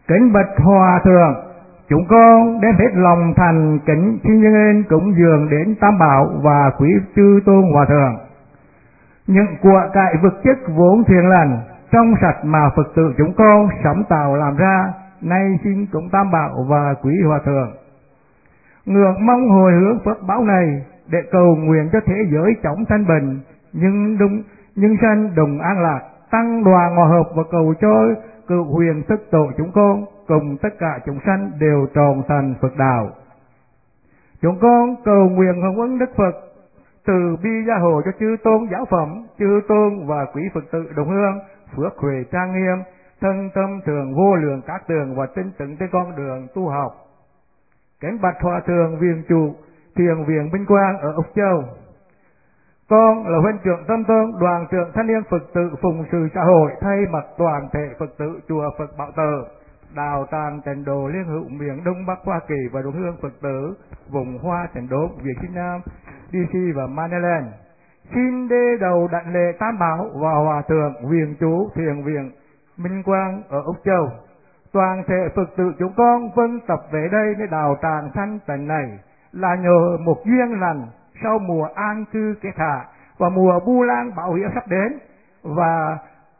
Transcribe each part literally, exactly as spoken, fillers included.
Kính bạch hòa thượng, chúng con đem hết lòng thành kính xin dâng lên cúng dường đến Tam Bảo và quý chư tôn hòa thượng. Những của cải vật chất vốn thiện lành, trong sạch mà Phật tử chúng con sống tạo làm ra, nay xin cúng Tam Bảo và quý hòa thượng. Ngưỡng mong hồi hướng phước báo này để cầu nguyện cho thế giới chống thanh bình, nhưng đúng nhưng sanh đồng an lạc, tăng đoàn hòa hợp và cầu cho cựu huyền thức tổ chúng con cùng tất cả chúng sanh đều tròn thành Phật đạo. Chúng con cầu nguyện hồng ân Đức Phật từ bi gia hộ cho chư tôn giáo phẩm, chư tôn và quý Phật tử đồng hương phước huệ trang nghiêm, thân tâm thường vô lượng các tường và tinh tấn trên con đường tu học. Kính bạch hòa thượng viện chủ thiền viện Minh Quang ở Úc Châu, con là huynh trưởng tâm tôn đoàn trưởng thanh niên Phật tử phụng sự xã hội thay mặt toàn thể Phật tử chùa Phật Bảo Tờ, Đào Tràng Tịnh Độ Liên Hữu miền Đông Bắc Hoa Kỳ và đồng hương Phật tử vùng Hoa Tịnh Đốn, Việt Nam, đê xê và Maryland. Xin đê đầu đảnh lễ Tam Bảo và hòa thượng viện chủ thiền viện Minh Quang ở Úc Châu. Toàn thể Phật tử chúng con vân tập về đây để Đào Tràng thanh tịnh này là nhờ một duyên lành sau mùa an cư kết hạ và mùa bu lan bảo hiểm sắp đến, và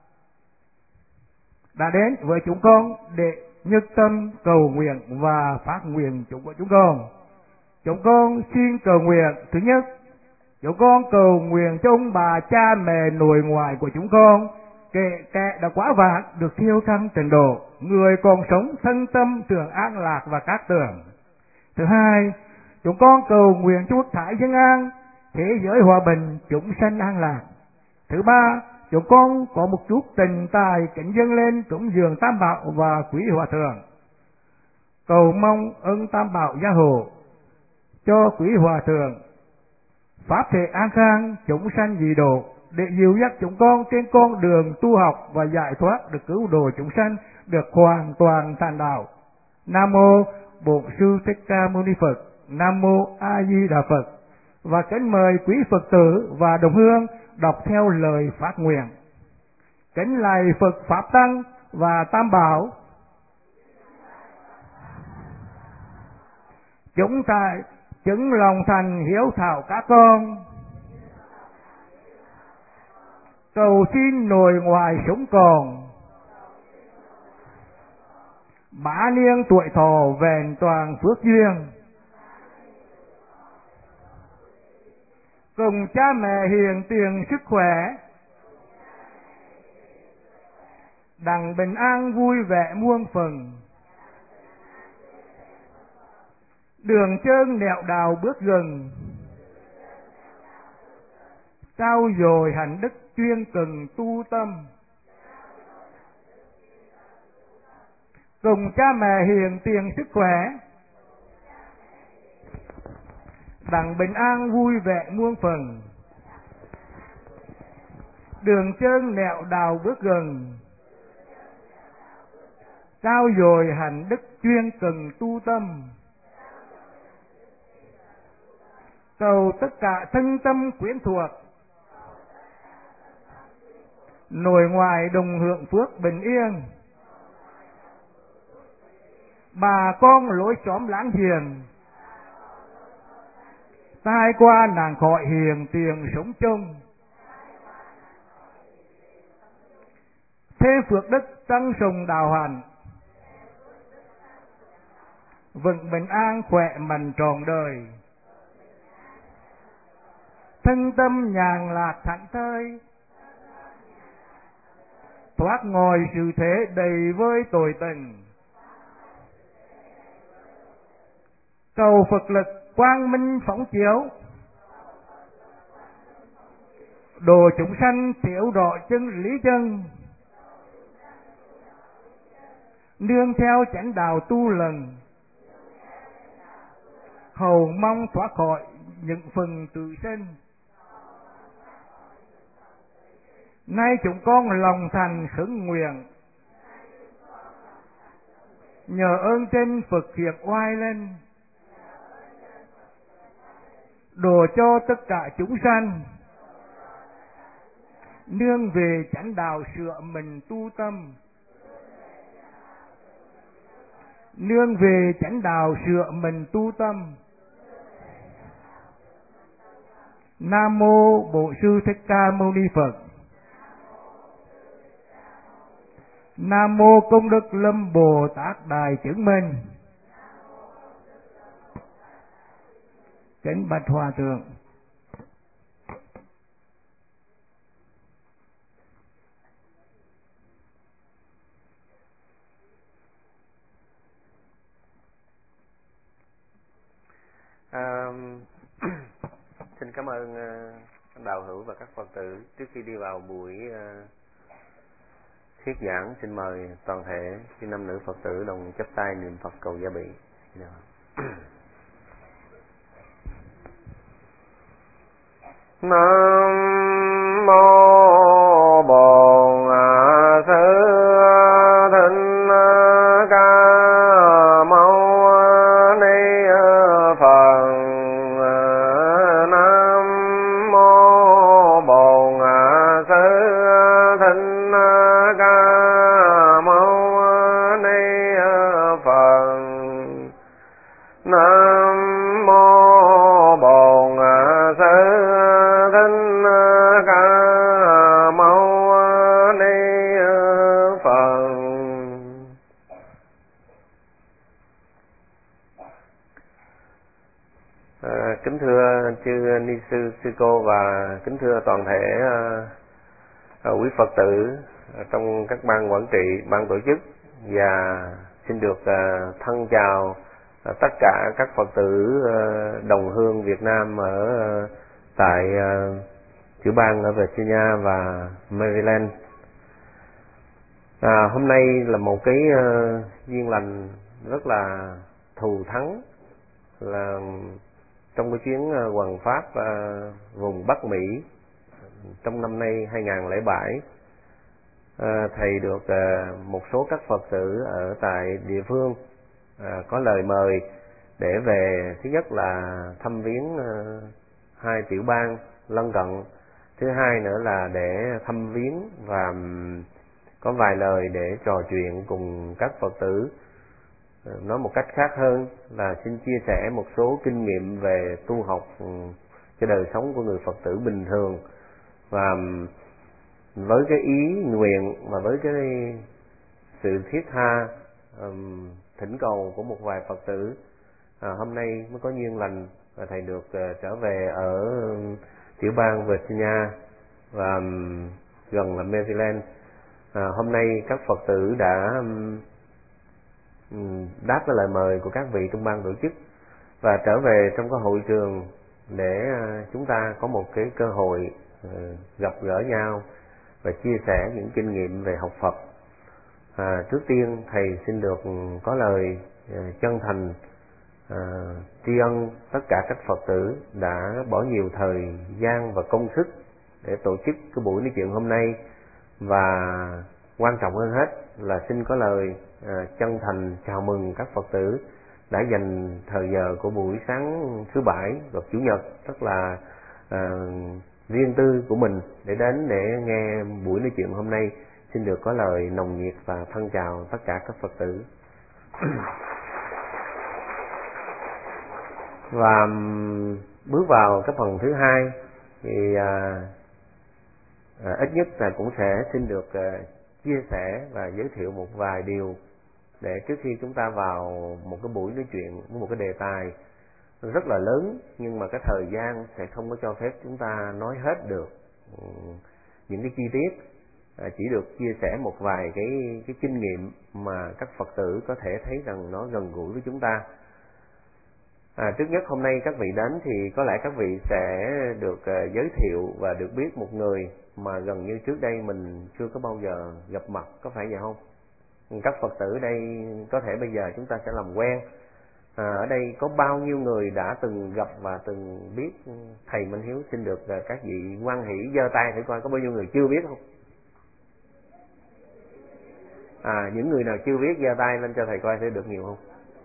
đã đến với chúng con để nhất tâm cầu nguyện và phát nguyện chúng của chúng con. Chúng con xin cầu nguyện thứ nhất, chúng con cầu nguyện cho ông bà cha mẹ nội ngoại của chúng con, kẻ kẻ đã quá vãng được thiêu thân tịnh độ, người còn sống thân tâm thường an lạc và các tường. Thứ hai, chúng con cầu nguyện cho quốc thái dân an, thế giới hòa bình, chúng sanh an lạc. Thứ ba, chúng con có một chút tình tài kính dâng lên cúng dường Tam Bảo và quý hòa thượng, cầu mong ơn Tam Bảo gia hộ cho quý hòa thượng pháp thể an khang, chúng sanh dị độ, để dìu dắt chúng con trên con đường tu học và giải thoát được cứu độ chúng sanh được hoàn toàn thành đạo. Nam mô Bổn Sư Thích Ca Mâu Ni Phật. Nam mô A Di Đà Phật. Và kính mời quý Phật tử và đồng hương đọc theo lời phát nguyện. Kính lạy Phật Pháp Tăng và Tam Bảo. Chúng ta chứng lòng thành hiếu thảo các con, cầu xin nội ngoại sống còn, bá niên tuổi thọ vẹn toàn phước duyên, cùng cha mẹ hiền tiền sức khỏe, đặng bình an vui vẻ muôn phần, đường chân nẻo đào bước gần, trao dồi hạnh đức chuyên cần tu tâm, cùng cha mẹ hiền tiền sức khỏe, đặng bình an vui vẻ muôn phần, đường chân nẻo đào bước gần, trao dồi hạnh đức chuyên cần tu tâm, cầu tất cả thân tâm quyến thuộc, nội ngoại đồng hưởng phước bình yên, bà con lối xóm láng giềng, tai qua nạn khỏi hiền tiền sống chung, thêm phước đức tăng sùng đào hạnh, vững bình an khỏe mạnh trọn đời, thân tâm nhàn lạc thảnh thơi, thoát ngồi sự thế đầy vơi tội tình, cầu Phật lực quang minh phóng chiếu, độ chúng sanh tiểu độ chân lý chân, nương theo chánh đạo tu lần, hầu mong thoát khỏi những phần tự sinh. Nay chúng con lòng thành khấn nguyện, nhờ ơn trên Phật hiện oai lên, độ cho tất cả chúng sanh, nương về chánh đạo sửa mình tu tâm, nương về chánh đạo sửa mình tu tâm. Nam mô Bổn Sư Thích Ca Mâu Ni Phật. Nam mô Công Đức Lâm Bồ Tát Đại Chứng Minh. Kính bạch hòa thượng. À, xin cảm ơn uh, đạo hữu và các Phật tử. Trước khi đi vào buổi uh, thuyết giảng, xin mời toàn thể chư nam nữ Phật tử đồng chắp tay niệm Phật cầu gia bị. Nam mô Bổn Sư Thích Ca Mâu Ni Phật. Nam mô Bổn Sư Thích Ca Mâu Ni Phật. Nam mô Bổn Sư Kính thưa chư ni sư, sư cô và kính thưa toàn thể uh, quý Phật tử trong các ban quản trị, ban tổ chức, và xin được uh, thân chào uh, tất cả các Phật tử uh, đồng hương Việt Nam ở uh, tại uh, tiểu bang ở Virginia và Maryland. À, hôm nay là một cái uh, duyên lành rất là thù thắng, là trong cái chuyến hoằng pháp uh, vùng Bắc Mỹ trong năm nay hai không không bảy, uh, thầy được uh, một số các Phật tử ở tại địa phương uh, có lời mời để về, thứ nhất là thăm viếng uh, hai tiểu bang lân cận, thứ hai nữa là để thăm viếng và um, có vài lời để trò chuyện cùng các Phật tử. Nói một cách khác hơn là xin chia sẻ một số kinh nghiệm về tu học cho đời sống của người Phật tử bình thường, và với cái ý nguyện và với cái sự thiết tha um, thỉnh cầu của một vài Phật tử, à, hôm nay mới có duyên lành và thầy được uh, trở về ở um, tiểu bang Virginia và um, gần là Maryland. À, hôm nay các Phật tử đã um, đáp cái lời mời của các vị trong ban tổ chức và trở về trong cái hội trường để chúng ta có một cái cơ hội gặp gỡ nhau và chia sẻ những kinh nghiệm về học Phật. À, trước tiên thầy xin được có lời chân thành à, tri ân tất cả các Phật tử đã bỏ nhiều thời gian và công sức để tổ chức cái buổi nói chuyện hôm nay, và quan trọng hơn hết là xin có lời à, chân thành chào mừng các Phật tử đã dành thời giờ của buổi sáng thứ Bảy và Chủ nhật rất là à, riêng tư của mình để đến để nghe buổi nói chuyện hôm nay. Xin được có lời nồng nhiệt và thân chào tất cả các Phật tử. Và bước vào cái phần thứ hai thì à, à, ít nhất là cũng sẽ xin được à, chia sẻ và giới thiệu một vài điều để trước khi chúng ta vào một cái buổi nói chuyện với một cái đề tài rất là lớn, nhưng mà cái thời gian sẽ không có cho phép chúng ta nói hết được những cái chi tiết, à, chỉ được chia sẻ một vài cái cái kinh nghiệm mà các Phật tử có thể thấy rằng nó gần gũi với chúng ta. À, trước nhất hôm nay các vị đến thì có lẽ các vị sẽ được uh, giới thiệu và được biết một người mà gần như trước đây mình chưa có bao giờ gặp mặt, có phải vậy không? Các Phật tử đây có thể bây giờ chúng ta sẽ làm quen. À, ở đây có bao nhiêu người đã từng gặp và từng biết thầy Minh Hiếu? Xin được uh, các vị hoan hỷ giơ tay thử coi có bao nhiêu người chưa biết không? À, những người nào chưa biết giơ tay lên cho thầy coi sẽ được nhiều không?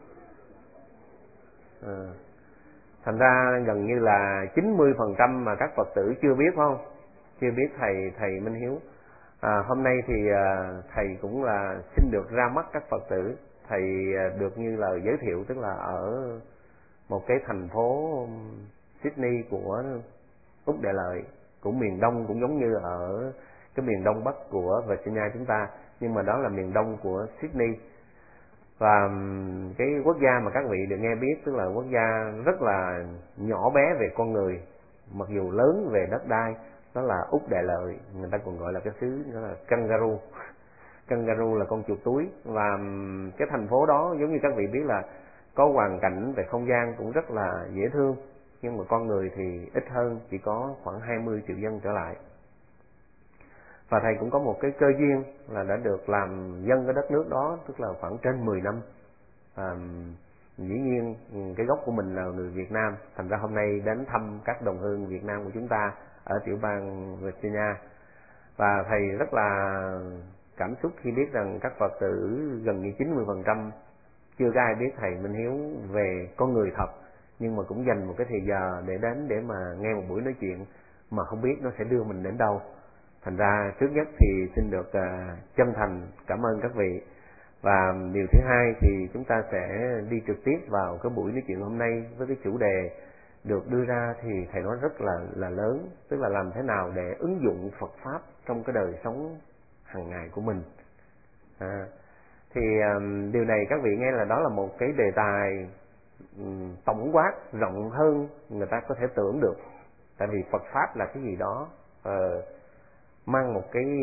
À, thành ra gần như là chín mươi phần trăm mà các Phật tử chưa biết, phải không? Chưa biết thầy thầy Minh Hiếu. À, hôm nay thì à, thầy cũng là xin được ra mắt các Phật tử. thầy được như lời giới thiệu, tức là ở một cái thành phố Sydney của Úc Đại Lợi, cũng miền Đông, cũng giống như ở cái miền Đông Bắc của Virginia chúng ta, nhưng mà đó là miền Đông của Sydney. Và cái quốc gia mà các vị được nghe biết, tức là quốc gia rất là nhỏ bé về con người, mặc dù lớn về đất đai, đó là Úc Đại Lợi. Người ta còn gọi là cái xứ đó là kangaroo. Kangaroo là con chuột túi. Và cái thành phố đó giống như các vị biết là có hoàn cảnh về không gian cũng rất là dễ thương, nhưng mà con người thì ít hơn, chỉ có khoảng hai mươi triệu dân trở lại. Và thầy cũng có một cái cơ duyên là đã được làm dân cái đất nước đó, tức là khoảng trên mười năm. À, dĩ nhiên cái gốc của mình là người Việt Nam, thành ra hôm nay đến thăm các đồng hương Việt Nam của chúng ta ở tiểu bang Virginia. Và thầy rất là cảm xúc khi biết rằng các Phật tử gần như chín mươi phần trăm chưa có ai biết thầy Minh Hiếu về con người thật, nhưng mà cũng dành một cái thời giờ để đến để mà nghe một buổi nói chuyện mà không biết nó sẽ đưa mình đến đâu. Thành ra trước nhất thì xin được uh, chân thành cảm ơn các vị. Và điều thứ hai thì chúng ta sẽ đi trực tiếp vào cái buổi nói chuyện hôm nay với cái chủ đề được đưa ra thì thầy nói rất là là lớn, tức là làm thế nào để ứng dụng Phật pháp trong cái đời sống hàng ngày của mình. À, thì um, điều này các vị nghe là đó là một cái đề tài um, tổng quát rộng hơn người ta có thể tưởng được. Tại vì Phật pháp là cái gì đó uh, mang một cái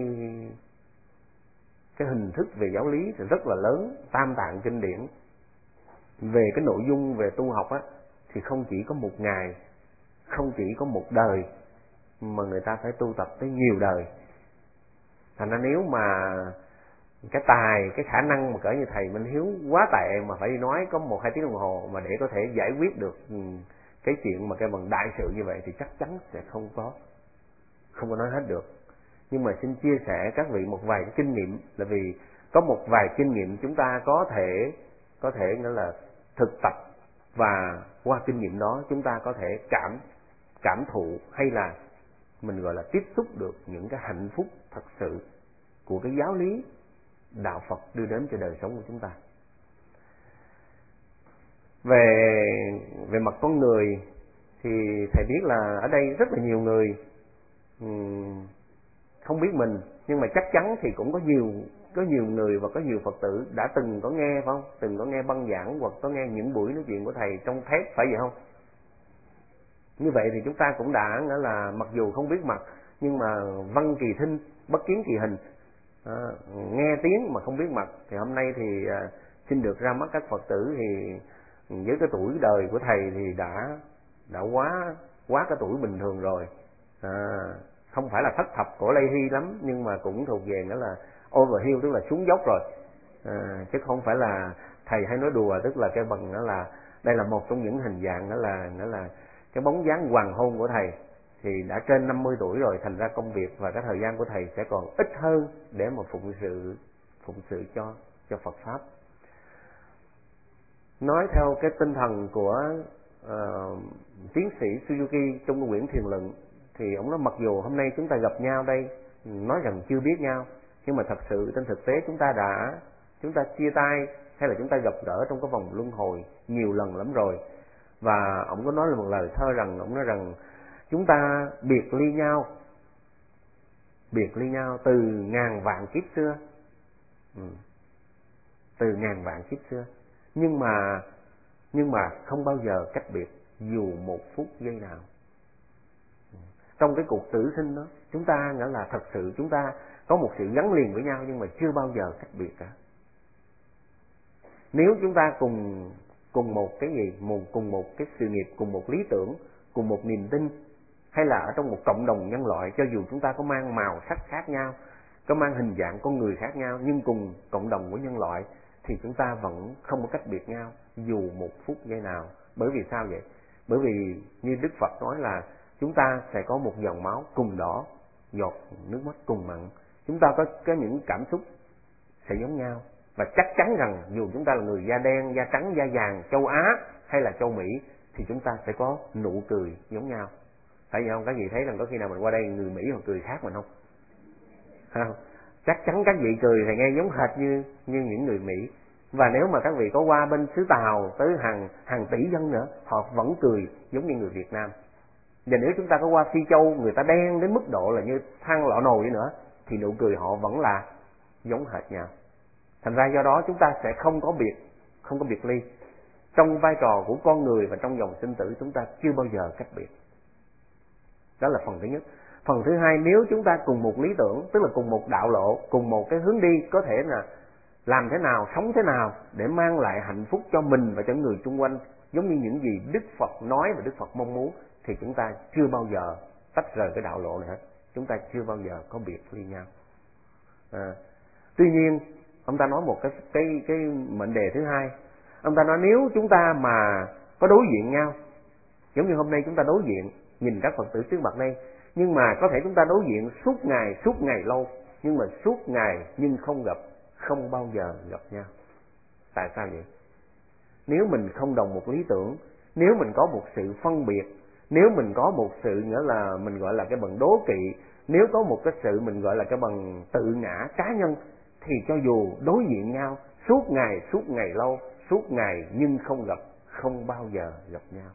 cái hình thức về giáo lý thì rất là lớn, tam tạng kinh điển. Về cái nội dung về tu học á thì không chỉ có một ngày, không chỉ có một đời, mà người ta phải tu tập tới nhiều đời. Thành ra nếu mà cái tài, cái khả năng mà cỡ như thầy Minh Hiếu quá tệ mà phải đi nói có một hai tiếng đồng hồ mà để có thể giải quyết được cái chuyện mà cái phần đại sự như vậy thì chắc chắn sẽ không có không có nói hết được. Nhưng mà xin chia sẻ các vị một vài cái kinh nghiệm, là vì có một vài kinh nghiệm chúng ta có thể có thể nghĩa là thực tập, và qua kinh nghiệm đó chúng ta có thể cảm cảm thụ hay là mình gọi là tiếp xúc được những cái hạnh phúc thật sự của cái giáo lý đạo Phật đưa đến cho đời sống của chúng ta. Về về mặt con người thì thầy biết là ở đây rất là nhiều người um, không biết mình, nhưng mà chắc chắn thì cũng có nhiều có nhiều người và có nhiều Phật tử đã từng có nghe, phải không? Từng có nghe băng giảng hoặc có nghe những buổi nói chuyện của thầy trong thép, phải vậy không? Như vậy thì chúng ta cũng đã nghĩa là mặc dù không biết mặt, nhưng mà văn kỳ thinh, bất kiến kỳ hình, à, nghe tiếng mà không biết mặt. Thì hôm nay thì à, xin được ra mắt các Phật tử thì với cái tuổi đời của thầy thì đã đã quá quá cái tuổi bình thường rồi. À, không phải là thất thập cổ Lê Hy lắm, nhưng mà cũng thuộc về nghĩa là overhill, tức là xuống dốc rồi. À, chứ không phải là thầy hay nói đùa, tức là cái bằng đó là đây là một trong những hình dạng đó là đó là cái bóng dáng hoàng hôn của thầy thì đã trên năm mươi tuổi rồi, thành ra công việc và cái thời gian của thầy sẽ còn ít hơn để mà phụng sự phụng sự cho cho Phật pháp. Nói theo cái tinh thần của uh, tiến sĩ Suzuki trong cái quyển Thiền Luận, thì ông nói mặc dù hôm nay chúng ta gặp nhau đây nói rằng chưa biết nhau, nhưng mà thật sự trên thực tế chúng ta đã chúng ta chia tay hay là chúng ta gặp gỡ trong cái vòng luân hồi nhiều lần lắm rồi. Và ông có nói là một lời thơ rằng, ông nói rằng chúng ta biệt ly nhau biệt ly nhau từ ngàn vạn kiếp xưa, ừ. từ ngàn vạn kiếp xưa, nhưng mà nhưng mà không bao giờ cách biệt dù một phút giây nào. Trong cái cuộc tử sinh đó, chúng ta nghĩa là thật sự chúng ta có một sự gắn liền với nhau, nhưng mà chưa bao giờ cách biệt cả. Nếu chúng ta cùng cùng một cái gì, một cùng một cái sự nghiệp, cùng một lý tưởng, cùng một niềm tin, hay là ở trong một cộng đồng nhân loại, cho dù chúng ta có mang màu sắc khác nhau, có mang hình dạng con người khác nhau, nhưng cùng cộng đồng của nhân loại, thì chúng ta vẫn không có cách biệt nhau dù một phút giây nào. Bởi vì sao vậy? Bởi vì như Đức Phật nói là chúng ta sẽ có một dòng máu cùng đỏ, giọt nước mắt cùng mặn. Chúng ta có, có những cảm xúc sẽ giống nhau. Và chắc chắn rằng dù chúng ta là người da đen, da trắng, da vàng, châu Á hay là châu Mỹ, thì chúng ta sẽ có nụ cười giống nhau. Phải vậy không? Các vị thấy rằng có khi nào mình qua đây người Mỹ họ cười khác mình không? Không? Chắc chắn các vị cười thì nghe giống hệt như như những người Mỹ. Và nếu mà các vị có qua bên xứ Tàu tới hàng hàng tỷ dân nữa, họ vẫn cười giống như người Việt Nam. Và nếu chúng ta có qua Phi Châu, người ta đen đến mức độ là như than lọ nồi đi nữa, thì nụ cười họ vẫn là giống hệt nhau. Thành ra do đó chúng ta sẽ không có biệt, không có biệt ly. Trong vai trò của con người và trong dòng sinh tử, chúng ta chưa bao giờ cách biệt. Đó là phần thứ nhất. Phần thứ hai, nếu chúng ta cùng một lý tưởng, tức là cùng một đạo lộ, cùng một cái hướng đi, có thể là làm thế nào, sống thế nào để mang lại hạnh phúc cho mình và cho người xung quanh, giống như những gì Đức Phật nói và Đức Phật mong muốn, thì chúng ta chưa bao giờ tách rời cái đạo lộ này hết. Chúng ta chưa bao giờ có biệt ly nhau. À, tuy nhiên, ông ta nói một cái cái cái mệnh đề thứ hai. Ông ta nói nếu chúng ta mà có đối diện nhau, giống như hôm nay chúng ta đối diện, nhìn các Phật tử trước mặt đây, nhưng mà có thể chúng ta đối diện suốt ngày, suốt ngày lâu, nhưng mà suốt ngày nhưng không gặp, không bao giờ gặp nhau. Tại sao vậy? Nếu mình không đồng một lý tưởng, nếu mình có một sự phân biệt, nếu mình có một sự nghĩa là mình gọi là cái bằng đố kỵ, nếu có một cái sự mình gọi là cái bằng tự ngã cá nhân, thì cho dù đối diện nhau suốt ngày, suốt ngày lâu, suốt ngày nhưng không gặp, không bao giờ gặp nhau.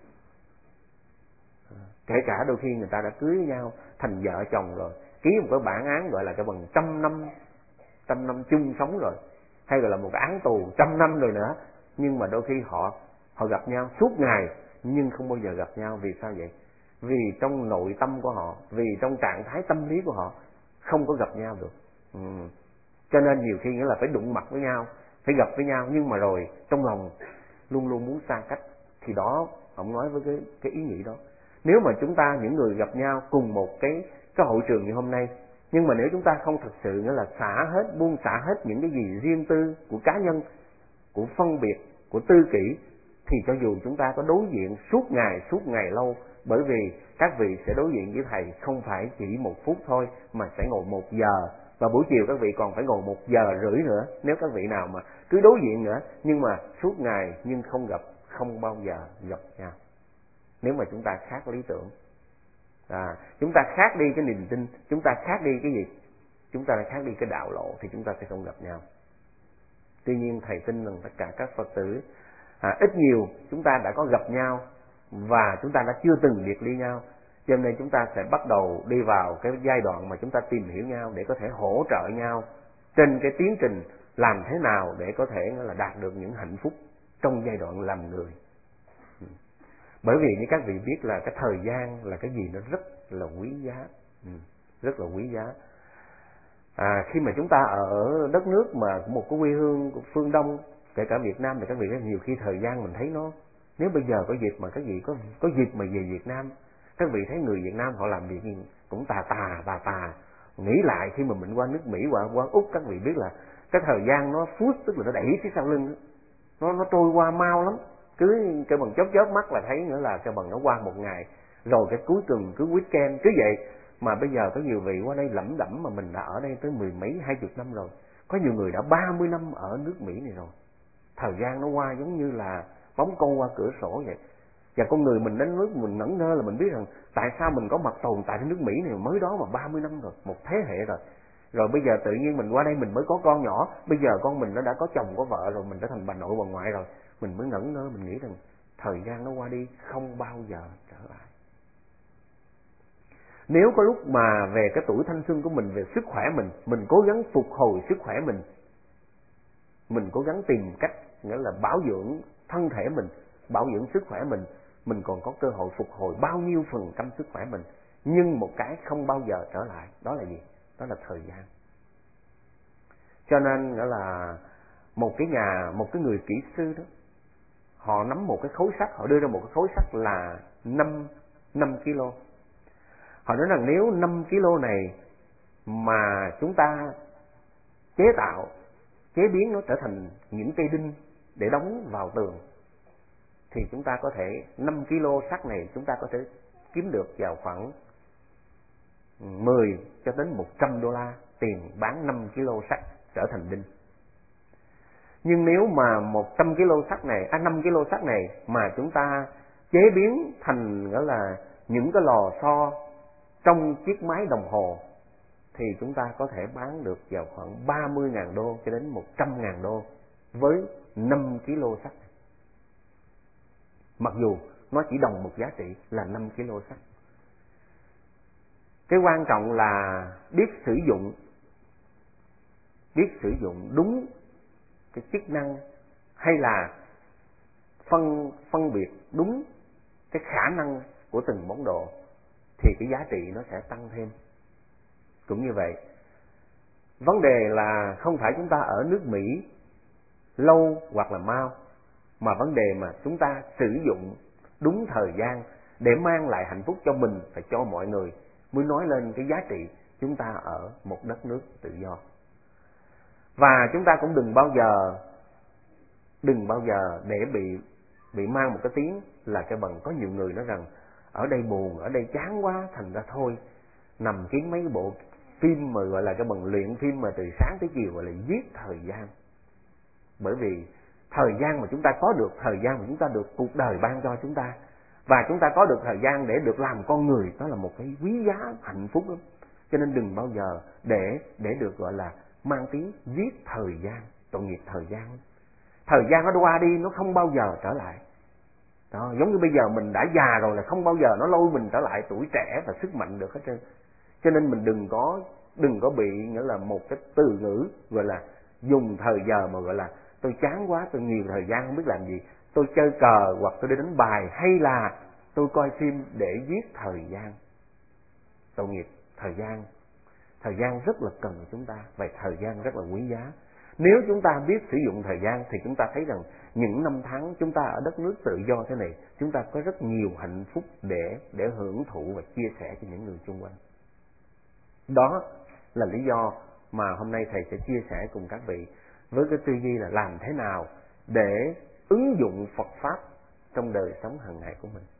Kể cả đôi khi người ta đã cưới nhau thành vợ chồng rồi, ký một cái bản án gọi là cái bằng trăm năm trăm năm chung sống rồi, hay gọi là một cái án tù trăm năm rồi nữa, nhưng mà đôi khi họ họ gặp nhau suốt ngày nhưng không bao giờ gặp nhau. Vì sao vậy? Vì trong nội tâm của họ, vì trong trạng thái tâm lý của họ không có gặp nhau được. ừ. Cho nên nhiều khi nghĩa là phải đụng mặt với nhau, phải gặp với nhau, nhưng mà rồi trong lòng luôn luôn muốn xa cách. Thì đó, ông nói với cái, cái ý nghĩ đó. Nếu mà chúng ta, những người gặp nhau cùng một cái, cái hội trường như hôm nay, nhưng mà nếu chúng ta không thực sự nghĩa là xả hết, buông xả hết những cái gì riêng tư của cá nhân, của phân biệt, của tư kỷ, thì cho dù chúng ta có đối diện suốt ngày, suốt ngày lâu, bởi vì các vị sẽ đối diện với Thầy không phải chỉ một phút thôi, mà sẽ ngồi một giờ, và buổi chiều các vị còn phải ngồi một giờ rưỡi nữa, nếu các vị nào mà cứ đối diện nữa, nhưng mà suốt ngày nhưng không gặp, không bao giờ gặp nhau. Nếu mà chúng ta khác lý tưởng, à, chúng ta khác đi cái niềm tin, chúng ta khác đi cái gì? Chúng ta khác đi cái đạo lộ, thì chúng ta sẽ không gặp nhau. Tuy nhiên Thầy tin rằng tất cả các Phật tử à, ít nhiều chúng ta đã có gặp nhau, và chúng ta đã chưa từng biệt ly nhau. Cho nên chúng ta sẽ bắt đầu đi vào cái giai đoạn mà chúng ta tìm hiểu nhau để có thể hỗ trợ nhau trên cái tiến trình làm thế nào để có thể là đạt được những hạnh phúc trong giai đoạn làm người. Bởi vì như các vị biết là cái thời gian là cái gì nó rất là quý giá, rất là quý giá. À, khi mà chúng ta ở đất nước mà một cái quê hương của phương Đông, kể cả Việt Nam, thì các vị biết nhiều khi thời gian mình thấy nó, nếu bây giờ có dịp mà các vị có có dịp mà về Việt Nam, các vị thấy người Việt Nam họ làm việc cũng tà tà tà tà. Nghĩ lại khi mà mình qua nước Mỹ, qua qua Úc, các vị biết là cái thời gian nó phút, tức là nó đẩy phía sau lưng, nó nó trôi qua mau lắm. Cứ cái bằng chớp chớp mắt là thấy nữa là cái bằng nó qua một ngày rồi, cái cuối tuần cứ weekend cứ vậy. Mà bây giờ có nhiều vị qua đây lẩm đẩm mà mình đã ở đây tới mười mấy hai chục năm rồi, có nhiều người đã ba mươi năm ở nước Mỹ này rồi. Thời gian nó qua giống như là bóng câu qua cửa sổ vậy. Và con người mình đến nước mình ngẩn ngơ là mình biết rằng tại sao mình có mặt tồn tại trên nước Mỹ này mới đó mà ba mươi năm rồi, một thế hệ rồi. Rồi bây giờ tự nhiên mình qua đây mình mới có con nhỏ, bây giờ con mình nó đã có chồng có vợ rồi, mình đã thành bà nội bà ngoại rồi, mình mới ngẩn ngơ, mình nghĩ rằng thời gian nó qua đi không bao giờ trở lại. Nếu có lúc mà về cái tuổi thanh xuân của mình, về sức khỏe mình, mình cố gắng phục hồi sức khỏe mình, mình cố gắng tìm cách nghĩa là bảo dưỡng thân thể mình, bảo dưỡng sức khỏe mình, mình còn có cơ hội phục hồi bao nhiêu phần trăm sức khỏe mình. Nhưng một cái không bao giờ trở lại, đó là gì? Đó là thời gian. Cho nên nghĩa là một cái nhà, một cái người kỹ sư đó, họ nắm một cái khối sắt, họ đưa ra một cái khối sắt là năm, năm ki lô. Họ nói rằng nếu năm ki lô này mà chúng ta chế tạo, chế biến nó trở thành những cây đinh để đóng vào tường, thì chúng ta có thể năm ki lô sắt này chúng ta có thể kiếm được vào khoảng mười cho đến một trăm đô la tiền bán năm ki lô sắt trở thành đinh. Nhưng nếu mà một trăm ki lô sắt này, à năm ki lô sắt này mà chúng ta chế biến thành nghĩa là những cái lò xo trong chiếc máy đồng hồ, thì chúng ta có thể bán được vào khoảng ba mươi ngàn đô cho đến một trăm ngàn đô với năm ki lô sắt. Mặc dù nó chỉ đồng một giá trị là năm ki lô sắt. Cái quan trọng là biết sử dụng, biết sử dụng đúng cái chức năng, hay là phân phân biệt đúng cái khả năng của từng món đồ, thì cái giá trị nó sẽ tăng thêm. Cũng như vậy, vấn đề là không phải chúng ta ở nước Mỹ lâu hoặc là mau, mà vấn đề mà chúng ta sử dụng đúng thời gian để mang lại hạnh phúc cho mình và cho mọi người, mới nói lên cái giá trị chúng ta ở một đất nước tự do. Và chúng ta cũng đừng bao giờ đừng bao giờ để bị bị mang một cái tiếng là cái bần. Có nhiều người nói rằng ở đây buồn, ở đây chán quá, thành ra thôi nằm kiếm mấy bộ phim mà gọi là cái bần luyện phim mà từ sáng tới chiều, gọi là giết thời gian. Bởi vì thời gian mà chúng ta có được, thời gian mà chúng ta được cuộc đời ban cho chúng ta, và chúng ta có được thời gian để được làm con người, đó là một cái quý giá hạnh phúc lắm. Cho nên đừng bao giờ để để được gọi là mang tiếng giết thời gian, tội nghiệp thời gian. Thời gian nó qua đi, nó không bao giờ trở lại. Đó, giống như bây giờ mình đã già rồi là không bao giờ nó lôi mình trở lại tuổi trẻ và sức mạnh được hết trơn. Cho nên mình đừng có đừng có bị nghĩa là một cái từ ngữ gọi là dùng thời giờ mà gọi là tôi chán quá, tôi nhiều thời gian không biết làm gì, tôi chơi cờ hoặc tôi đi đánh bài, hay là tôi coi phim để giết thời gian. Tội nghiệp thời gian. Thời gian rất là cần chúng ta, và thời gian rất là quý giá. Nếu chúng ta biết sử dụng thời gian thì chúng ta thấy rằng những năm tháng chúng ta ở đất nước tự do thế này, chúng ta có rất nhiều hạnh phúc để để hưởng thụ và chia sẻ cho những người xung quanh. Đó là lý do mà hôm nay thầy sẽ chia sẻ cùng các vị với cái tư duy là làm thế nào để ứng dụng Phật Pháp trong đời sống hàng ngày của mình.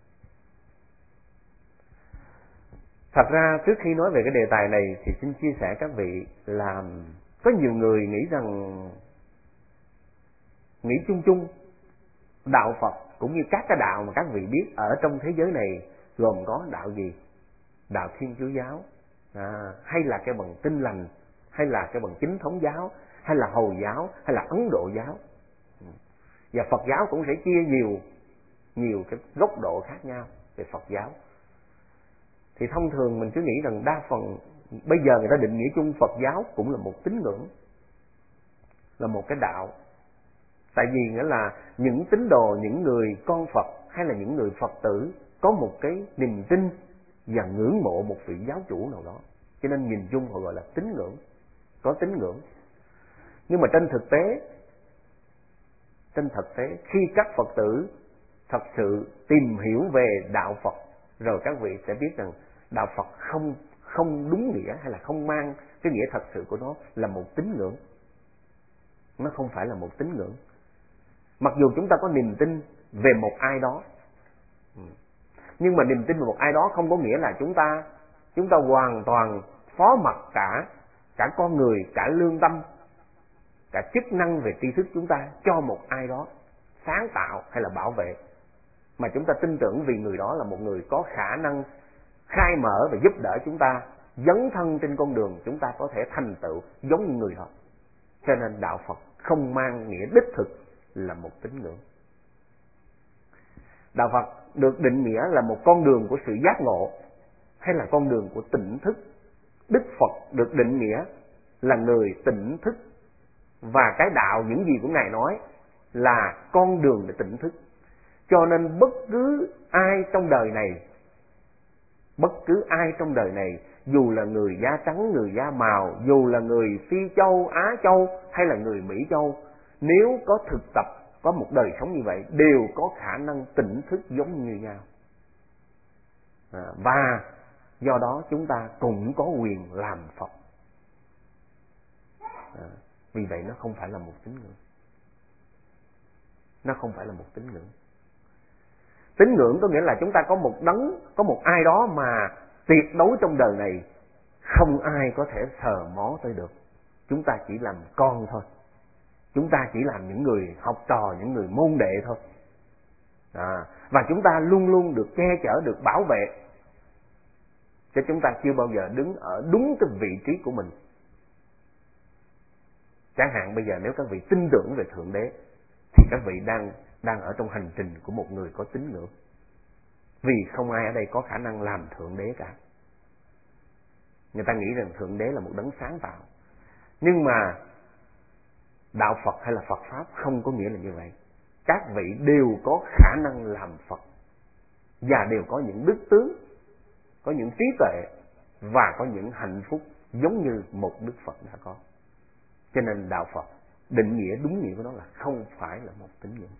Thật ra trước khi nói về cái đề tài này thì xin chia sẻ các vị là có nhiều người nghĩ rằng, nghĩ chung chung đạo Phật cũng như các cái đạo mà các vị biết ở trong thế giới này gồm có đạo gì? Đạo Thiên Chúa giáo, à, hay là cái bằng Tin Lành, hay là cái bằng Chính Thống giáo, hay là Hồi giáo, hay là Ấn Độ giáo. Và Phật giáo cũng sẽ chia nhiều nhiều cái góc độ khác nhau về Phật giáo. Thì thông thường mình cứ nghĩ rằng đa phần bây giờ người ta định nghĩa chung Phật giáo cũng là một tín ngưỡng, là một cái đạo. Tại vì nghĩa là những tín đồ, những người con Phật hay là những người Phật tử có một cái niềm tin và ngưỡng mộ một vị giáo chủ nào đó, cho nên nhìn chung họ gọi là tín ngưỡng, có tín ngưỡng. Nhưng mà trên thực tế, trên thực tế khi các Phật tử thật sự tìm hiểu về đạo Phật rồi, các vị sẽ biết rằng đạo Phật không không đúng nghĩa, hay là không mang cái nghĩa thật sự của nó là một tín ngưỡng. Nó không phải là một tín ngưỡng. Mặc dù chúng ta có niềm tin về một ai đó, nhưng mà niềm tin về một ai đó không có nghĩa là chúng ta chúng ta hoàn toàn phó mặc cả cả con người, cả lương tâm, cả chức năng về tri thức chúng ta cho một ai đó sáng tạo hay là bảo vệ, mà chúng ta tin tưởng vì người đó là một người có khả năng khai mở và giúp đỡ chúng ta dấn thân trên con đường chúng ta có thể thành tựu giống như người đó. Cho nên đạo Phật không mang nghĩa đích thực là một tín ngưỡng. Đạo Phật được định nghĩa là một con đường của sự giác ngộ, hay là con đường của tỉnh thức. Đức Phật được định nghĩa là người tỉnh thức, và cái đạo những gì của Ngài nói là con đường để tỉnh thức. Cho nên bất cứ ai trong đời này, bất cứ ai trong đời này, dù là người da trắng, người da màu, dù là người Phi Châu, Á Châu hay là người Mỹ Châu, nếu có thực tập, có một đời sống như vậy, đều có khả năng tỉnh thức giống như nhau. À, và do đó chúng ta cũng có quyền làm Phật. À, vì vậy nó không phải là một tín ngưỡng. Nó không phải là một tín ngưỡng. Tín ngưỡng có nghĩa là chúng ta có một đấng, có một ai đó mà tuyệt đối trong đời này không ai có thể sờ mó tới được. Chúng ta chỉ làm con thôi. Chúng ta chỉ làm những người học trò, những người môn đệ thôi. À, và chúng ta luôn luôn được che chở, được bảo vệ, chứ chúng ta chưa bao giờ đứng ở đúng cái vị trí của mình. Chẳng hạn bây giờ nếu các vị tin tưởng về Thượng Đế, thì các vị đang đang ở trong hành trình của một người có tín ngưỡng. Vì không ai ở đây có khả năng làm thượng đế cả. Người ta nghĩ rằng thượng đế là một đấng sáng tạo. Nhưng mà đạo Phật hay là Phật Pháp không có nghĩa là như vậy. Các vị đều có khả năng làm Phật, và đều có những đức tướng, có những trí tuệ, và có những hạnh phúc giống như một Đức Phật đã có. Cho nên đạo Phật định nghĩa đúng nghĩa của nó là không phải là một tín ngưỡng.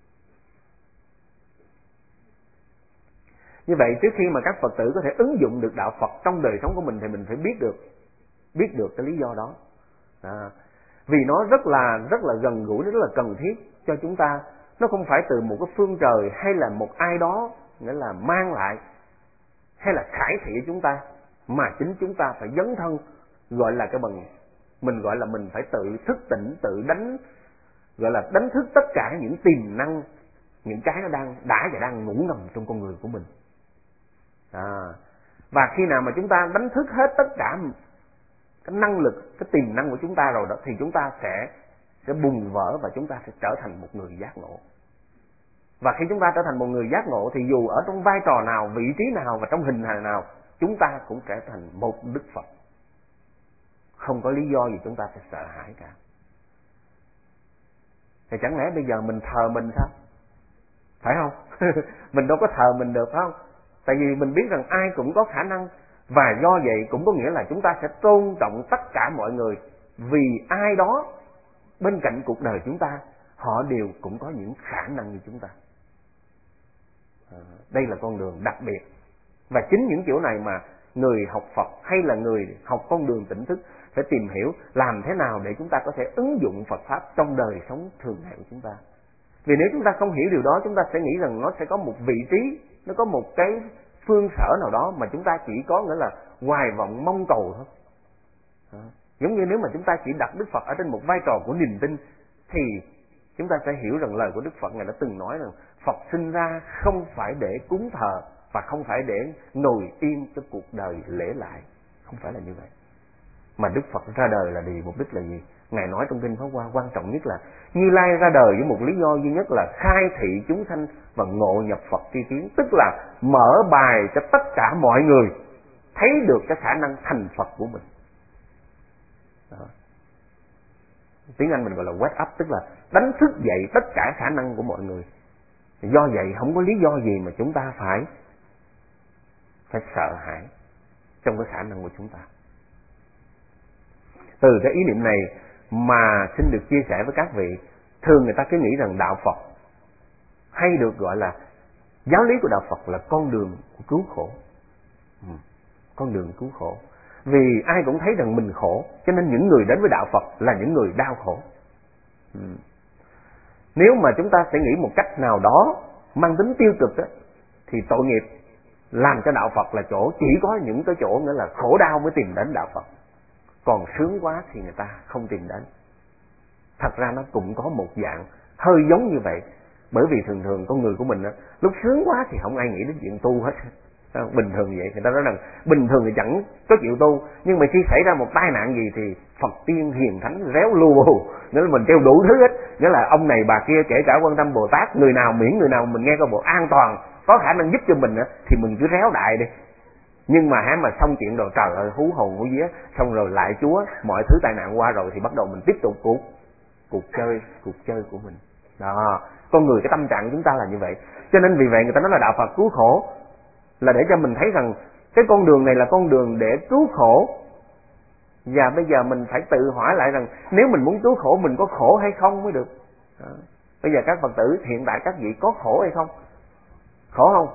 Như vậy trước khi mà các Phật tử có thể ứng dụng được đạo Phật trong đời sống của mình thì mình phải biết được biết được cái lý do đó. À, vì nó rất là rất là gần gũi, nó rất là cần thiết cho chúng ta. Nó không phải từ một cái phương trời hay là một ai đó nghĩa là mang lại hay là khải thị chúng ta, mà chính chúng ta phải dấn thân, gọi là cái bằng mình gọi là mình phải tự thức tỉnh, tự đánh gọi là đánh thức tất cả những tiềm năng, những cái nó đang đã và đang ngủ ngầm trong con người của mình. À, và khi nào mà chúng ta đánh thức hết tất cả cái năng lực, cái tiềm năng của chúng ta rồi đó, thì chúng ta sẽ sẽ bùng vỡ và chúng ta sẽ trở thành một người giác ngộ. Và khi chúng ta trở thành một người giác ngộ thì dù ở trong vai trò nào, vị trí nào và trong hình hài nào, chúng ta cũng trở thành một Đức Phật. Không có lý do gì chúng ta phải sợ hãi cả. Thì chẳng lẽ bây giờ mình thờ mình sao? Phải không? Mình đâu có thờ mình được, phải không? Tại vì mình biết rằng ai cũng có khả năng, và do vậy cũng có nghĩa là chúng ta sẽ tôn trọng tất cả mọi người, vì ai đó bên cạnh cuộc đời chúng ta, họ đều cũng có những khả năng như chúng ta. À, đây là con đường đặc biệt. Và chính những kiểu này mà người học Phật hay là người học con đường tỉnh thức phải tìm hiểu làm thế nào để chúng ta có thể ứng dụng Phật Pháp trong đời sống thường ngày của chúng ta. Vì nếu chúng ta không hiểu điều đó, chúng ta sẽ nghĩ rằng nó sẽ có một vị trí, nó có một cái phương sở nào đó mà chúng ta chỉ có nghĩa là hoài vọng mong cầu thôi. À, giống như nếu mà chúng ta chỉ đặt Đức Phật ở trên một vai trò của niềm tin, thì chúng ta sẽ hiểu rằng lời của Đức Phật Ngài đã từng nói rằng Phật sinh ra không phải để cúng thờ và không phải để ngồi yên cho cuộc đời lễ lại. Không phải là như vậy. Mà Đức Phật ra đời là vì mục đích là gì? Ngài nói trong Kinh Pháp Hoa quan trọng nhất là Như Lai ra đời với một lý do duy nhất là khai thị chúng sanh và ngộ nhập Phật tri kiến, tức là mở bài cho tất cả mọi người thấy được cái khả năng thành Phật của mình. Đó. Tiếng Anh mình gọi là wake up, tức là đánh thức dậy tất cả khả năng của mọi người. Do vậy không có lý do gì mà chúng ta phải phải sợ hãi trong cái khả năng của chúng ta. Từ cái ý niệm này mà xin được chia sẻ với các vị, thường người ta cứ nghĩ rằng đạo Phật hay được gọi là giáo lý của đạo Phật là con đường của cứu khổ. Ừ, con đường cứu khổ. Vì ai cũng thấy rằng mình khổ, cho nên những người đến với đạo Phật là những người đau khổ. Ừ. Nếu mà chúng ta sẽ nghĩ một cách nào đó mang tính tiêu cực đó, thì tội nghiệp làm cho đạo Phật là chỗ chỉ có những cái chỗ nghĩa là khổ đau mới tìm đến đạo Phật. Còn sướng quá thì người ta không tìm đến. Thật ra nó cũng có một dạng hơi giống như vậy. Bởi vì thường thường con người của mình đó, lúc sướng quá thì không ai nghĩ đến chuyện tu hết. Bình thường vậy. Người ta nói rằng bình thường thì chẳng có chịu tu, nhưng mà khi xảy ra một tai nạn gì thì Phật tiên hiền thánh réo lu bù, nghĩa là mình kêu đủ thứ hết. Nghĩa là ông này bà kia, kể cả Quan Tâm Bồ Tát, người nào miễn người nào mình nghe có bộ an toàn, có khả năng giúp cho mình đó, thì mình cứ réo đại đi. Nhưng mà hả mà xong chuyện rồi, trời ơi hú hồn hú vía, xong rồi lại Chúa, mọi thứ tai nạn qua rồi thì bắt đầu mình tiếp tục cuộc cuộc chơi cuộc chơi của mình. Đó, con người cái tâm trạng của chúng ta là như vậy. Cho nên vì vậy người ta nói là đạo Phật cứu khổ, là để cho mình thấy rằng cái con đường này là con đường để cứu khổ. Và bây giờ mình phải tự hỏi lại rằng nếu mình muốn cứu khổ mình có khổ hay không mới được. Đó. Bây giờ các Phật tử hiện tại các vị có khổ hay không? Khổ không?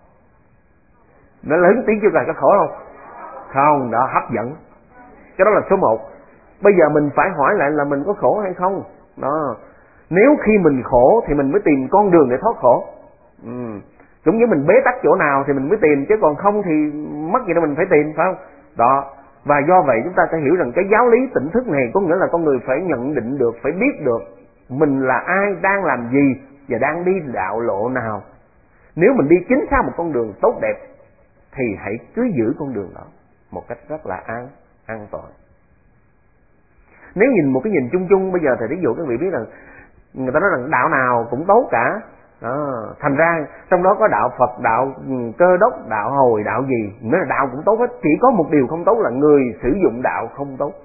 Nó lớn tiếng chưa, là có khổ không? Không, đó hấp dẫn. Cái đó là số một. Bây giờ mình phải hỏi lại là mình có khổ hay không. Đó. Nếu khi mình khổ thì mình mới tìm con đường để thoát khổ. Ừ. Giống như mình bế tắc chỗ nào thì mình mới tìm, chứ còn không thì mất gì đâu mình phải tìm, phải không? Đó. Và do vậy chúng ta sẽ hiểu rằng cái giáo lý tỉnh thức này có nghĩa là con người phải nhận định được, phải biết được mình là ai, đang làm gì và đang đi đạo lộ nào. Nếu mình đi chính xác một con đường tốt đẹp thì hãy cứ giữ con đường đó một cách rất là an an toàn. Nếu nhìn một cái nhìn chung chung, bây giờ thì ví dụ các vị biết rằng người ta nói rằng đạo nào cũng tốt cả. Đó, thành ra trong đó có đạo Phật, đạo Cơ Đốc, đạo Hồi, đạo gì, nghĩa là đạo cũng tốt hết. Chỉ có một điều không tốt là người sử dụng đạo không tốt.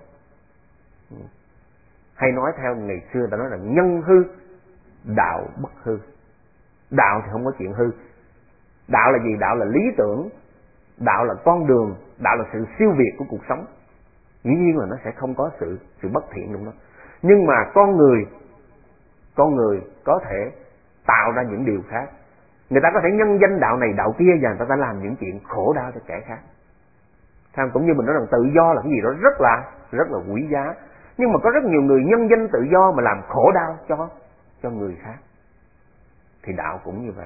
Hay nói theo ngày xưa ta nói là nhân hư, đạo bất hư. Đạo thì không có chuyện hư. Đạo là gì? Đạo là lý tưởng, đạo là con đường, đạo là sự siêu việt của cuộc sống. Dĩ nhiên là nó sẽ không có sự sự bất thiện đúng đó. Nhưng mà con người con người có thể tạo ra những điều khác. Người ta có thể nhân danh đạo này đạo kia và người ta đã làm những chuyện khổ đau cho kẻ khác. Sao cũng như mình nói rằng tự do là cái gì đó rất là rất là quý giá. Nhưng mà có rất nhiều người nhân danh tự do mà làm khổ đau cho cho người khác. Thì đạo cũng như vậy.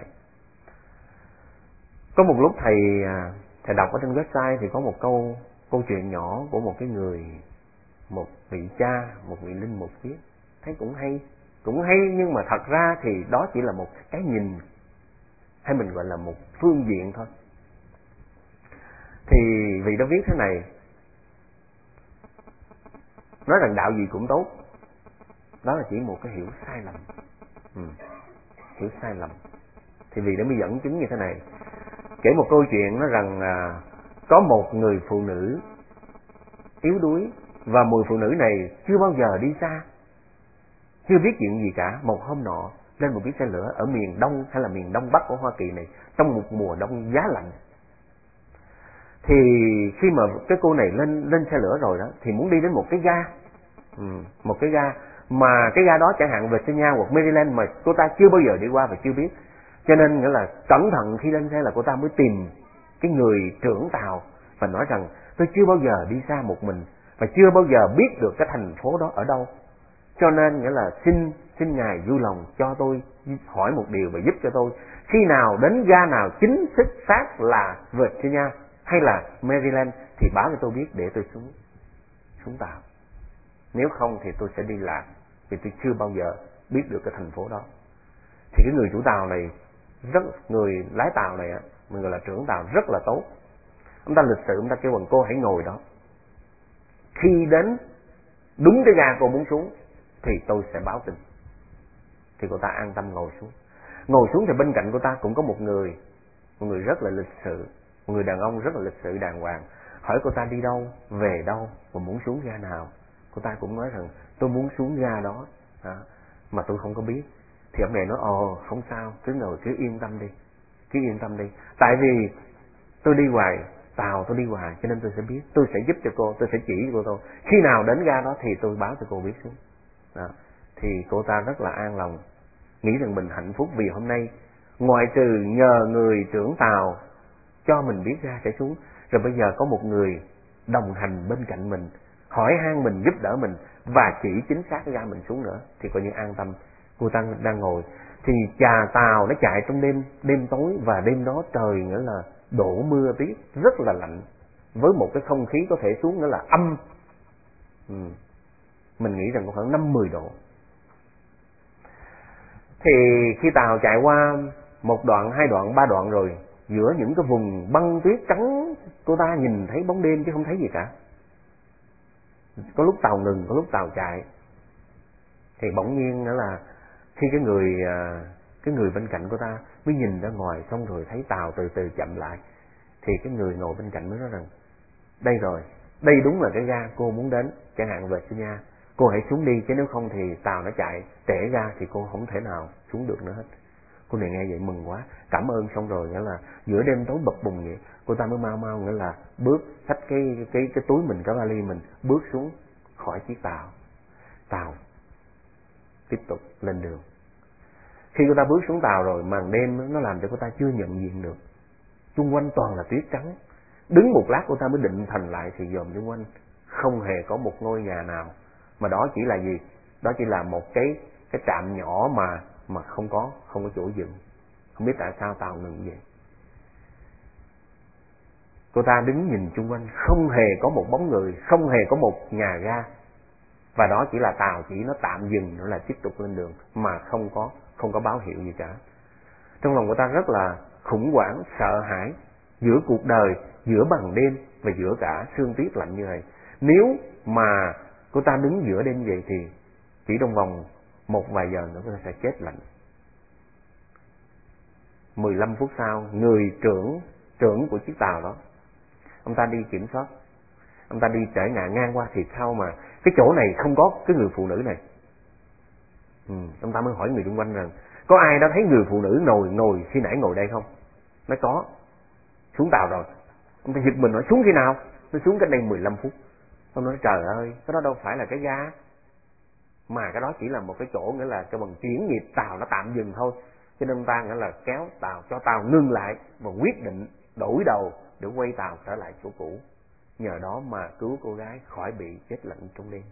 Có một lúc thầy thầy đọc ở trên website thì có một câu câu chuyện nhỏ của một cái người, một vị cha, một vị linh mục viết. Thấy cũng hay, cũng hay nhưng mà thật ra thì đó chỉ là một cái nhìn, hay mình gọi là một phương diện thôi. Thì vị đó viết thế này, nói rằng đạo gì cũng tốt, đó là chỉ một cái hiểu sai lầm. ừ. Hiểu sai lầm. Thì vị đó mới dẫn chứng như thế này, kể một câu chuyện nói rằng à, có một người phụ nữ yếu đuối, và người phụ nữ này chưa bao giờ đi xa, chưa biết chuyện gì cả. Một hôm nọ lên một chiếc xe lửa ở miền Đông hay là miền Đông Bắc của Hoa Kỳ này, trong một mùa đông giá lạnh. Thì khi mà cái cô này lên lên xe lửa rồi đó, thì muốn đi đến một cái ga, ừ, một cái ga mà cái ga đó chẳng hạn Virginia hoặc Maryland mà cô ta chưa bao giờ đi qua và chưa biết. Cho nên nghĩa là cẩn thận khi lên xe là cô ta mới tìm cái người trưởng tàu và nói rằng tôi chưa bao giờ đi xa một mình và chưa bao giờ biết được cái thành phố đó ở đâu. Cho nên nghĩa là xin xin ngài vui lòng cho tôi hỏi một điều và giúp cho tôi. Khi nào đến ga nào chính thức xác là Virginia hay là Maryland thì báo cho tôi biết để tôi xuống xuống tàu. Nếu không thì tôi sẽ đi lạc, vì tôi chưa bao giờ biết được cái thành phố đó. Thì cái người chủ tàu này, rất người lái tàu này, mình gọi là trưởng tàu, rất là tốt. Ông ta lịch sự, ông ta kêu bằng cô hãy ngồi đó. Khi đến đúng cái ga cô muốn xuống thì tôi sẽ báo tin. Thì cô ta an tâm ngồi xuống. Ngồi xuống thì bên cạnh cô ta cũng có một người, một người rất là lịch sự, một người đàn ông rất là lịch sự đàng hoàng. Hỏi cô ta đi đâu, về đâu và muốn xuống ga nào. Cô ta cũng nói rằng tôi muốn xuống ga đó à, mà tôi không có biết. Thì ông này nói ồ không sao, cứ ngồi cứ yên tâm đi, cứ yên tâm đi. Tại vì tôi đi hoài, tàu tôi đi hoài cho nên tôi sẽ biết, tôi sẽ giúp cho cô, tôi sẽ chỉ cho cô tôi. Khi nào đến ga đó thì tôi báo cho cô biết xuống. Đó. Thì cô ta rất là an lòng, nghĩ rằng mình hạnh phúc vì hôm nay ngoại trừ nhờ người trưởng tàu cho mình biết ra sẽ xuống, rồi bây giờ có một người đồng hành bên cạnh mình, hỏi han mình, giúp đỡ mình và chỉ chính xác ra mình xuống nữa, thì coi như an tâm. Cô ta đang ngồi thì chà tàu nó chạy trong đêm đêm tối, và đêm đó trời nghĩa là đổ mưa tuyết rất là lạnh, với một cái không khí có thể xuống nữa là âm, ừ. mình nghĩ rằng có khoảng năm mười độ. Thì khi tàu chạy qua một đoạn, hai đoạn, ba đoạn rồi, giữa những cái vùng băng tuyết trắng, cô ta nhìn thấy bóng đêm chứ không thấy gì cả. Có lúc tàu ngừng, có lúc tàu chạy. Thì bỗng nhiên nữa là khi cái người cái người bên cạnh cô ta mới nhìn ra ngoài, xong rồi thấy tàu từ từ chậm lại, thì cái người ngồi bên cạnh mới nói rằng đây rồi, đây đúng là cái ga cô muốn đến, chẳng hạn Virginia, cô hãy xuống đi, chứ nếu không thì tàu nó chạy trễ ra thì cô không thể nào xuống được nữa hết. Cô này nghe vậy mừng quá, cảm ơn, xong rồi nghĩa là giữa đêm tối bập bùng vậy, cô ta mới mau mau nghĩa là bước xách cái cái cái túi mình, cái vali mình, bước xuống khỏi chiếc tàu. Tàu tiếp tục lên đường. Khi cô ta bước xuống tàu rồi, màn đêm nó làm cho cô ta chưa nhận diện được, xung quanh toàn là tuyết trắng. Đứng một lát cô ta mới định thần lại thì dòm xung quanh không hề có một ngôi nhà nào, mà đó chỉ là gì? Đó chỉ là một cái cái trạm nhỏ mà mà không có không có chỗ dừng. Không biết tại sao tàu ngừng vậy. Cô ta đứng nhìn xung quanh, không hề có một bóng người, không hề có một nhà ga, và đó chỉ là tàu chỉ nó tạm dừng nữa là tiếp tục lên đường, mà không có không có báo hiệu gì cả. Trong lòng cô ta rất là khủng hoảng, sợ hãi, giữa cuộc đời, giữa ban đêm và giữa cả sương tuyết lạnh như vậy. Nếu mà cô ta đứng giữa đêm vậy thì chỉ trong vòng một vài giờ nữa chúng ta sẽ chết lạnh. mười lăm phút sau, người trưởng trưởng của chiếc tàu đó, ông ta đi kiểm soát, ông ta đi trải ngạ ngang qua, thì sao mà cái chỗ này không có cái người phụ nữ này. Ừ, ông ta mới hỏi người xung quanh rằng có ai đã thấy người phụ nữ ngồi ngồi khi nãy ngồi đây không? Nói có, xuống tàu rồi. Ông ta giật mình nói xuống khi nào? Nó xuống cách đây mười lăm phút. Ông nói trời ơi, cái đó đâu phải là cái ga, mà cái đó chỉ là một cái chỗ, nghĩa là cho bằng chuyển nhịp tàu nó tạm dừng thôi. Cho nên ông ta nghĩa là kéo tàu, cho tàu ngưng lại và quyết định đổi đầu để quay tàu trở lại chỗ cũ. Nhờ đó mà cứu cô gái khỏi bị chết lạnh trong đêm.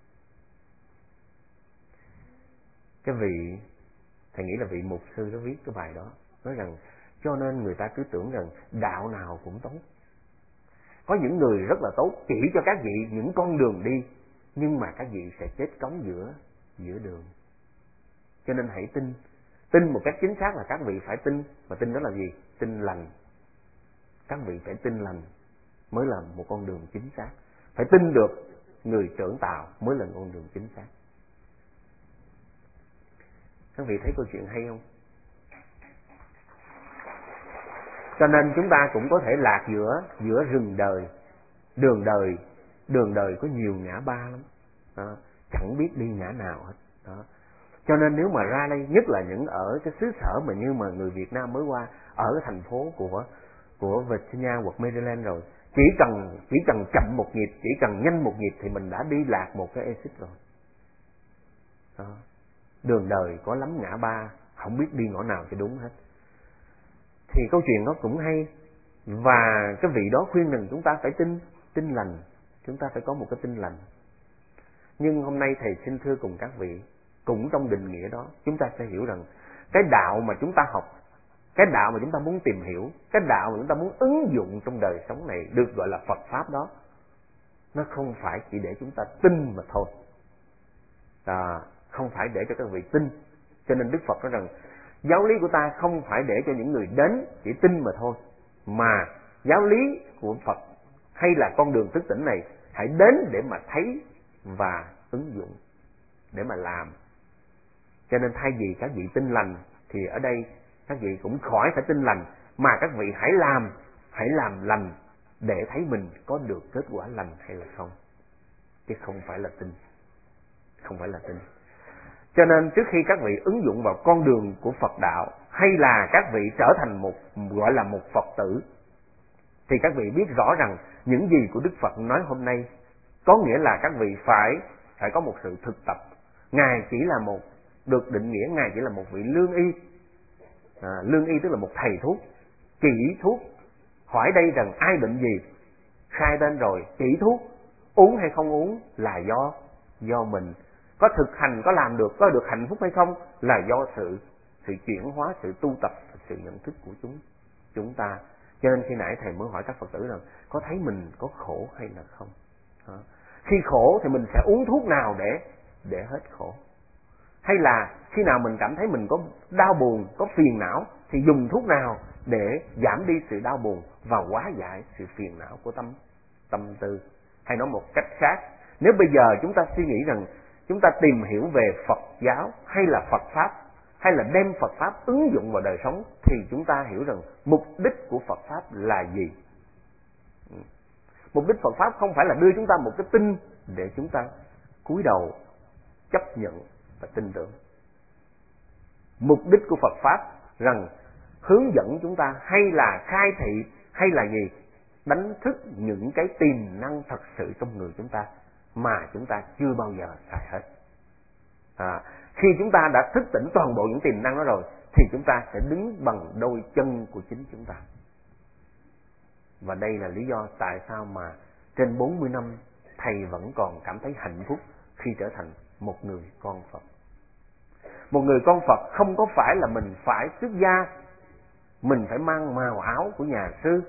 Cái vị, thầy nghĩ là vị mục sư đó viết cái bài đó, nói rằng cho nên người ta cứ tưởng rằng đạo nào cũng tốt. Có những người rất là tốt chỉ cho các vị những con đường đi, nhưng mà các vị sẽ chết cống giữa giữa đường. Cho nên hãy tin, tin một cách chính xác là các vị phải tin, và tin đó là gì? Tin lành. Các vị phải tin lành mới là một con đường chính xác. Phải tin được người trưởng tàu mới là con đường chính xác. Các vị thấy câu chuyện hay không? Cho nên chúng ta cũng có thể lạc giữa giữa rừng đời, đường đời, đường đời có nhiều ngã ba lắm, đó, chẳng biết đi ngã nào hết. Đó. Cho nên nếu mà ra đây, nhất là những ở cái xứ sở mà như mà người Việt Nam mới qua, ở cái thành phố của của Virginia hoặc Maryland rồi, chỉ cần chỉ cần chậm một nhịp, chỉ cần nhanh một nhịp thì mình đã đi lạc một cái exit rồi. Đó. Đường đời có lắm ngã ba, không biết đi ngõ nào cho đúng hết. Thì câu chuyện nó cũng hay, và cái vị đó khuyên rằng chúng ta phải tin tin lành, chúng ta phải có một cái tin lành. Nhưng hôm nay thầy xin thưa cùng các vị, cũng trong định nghĩa đó, chúng ta sẽ hiểu rằng cái đạo mà chúng ta học, cái đạo mà chúng ta muốn tìm hiểu, cái đạo mà chúng ta muốn ứng dụng trong đời sống này được gọi là Phật Pháp đó, nó không phải chỉ để chúng ta tin mà thôi. À, không phải để cho các vị tin. Cho nên Đức Phật nói rằng giáo lý của ta không phải để cho những người đến chỉ tin mà thôi, mà giáo lý của Phật hay là con đường thức tỉnh này hãy đến để mà thấy và ứng dụng, để mà làm. Cho nên thay vì các vị tin lành thì ở đây các vị cũng khỏi phải tin lành, mà các vị hãy làm, hãy làm lành để thấy mình có được kết quả lành hay là không, chứ không phải là tin, không phải là tin. Cho nên trước khi các vị ứng dụng vào con đường của Phật đạo, hay là các vị trở thành một gọi là một Phật tử, thì các vị biết rõ rằng những gì của Đức Phật nói hôm nay có nghĩa là các vị phải phải có một sự thực tập. Ngài chỉ là một, được định nghĩa Ngài chỉ là một vị lương y. À, lương y tức là một thầy thuốc, chỉ thuốc. Hỏi đây rằng ai bệnh gì, khai tên rồi, chỉ thuốc, uống hay không uống là do do mình. Có thực hành, có làm được, có được hạnh phúc hay không là do sự sự chuyển hóa, sự tu tập, sự nhận thức của chúng chúng ta. Cho nên khi nãy thầy mới hỏi các Phật tử rằng có thấy mình có khổ hay là không. Đó. Khi khổ thì mình sẽ uống thuốc nào để để hết khổ, hay là khi nào mình cảm thấy mình có đau buồn, có phiền não thì dùng thuốc nào để giảm đi sự đau buồn và hóa giải sự phiền não của tâm tâm tư. Hay nói một cách khác, nếu bây giờ chúng ta suy nghĩ rằng chúng ta tìm hiểu về Phật giáo hay là Phật Pháp, hay là đem Phật Pháp ứng dụng vào đời sống, thì chúng ta hiểu rằng mục đích của Phật Pháp là gì. Mục đích Phật Pháp không phải là đưa chúng ta một cái tin để chúng ta cúi đầu chấp nhận và tin tưởng. Mục đích của Phật Pháp rằng hướng dẫn chúng ta, hay là khai thị, hay là gì, đánh thức những cái tiềm năng thật sự trong người chúng ta mà chúng ta chưa bao giờ xài hết. À, khi chúng ta đã thức tỉnh toàn bộ những tiềm năng đó rồi thì chúng ta sẽ đứng bằng đôi chân của chính chúng ta. Và đây là lý do tại sao mà trên bốn mươi năm thầy vẫn còn cảm thấy hạnh phúc khi trở thành một người con Phật. Một người con Phật không có phải là mình phải xuất gia, mình phải mang màu áo của nhà sư,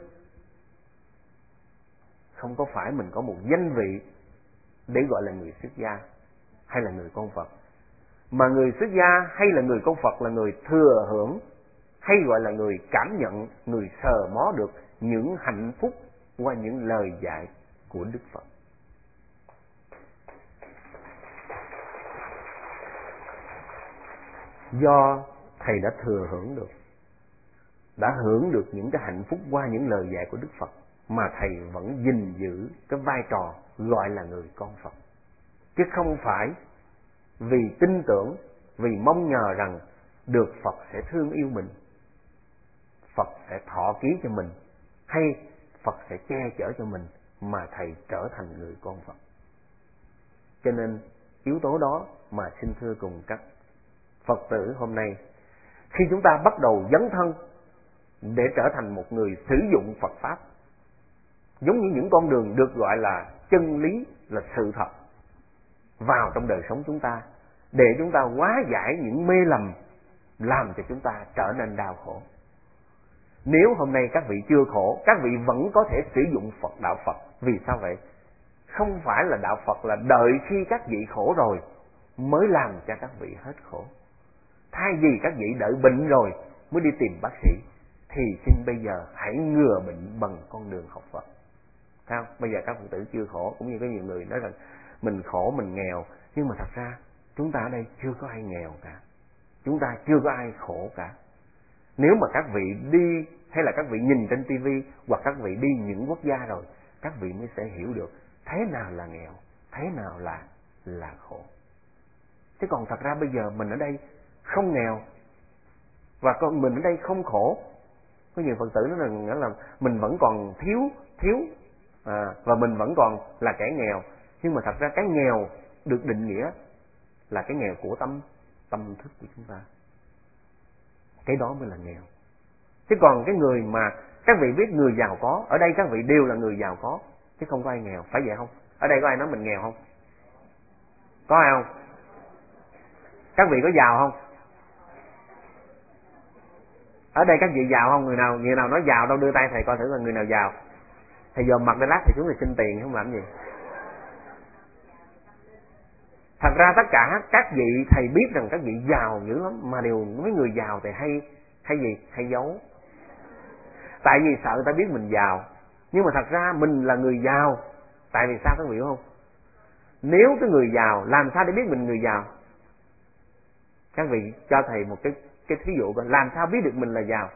không có phải mình có một danh vị để gọi là người xuất gia hay là người con Phật. Mà người xuất gia hay là người con Phật là người thừa hưởng, hay gọi là người cảm nhận, người sờ mó được những hạnh phúc qua những lời dạy của Đức Phật. do thầy đã thừa hưởng được, đã hưởng được những cái hạnh phúc qua những lời dạy của Đức Phật, mà thầy vẫn gìn giữ cái vai trò gọi là người con Phật. Chứ không phải vì tin tưởng, vì mong nhờ rằng được Phật sẽ thương yêu mình, Phật sẽ thọ ký cho mình, hay Phật sẽ che chở cho mình, mà thầy trở thành người con Phật. Cho nên yếu tố đó mà xin thưa cùng các Phật tử hôm nay, khi chúng ta bắt đầu dấn thân để trở thành một người sử dụng Phật Pháp, giống như những con đường được gọi là chân lý, là sự thật, vào trong đời sống chúng ta, để chúng ta hóa giải những mê lầm làm cho chúng ta trở nên đau khổ. Nếu hôm nay các vị chưa khổ, các vị vẫn có thể sử dụng Phật, đạo Phật. Vì sao vậy? Không phải là đạo Phật là đợi khi các vị khổ rồi mới làm cho các vị hết khổ. Thay vì các vị đợi bệnh rồi mới đi tìm bác sĩ, thì xin bây giờ hãy ngừa bệnh bằng con đường học Phật. Thấy không? Bây giờ các Phật tử chưa khổ, cũng như có nhiều người nói rằng mình khổ, mình nghèo, nhưng mà thật ra chúng ta ở đây chưa có ai nghèo cả, chúng ta chưa có ai khổ cả. Nếu mà các vị đi, hay là các vị nhìn trên tivi, hoặc các vị đi những quốc gia rồi, các vị mới sẽ hiểu được thế nào là nghèo, thế nào là là khổ. Chứ còn thật ra bây giờ mình ở đây không nghèo, và con mình ở đây không khổ. Có nhiều Phật tử nói rằng là mình vẫn còn thiếu thiếu à, và mình vẫn còn là kẻ nghèo. Nhưng mà thật ra cái nghèo được định nghĩa là cái nghèo của tâm tâm thức của chúng ta. Cái đó mới là nghèo. Chứ còn cái người mà các vị biết người giàu có, ở đây các vị đều là người giàu có, chứ không có ai nghèo, phải vậy không? Ở đây có ai nói mình nghèo không? Có ai không? Các vị có giàu không? Ở đây các vị giàu không? Người nào người nào nói giàu đâu, đưa tay thầy coi thử là người nào giàu. Thầy dòm mặt để lát thầy xuống thì xin tiền, không làm gì. Thật ra tất cả các vị thầy biết rằng các vị giàu dữ lắm, mà đều mấy người giàu thì hay hay gì hay giấu. Tại vì sợ người ta biết mình giàu, nhưng mà thật ra mình là người giàu. Tại vì sao các vị hiểu không? Nếu cái người giàu, làm sao để biết mình người giàu? Các vị cho thầy một cái cái thí dụ coi, làm sao biết được mình là giàu?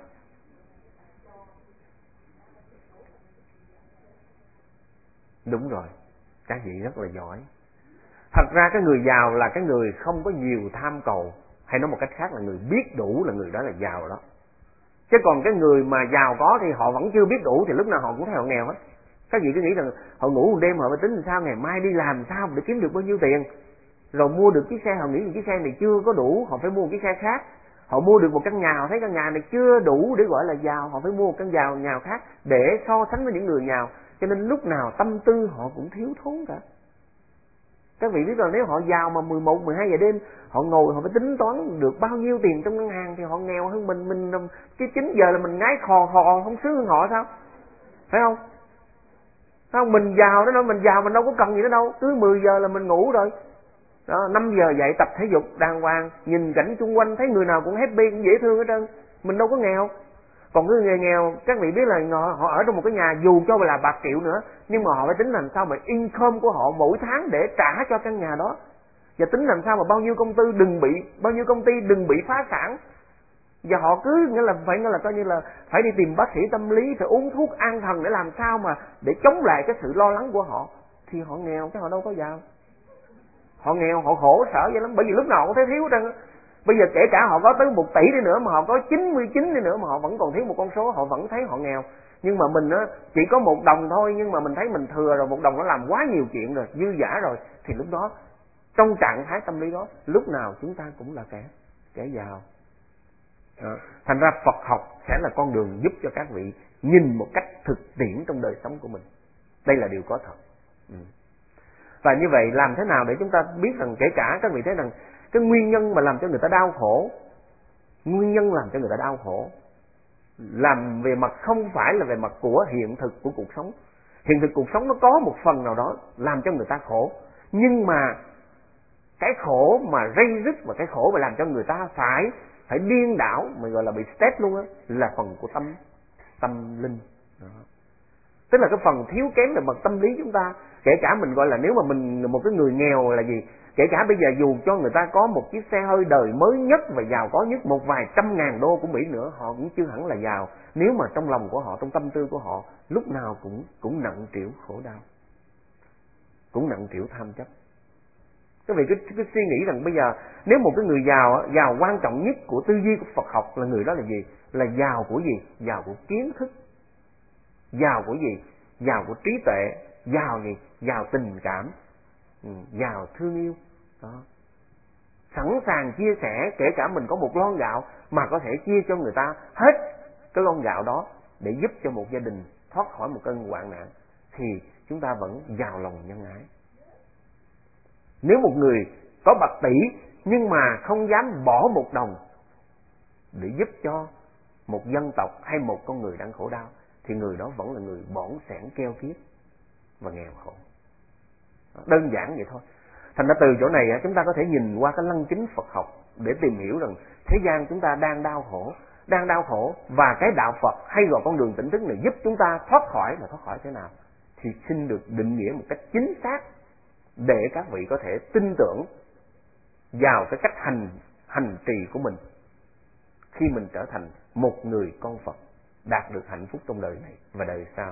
Đúng rồi, các vị rất là giỏi. Thật ra cái người giàu là cái người không có nhiều tham cầu, hay nói một cách khác là người biết đủ, là người đó là giàu đó. Chứ còn cái người mà giàu có thì họ vẫn chưa biết đủ, thì lúc nào họ cũng thấy họ nghèo hết. Các vị cứ nghĩ rằng họ ngủ một đêm họ phải tính làm sao ngày mai đi làm sao để kiếm được bao nhiêu tiền, rồi mua được chiếc xe, họ nghĩ rằng chiếc xe này chưa có đủ, họ phải mua một chiếc xe khác. Họ mua được một căn nhà, họ thấy căn nhà này chưa đủ để gọi là giàu, họ phải mua một căn giàu nhà khác để so sánh với những người nghèo. Cho nên lúc nào tâm tư họ cũng thiếu thốn cả. Các vị biết rằng nếu họ giàu mà mười một, mười hai giờ đêm họ ngồi họ phải tính toán được bao nhiêu tiền trong ngân hàng, thì họ nghèo hơn mình. Mình cái chín giờ là mình ngái khò khò không sướng hơn họ sao? Phải không? Phải không? Mình giàu đó đâu, mình giàu mình đâu có cần gì nữa đâu, cứ mười giờ là mình ngủ rồi. Đó, năm giờ dậy tập thể dục đàng hoàng, nhìn cảnh xung quanh thấy người nào cũng happy, cũng dễ thương hết trơn. Mình đâu có nghèo. Còn cái người nghèo, các vị biết là họ, họ ở trong một cái nhà dù cho là bạc triệu nữa, nhưng mà họ phải tính làm sao mà income của họ mỗi tháng để trả cho căn nhà đó, và tính làm sao mà bao nhiêu công ty đừng bị bao nhiêu công ty đừng bị phá sản. Và họ cứ nghĩa là phải nghĩa là coi như là phải đi tìm bác sĩ tâm lý, phải uống thuốc an thần để làm sao mà để chống lại cái sự lo lắng của họ. Thì họ nghèo chứ họ đâu có giàu. Họ nghèo, họ khổ sở vậy lắm, bởi vì lúc nào họ cũng thấy thiếu hết trơn. Bây giờ kể cả họ có tới một tỷ đi nữa, mà họ có chín mươi chín đi nữa, mà họ vẫn còn thiếu một con số, họ vẫn thấy họ nghèo. Nhưng mà mình á chỉ có một đồng thôi, nhưng mà mình thấy mình thừa rồi, một đồng nó làm quá nhiều chuyện rồi, dư dả rồi, thì lúc đó trong trạng thái tâm lý đó, lúc nào chúng ta cũng là kẻ kẻ giàu. Đó. Thành ra Phật học sẽ là con đường giúp cho các vị nhìn một cách thực tiễn trong đời sống của mình. Đây là điều có thật. Ừ. Và như vậy làm thế nào để chúng ta biết rằng, kể cả các vị thấy rằng cái nguyên nhân mà làm cho người ta đau khổ, nguyên nhân làm cho người ta đau khổ làm về mặt không phải là về mặt của hiện thực của cuộc sống. Hiện thực cuộc sống nó có một phần nào đó làm cho người ta khổ, nhưng mà cái khổ mà rây rứt và cái khổ mà làm cho người ta phải phải điên đảo, mà gọi là bị stress luôn á, là phần của tâm tâm linh. Đó. Tức là cái phần thiếu kém về mặt tâm lý chúng ta. Kể cả mình gọi là nếu mà mình một cái người nghèo là gì, Kể cả bây giờ dù cho người ta có một chiếc xe hơi đời mới nhất và giàu có nhất một vài trăm ngàn đô của Mỹ nữa, họ cũng chưa hẳn là giàu nếu mà trong lòng của họ, trong tâm tư của họ lúc nào cũng cũng nặng trĩu khổ đau, cũng nặng trĩu tham chấp. Các vị cứ, cứ suy nghĩ rằng bây giờ nếu một cái người giàu, giàu quan trọng nhất của tư duy của Phật học là người đó là gì? Là giàu của gì? Giàu của kiến thức. Giàu của gì? Giàu của trí tuệ. Giàu gì? Giàu tình cảm. Ừ, giàu thương yêu. Đó. Sẵn sàng chia sẻ, kể cả mình có một lon gạo mà có thể chia cho người ta hết cái lon gạo đó để giúp cho một gia đình thoát khỏi một cơn hoạn nạn, thì chúng ta vẫn giàu lòng nhân ái. Nếu một người có bạc tỷ nhưng mà không dám bỏ một đồng để giúp cho một dân tộc hay một con người đang khổ đau, thì người đó vẫn là người bỏn sẻn keo kiết và nghèo khổ. Đơn giản vậy thôi. Thành ra từ chỗ này chúng ta có thể nhìn qua cái lăng kính Phật học để tìm hiểu rằng thế gian chúng ta đang đau khổ, đang đau khổ và cái đạo Phật hay gọi con đường tỉnh thức này giúp chúng ta thoát khỏi. Là thoát khỏi thế nào? Thì xin được định nghĩa một cách chính xác để các vị có thể tin tưởng vào cái cách hành hành trì của mình khi mình trở thành một người con Phật, đạt được hạnh phúc trong đời này và đời sau.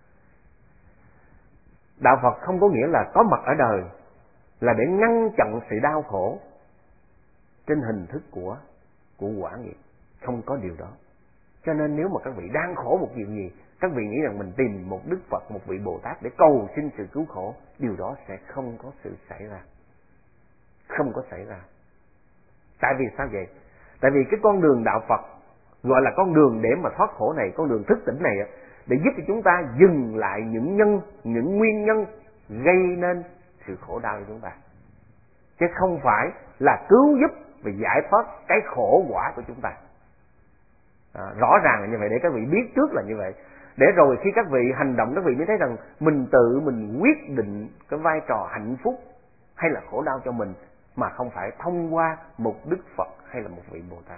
Đạo Phật không có nghĩa là có mặt ở đời là để ngăn chặn sự đau khổ trên hình thức của của quả nghiệp. Không có điều đó. Cho nên nếu mà các vị đang khổ một chuyện gì, các vị nghĩ rằng mình tìm một Đức Phật, một vị Bồ Tát để cầu xin sự cứu khổ, điều đó sẽ không có sự xảy ra. Không có xảy ra. Tại vì sao vậy? Tại vì cái con đường đạo Phật gọi là con đường để mà thoát khổ này, con đường thức tỉnh này, để giúp cho chúng ta dừng lại những nhân, những nguyên nhân gây nên sự khổ đau cho chúng ta, chứ không phải là cứu giúp và giải thoát cái khổ quả của chúng ta. À, rõ ràng là như vậy, để các vị biết trước là như vậy, để rồi khi các vị hành động, các vị mới thấy rằng mình tự mình quyết định cái vai trò hạnh phúc hay là khổ đau cho mình, mà không phải thông qua một Đức Phật hay là một vị Bồ Tát.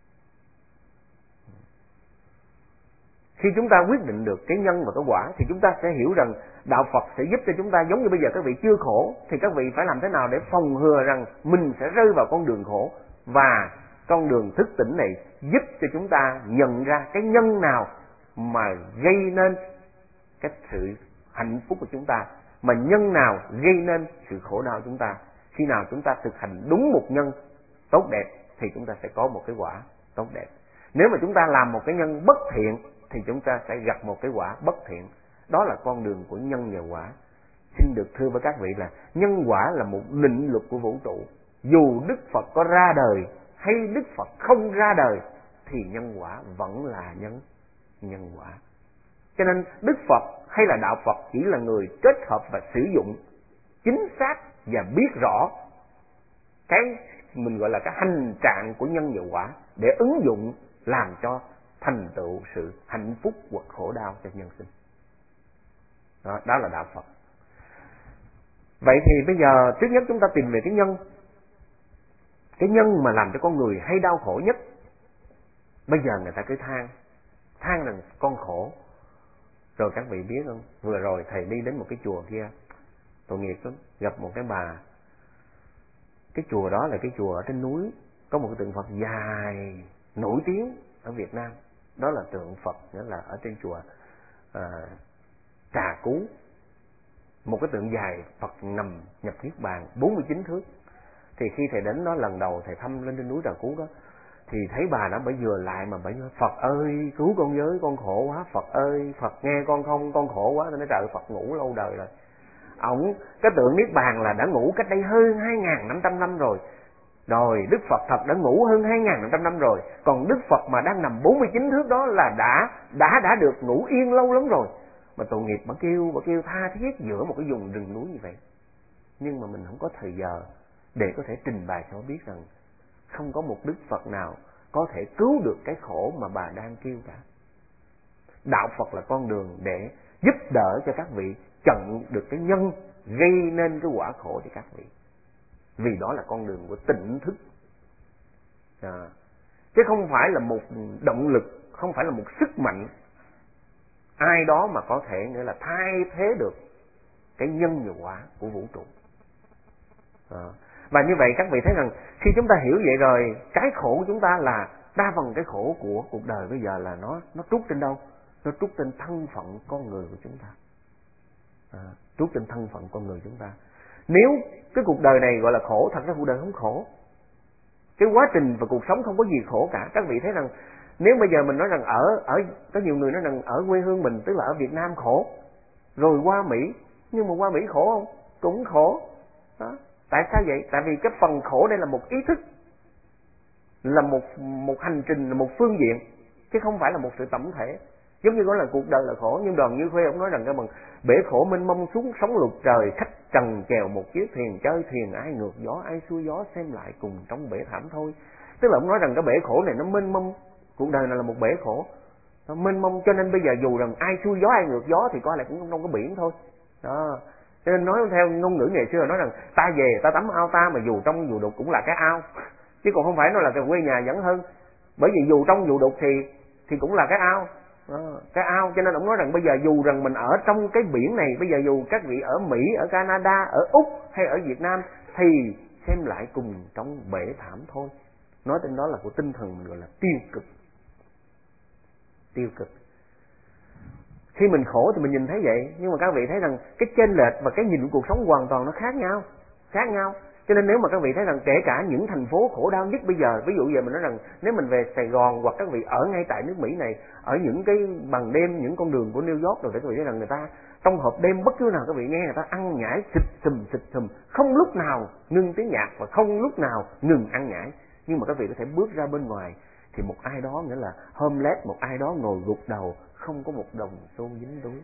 Khi chúng ta quyết định được cái nhân và cái quả thì chúng ta sẽ hiểu rằng đạo Phật sẽ giúp cho chúng ta, giống như bây giờ các vị chưa khổ thì các vị phải làm thế nào để phòng ngừa rằng mình sẽ rơi vào con đường khổ, và con đường thức tỉnh này giúp cho chúng ta nhận ra cái nhân nào mà gây nên cái sự hạnh phúc của chúng ta, mà nhân nào gây nên sự khổ đau của chúng ta. Khi nào chúng ta thực hành đúng một nhân tốt đẹp thì chúng ta sẽ có một cái quả tốt đẹp. Nếu mà chúng ta làm một cái nhân bất thiện thì chúng ta sẽ gặp một cái quả bất thiện. Đó là con đường của nhân và quả. Xin được thưa với các vị là nhân quả là một định luật của vũ trụ. Dù Đức Phật có ra đời hay Đức Phật không ra đời thì nhân quả vẫn là nhân nhân quả. Cho nên Đức Phật hay là đạo Phật chỉ là người kết hợp và sử dụng chính xác và biết rõ cái mình gọi là cái hành trạng của nhân và quả để ứng dụng làm cho thành tựu sự hạnh phúc hoặc khổ đau cho nhân sinh. Đó, đó là đạo Phật. Vậy thì bây giờ trước nhất chúng ta tìm về cái nhân. Cái nhân mà làm cho con người hay đau khổ nhất. Bây giờ người ta cứ than, than rằng con khổ. Rồi các vị biết không, vừa rồi thầy đi đến một cái chùa kia, tội nghiệp lắm, gặp một cái bà. Cái chùa đó là cái chùa ở trên núi, có một cái tượng Phật dài nổi tiếng ở Việt Nam. Đó là tượng Phật, nghĩa là ở trên chùa à, Trà Cú. Một cái tượng dài Phật nằm nhập niết bàn bốn mươi chín thước. Thì khi thầy đến đó lần đầu, thầy thăm lên trên núi Trà Cú đó, thì thấy bà đã bởi vừa lại mà bởi Phật ơi cứu con với, con khổ quá, Phật ơi Phật nghe con không, con khổ quá. Tôi nói trời, Phật ngủ lâu đời rồi. Ổng cái tượng niết bàn là đã ngủ cách đây hơn hai nghìn năm trăm năm rồi. Rồi Đức Phật thật đã ngủ hơn hai nghìn năm trăm năm rồi. Còn Đức Phật mà đang nằm bốn mươi chín thước đó là đã đã đã được ngủ yên lâu lắm rồi. Mà tội nghiệp bà kêu, bà kêu tha thiết giữa một cái vùng rừng núi như vậy. Nhưng mà mình không có thời giờ để có thể trình bày cho biết rằng không có một Đức Phật nào có thể cứu được cái khổ mà bà đang kêu cả. Đạo Phật là con đường để giúp đỡ cho các vị chặn được cái nhân gây nên cái quả khổ cho các vị. Vì đó là con đường của tỉnh thức. À, chứ không phải là một động lực, không phải là một sức mạnh ai đó mà có thể nghĩa là thay thế được cái nhân và quả của vũ trụ. À, Và như vậy các vị thấy rằng khi chúng ta hiểu vậy rồi, cái khổ của chúng ta là đa phần cái khổ của cuộc đời bây giờ là nó nó trút trên đâu? Nó trút trên thân phận con người của chúng ta. À, trút trên thân phận con người chúng ta. Nếu cái cuộc đời này gọi là khổ, thật ra cuộc đời không khổ. Cái quá trình và cuộc sống không có gì khổ cả. Các vị thấy rằng nếu bây giờ mình nói rằng ở ở có nhiều người nói rằng ở quê hương mình, tức là ở Việt Nam khổ, rồi qua Mỹ, nhưng mà qua Mỹ khổ không? Cũng khổ. Đó. Tại sao vậy? Tại vì cái phần khổ đây là một ý thức, là một một hành trình, là một phương diện, chứ không phải là một sự tổng thể. Giống như nói là cuộc đời là khổ, nhưng Đoàn Như Khuê ông nói rằng cái bằng bể khổ mênh mông xuống sóng lục trời, khách trần chèo một chiếc thuyền, chơi thuyền ai ngược gió, ai xuôi gió xem lại cùng trong bể thảm thôi. Tức là ông nói rằng cái bể khổ này nó mênh mông, cuộc đời này là một bể khổ, nó mênh mông, cho nên bây giờ dù rằng ai xuôi gió ai ngược gió thì coi lại cũng không có biển thôi. Đó. Cho nên nói theo ngôn ngữ ngày xưa nói rằng ta về ta tắm ao ta, mà dù trong dù đục cũng là cái ao, chứ còn không phải nói là cái quê nhà vẫn hơn. Bởi vì dù trong dù đục thì thì cũng là cái ao. Đó, cái ao. Cho nên ông nói rằng bây giờ dù rằng mình ở trong cái biển này, bây giờ dù các vị ở Mỹ, ở Canada, ở Úc hay ở Việt Nam thì xem lại cùng trong bể thảm thôi. Nói tên đó là của tinh thần mình gọi là tiêu cực. Tiêu cực. Khi mình khổ thì mình nhìn thấy vậy, nhưng mà các vị thấy rằng cái chênh lệch và cái nhìn của cuộc sống hoàn toàn nó khác nhau, khác nhau. Cho nên nếu mà các vị thấy rằng kể cả những thành phố khổ đau nhất bây giờ, ví dụ giờ mình nói rằng nếu mình về Sài Gòn hoặc các vị ở ngay tại nước Mỹ này, ở những cái bằng đêm, những con đường của New York rồi, để các vị thấy rằng người ta trong hộp đêm bất cứ nào các vị nghe người ta ăn nhảy xịt xùm xịt xùm, không lúc nào ngưng tiếng nhạc và không lúc nào ngừng ăn nhảy. Nhưng mà các vị có thể bước ra bên ngoài thì một ai đó, nghĩa là homeless, một ai đó ngồi gục đầu, không có một đồng xu dính túi.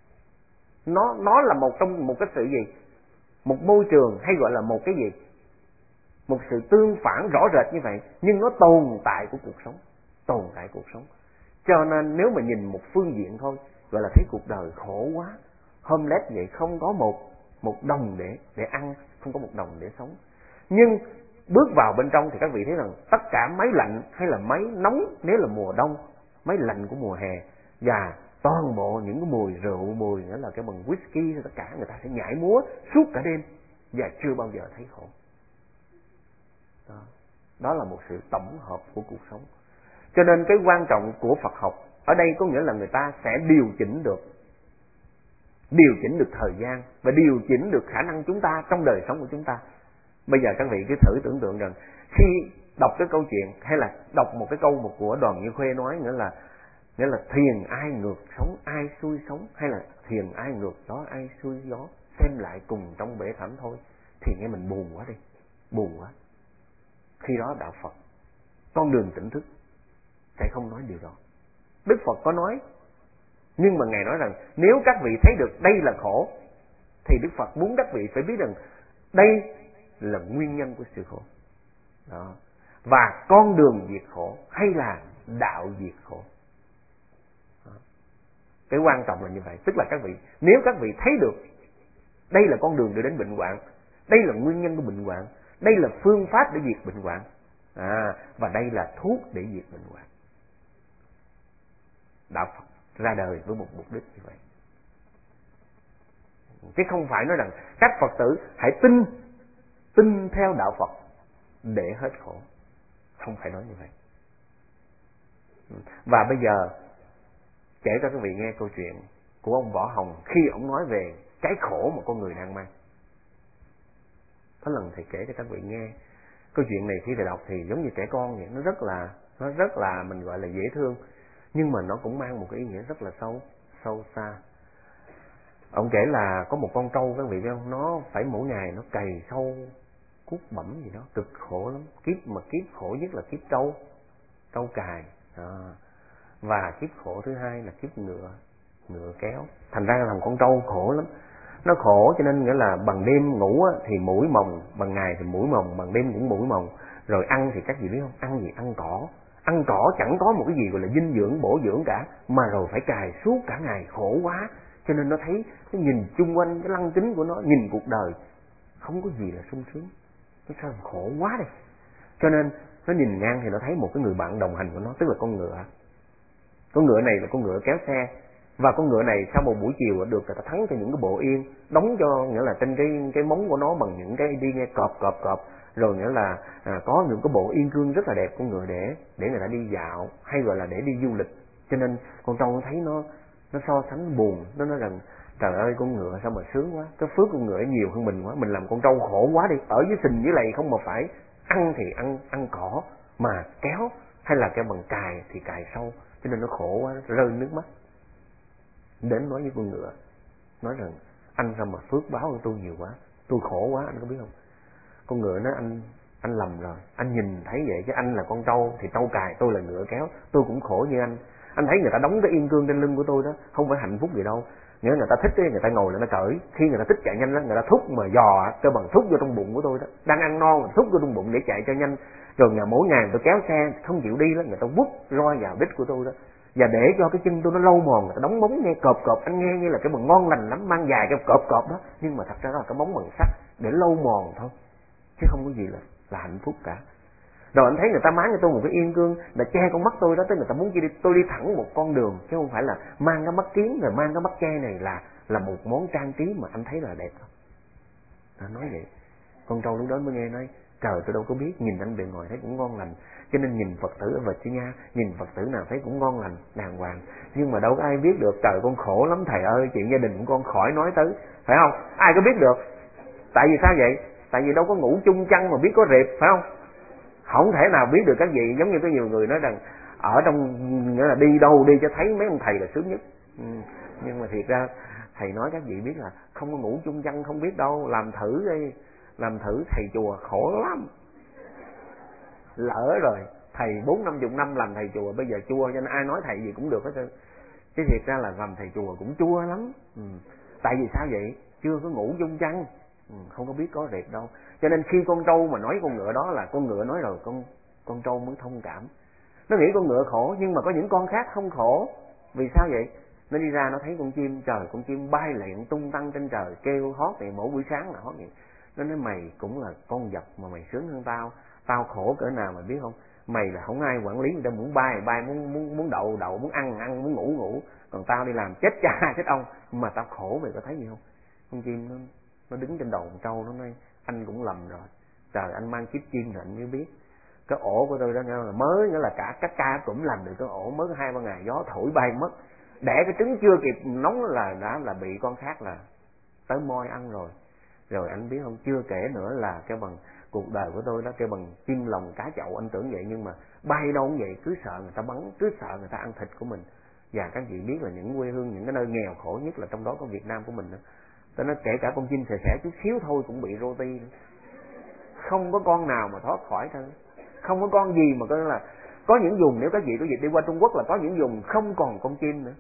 Nó nó là một trong một cái sự gì? Một môi trường hay gọi là một cái gì? Một sự tương phản rõ rệt như vậy, nhưng nó tồn tại của cuộc sống, tồn tại cuộc sống. Cho nên nếu mà nhìn một phương diện thôi, gọi là thấy cuộc đời khổ quá, homeless vậy, không có một một đồng để để ăn, không có một đồng để sống. Nhưng bước vào bên trong thì các vị thấy rằng tất cả máy lạnh hay là máy nóng nếu là mùa đông, máy lạnh của mùa hè, và toàn bộ những cái mùi rượu, mùi nghĩa là cái bằng whisky, tất cả người ta sẽ nhảy múa suốt cả đêm và chưa bao giờ thấy khổ. Đó, đó là một sự tổng hợp của cuộc sống. Cho nên cái quan trọng của Phật học ở đây có nghĩa là người ta sẽ điều chỉnh được, điều chỉnh được thời gian và điều chỉnh được khả năng chúng ta trong đời sống của chúng ta. Bây giờ các vị cứ thử tưởng tượng rằng khi đọc cái câu chuyện hay là đọc một cái câu một của Đoàn Như Khuê nói, nghĩa là nghĩa là thuyền ai ngược sống ai xuôi sống, hay là thuyền ai ngược gió ai xuôi gió, xem lại cùng trong bể thảm thôi, thì nghe mình buồn quá đi, buồn quá. Khi đó đạo Phật, con đường tỉnh thức sẽ không nói điều đó. Đức Phật có nói, nhưng mà Ngài nói rằng nếu các vị thấy được đây là khổ, thì Đức Phật muốn các vị phải biết rằng đây là nguyên nhân của sự khổ. Đó. Và con đường diệt khổ hay là đạo diệt khổ. Đó. Cái quan trọng là như vậy. Tức là các vị, nếu các vị thấy được đây là con đường để đến bệnh hoạn, đây là nguyên nhân của bệnh hoạn, đây là phương pháp để diệt bệnh hoạn, à, và đây là thuốc để diệt bệnh hoạn. Đạo Phật ra đời với một mục đích như vậy. Chứ không phải nói rằng các Phật tử hãy tin tin theo đạo Phật để hết khổ. Không phải nói như vậy. Và bây giờ kể cho các vị nghe câu chuyện của ông Võ Hồng khi ông nói về cái khổ mà con người đang mang. Có lần thầy kể cho các vị nghe câu chuyện này, khi thầy đọc thì giống như trẻ con vậy, nó rất là nó rất là mình gọi là dễ thương, nhưng mà nó cũng mang một cái ý nghĩa rất là sâu sâu xa. Ông kể là có một con trâu, các vị biết không, nó phải mỗi ngày nó cày sâu cuốc bẩm gì đó, cực khổ lắm. Kiếp mà kiếp khổ nhất là kiếp trâu, trâu cài. À. Và kiếp khổ thứ hai là kiếp ngựa, ngựa kéo. Thành ra làm con trâu khổ lắm. Nó khổ cho nên nghĩa là bằng đêm ngủ thì mũi mồng, bằng ngày thì mũi mồng, bằng đêm cũng mũi mồng. Rồi ăn thì các vị biết không, ăn gì ăn cỏ. Ăn cỏ chẳng có một cái gì gọi là dinh dưỡng, bổ dưỡng cả, mà rồi phải cài suốt cả ngày, khổ quá. Cho nên nó thấy, nó nhìn chung quanh cái lăng kính của nó, nhìn cuộc đời không có gì là sung sướng. Nó sao khổ quá đây. Cho nên nó nhìn ngang thì nó thấy một cái người bạn đồng hành của nó, tức là con ngựa. Con ngựa này là con ngựa kéo xe. Và con ngựa này sau một buổi chiều được người ta thắng cho những cái bộ yên, đóng cho nghĩa là trên cái cái móng của nó bằng những cái đi nghe cọp cọp cọp, rồi nghĩa là à, có những cái bộ yên cương rất là đẹp con ngựa để để người ta đi dạo, hay gọi là để đi du lịch. Cho nên con trâu nó thấy nó nó so sánh buồn, nó nói rằng trời ơi con ngựa sao mà sướng quá, cái phước con ngựa nhiều hơn mình quá, mình làm con trâu khổ quá đi, ở dưới sình dưới lầy không mà phải ăn thì ăn ăn cỏ mà kéo, hay là cái bằng cài thì cài sâu, cho nên nó khổ quá, rơi nước mắt. Đến nói với con ngựa, nói rằng anh sao mà phước báo hơn tôi nhiều quá, tôi khổ quá, anh có biết không? Con ngựa nói anh anh lầm rồi, anh nhìn thấy vậy chứ anh là con trâu thì trâu cài, tôi là ngựa kéo, tôi cũng khổ như anh. Anh thấy người ta đóng cái yên cương trên lưng của tôi đó, không phải hạnh phúc gì đâu. Nghĩa người ta thích cái người ta ngồi lại nó cởi, khi người ta thích chạy nhanh đó, người ta thúc mà dò cái bằng thúc vô trong bụng của tôi đó, đang ăn no mà thúc vô trong bụng để chạy cho nhanh, rồi ngày mỗi ngày tôi kéo xe không chịu đi đó, người ta quất roi vào đít của tôi đó, và để cho cái chân tôi nó lâu mòn, người ta đóng móng nghe cọp cọp, anh nghe như là cái bằng ngon lành lắm, mang dài cái cọp cọp đó, nhưng mà thật ra đó là cái móng bằng sắt để lâu mòn thôi, chứ không có gì là là hạnh phúc cả. Rồi anh thấy người ta máng cho tôi một cái yên cương là che con mắt tôi đó, tức người ta muốn chi đi tôi đi thẳng một con đường, chứ không phải là mang cái mắt kiếm rồi mang cái mắt che này là là một món trang trí mà anh thấy là đẹp. Nó nói vậy, con trâu lúc đó mới nghe nói trời tôi đâu có biết, nhìn anh bề ngoài thấy cũng ngon lành, cho nên nhìn Phật tử ở Virginia, nhìn Phật tử nào thấy cũng ngon lành đàng hoàng, nhưng mà đâu có ai biết được trời con khổ lắm thầy ơi, chuyện gia đình của con khỏi nói tới, phải không? Ai có biết được? Tại vì sao vậy? Tại vì đâu có ngủ chung chăn mà biết có rệp, phải không? Không thể nào biết được các vị, giống như có nhiều người nói rằng ở trong nghĩa là đi đâu đi cho thấy mấy ông thầy là sướng nhất. Ừ. Nhưng mà thiệt ra thầy nói các vị biết là không có ngủ chung chăn không biết đâu, làm thử đi, làm thử thầy chùa khổ lắm. Lỡ rồi thầy bốn năm chục năm làm thầy chùa, bây giờ chua cho nên ai nói thầy gì cũng được hết trơn. Chứ thiệt ra là làm thầy chùa cũng chua lắm. Ừ. Tại vì sao vậy? Chưa có ngủ chung chăn, ừ, không có biết có rệp đâu. Cho nên khi con trâu mà nói con ngựa đó là con ngựa nói rồi, con con trâu mới thông cảm. Nó nghĩ con ngựa khổ, nhưng mà có những con khác không khổ. Vì sao vậy? Nó đi ra nó thấy con chim, trời con chim bay lượn tung tăng trên trời, kêu hót thì mỗi buổi sáng là hót vậy. Nó nói mày cũng là con vật mà mày sướng hơn tao, tao khổ cỡ nào mày biết không? Mày là không ai quản lý, người ta muốn bay bay, muốn muốn muốn đậu đậu, muốn ăn ăn, muốn ngủ ngủ, còn tao đi làm chết cha chết ông mà tao khổ, mày có thấy gì không? Con chim nó nó đứng trên đầu con trâu, nó nói anh cũng lầm rồi, trời anh mang kiếp chim rồi anh mới biết. Cái ổ của tôi đó nghĩa là mới, nghĩa là cả các ca cũng làm được cái ổ mới có hai ba ngày gió thổi bay mất, đẻ cái trứng chưa kịp nóng là đã là bị con khác là tới moi ăn rồi. Rồi anh biết không, chưa kể nữa là cái bằng cuộc đời của tôi đó, cái bằng chim lồng cá chậu, anh tưởng vậy nhưng mà bay đâu cũng vậy, cứ sợ người ta bắn, cứ sợ người ta ăn thịt của mình. Và các vị biết là những quê hương, những cái nơi nghèo khổ nhất là trong đó có Việt Nam của mình đó. Tôi nói kể cả con chim sẻ sẻ chút xíu thôi cũng bị rô ti nữa. Không có con nào mà thoát khỏi thôi, không có con gì mà coi là có những vùng, nếu các vị có dịp đi qua Trung Quốc là có những vùng không còn con chim nữa.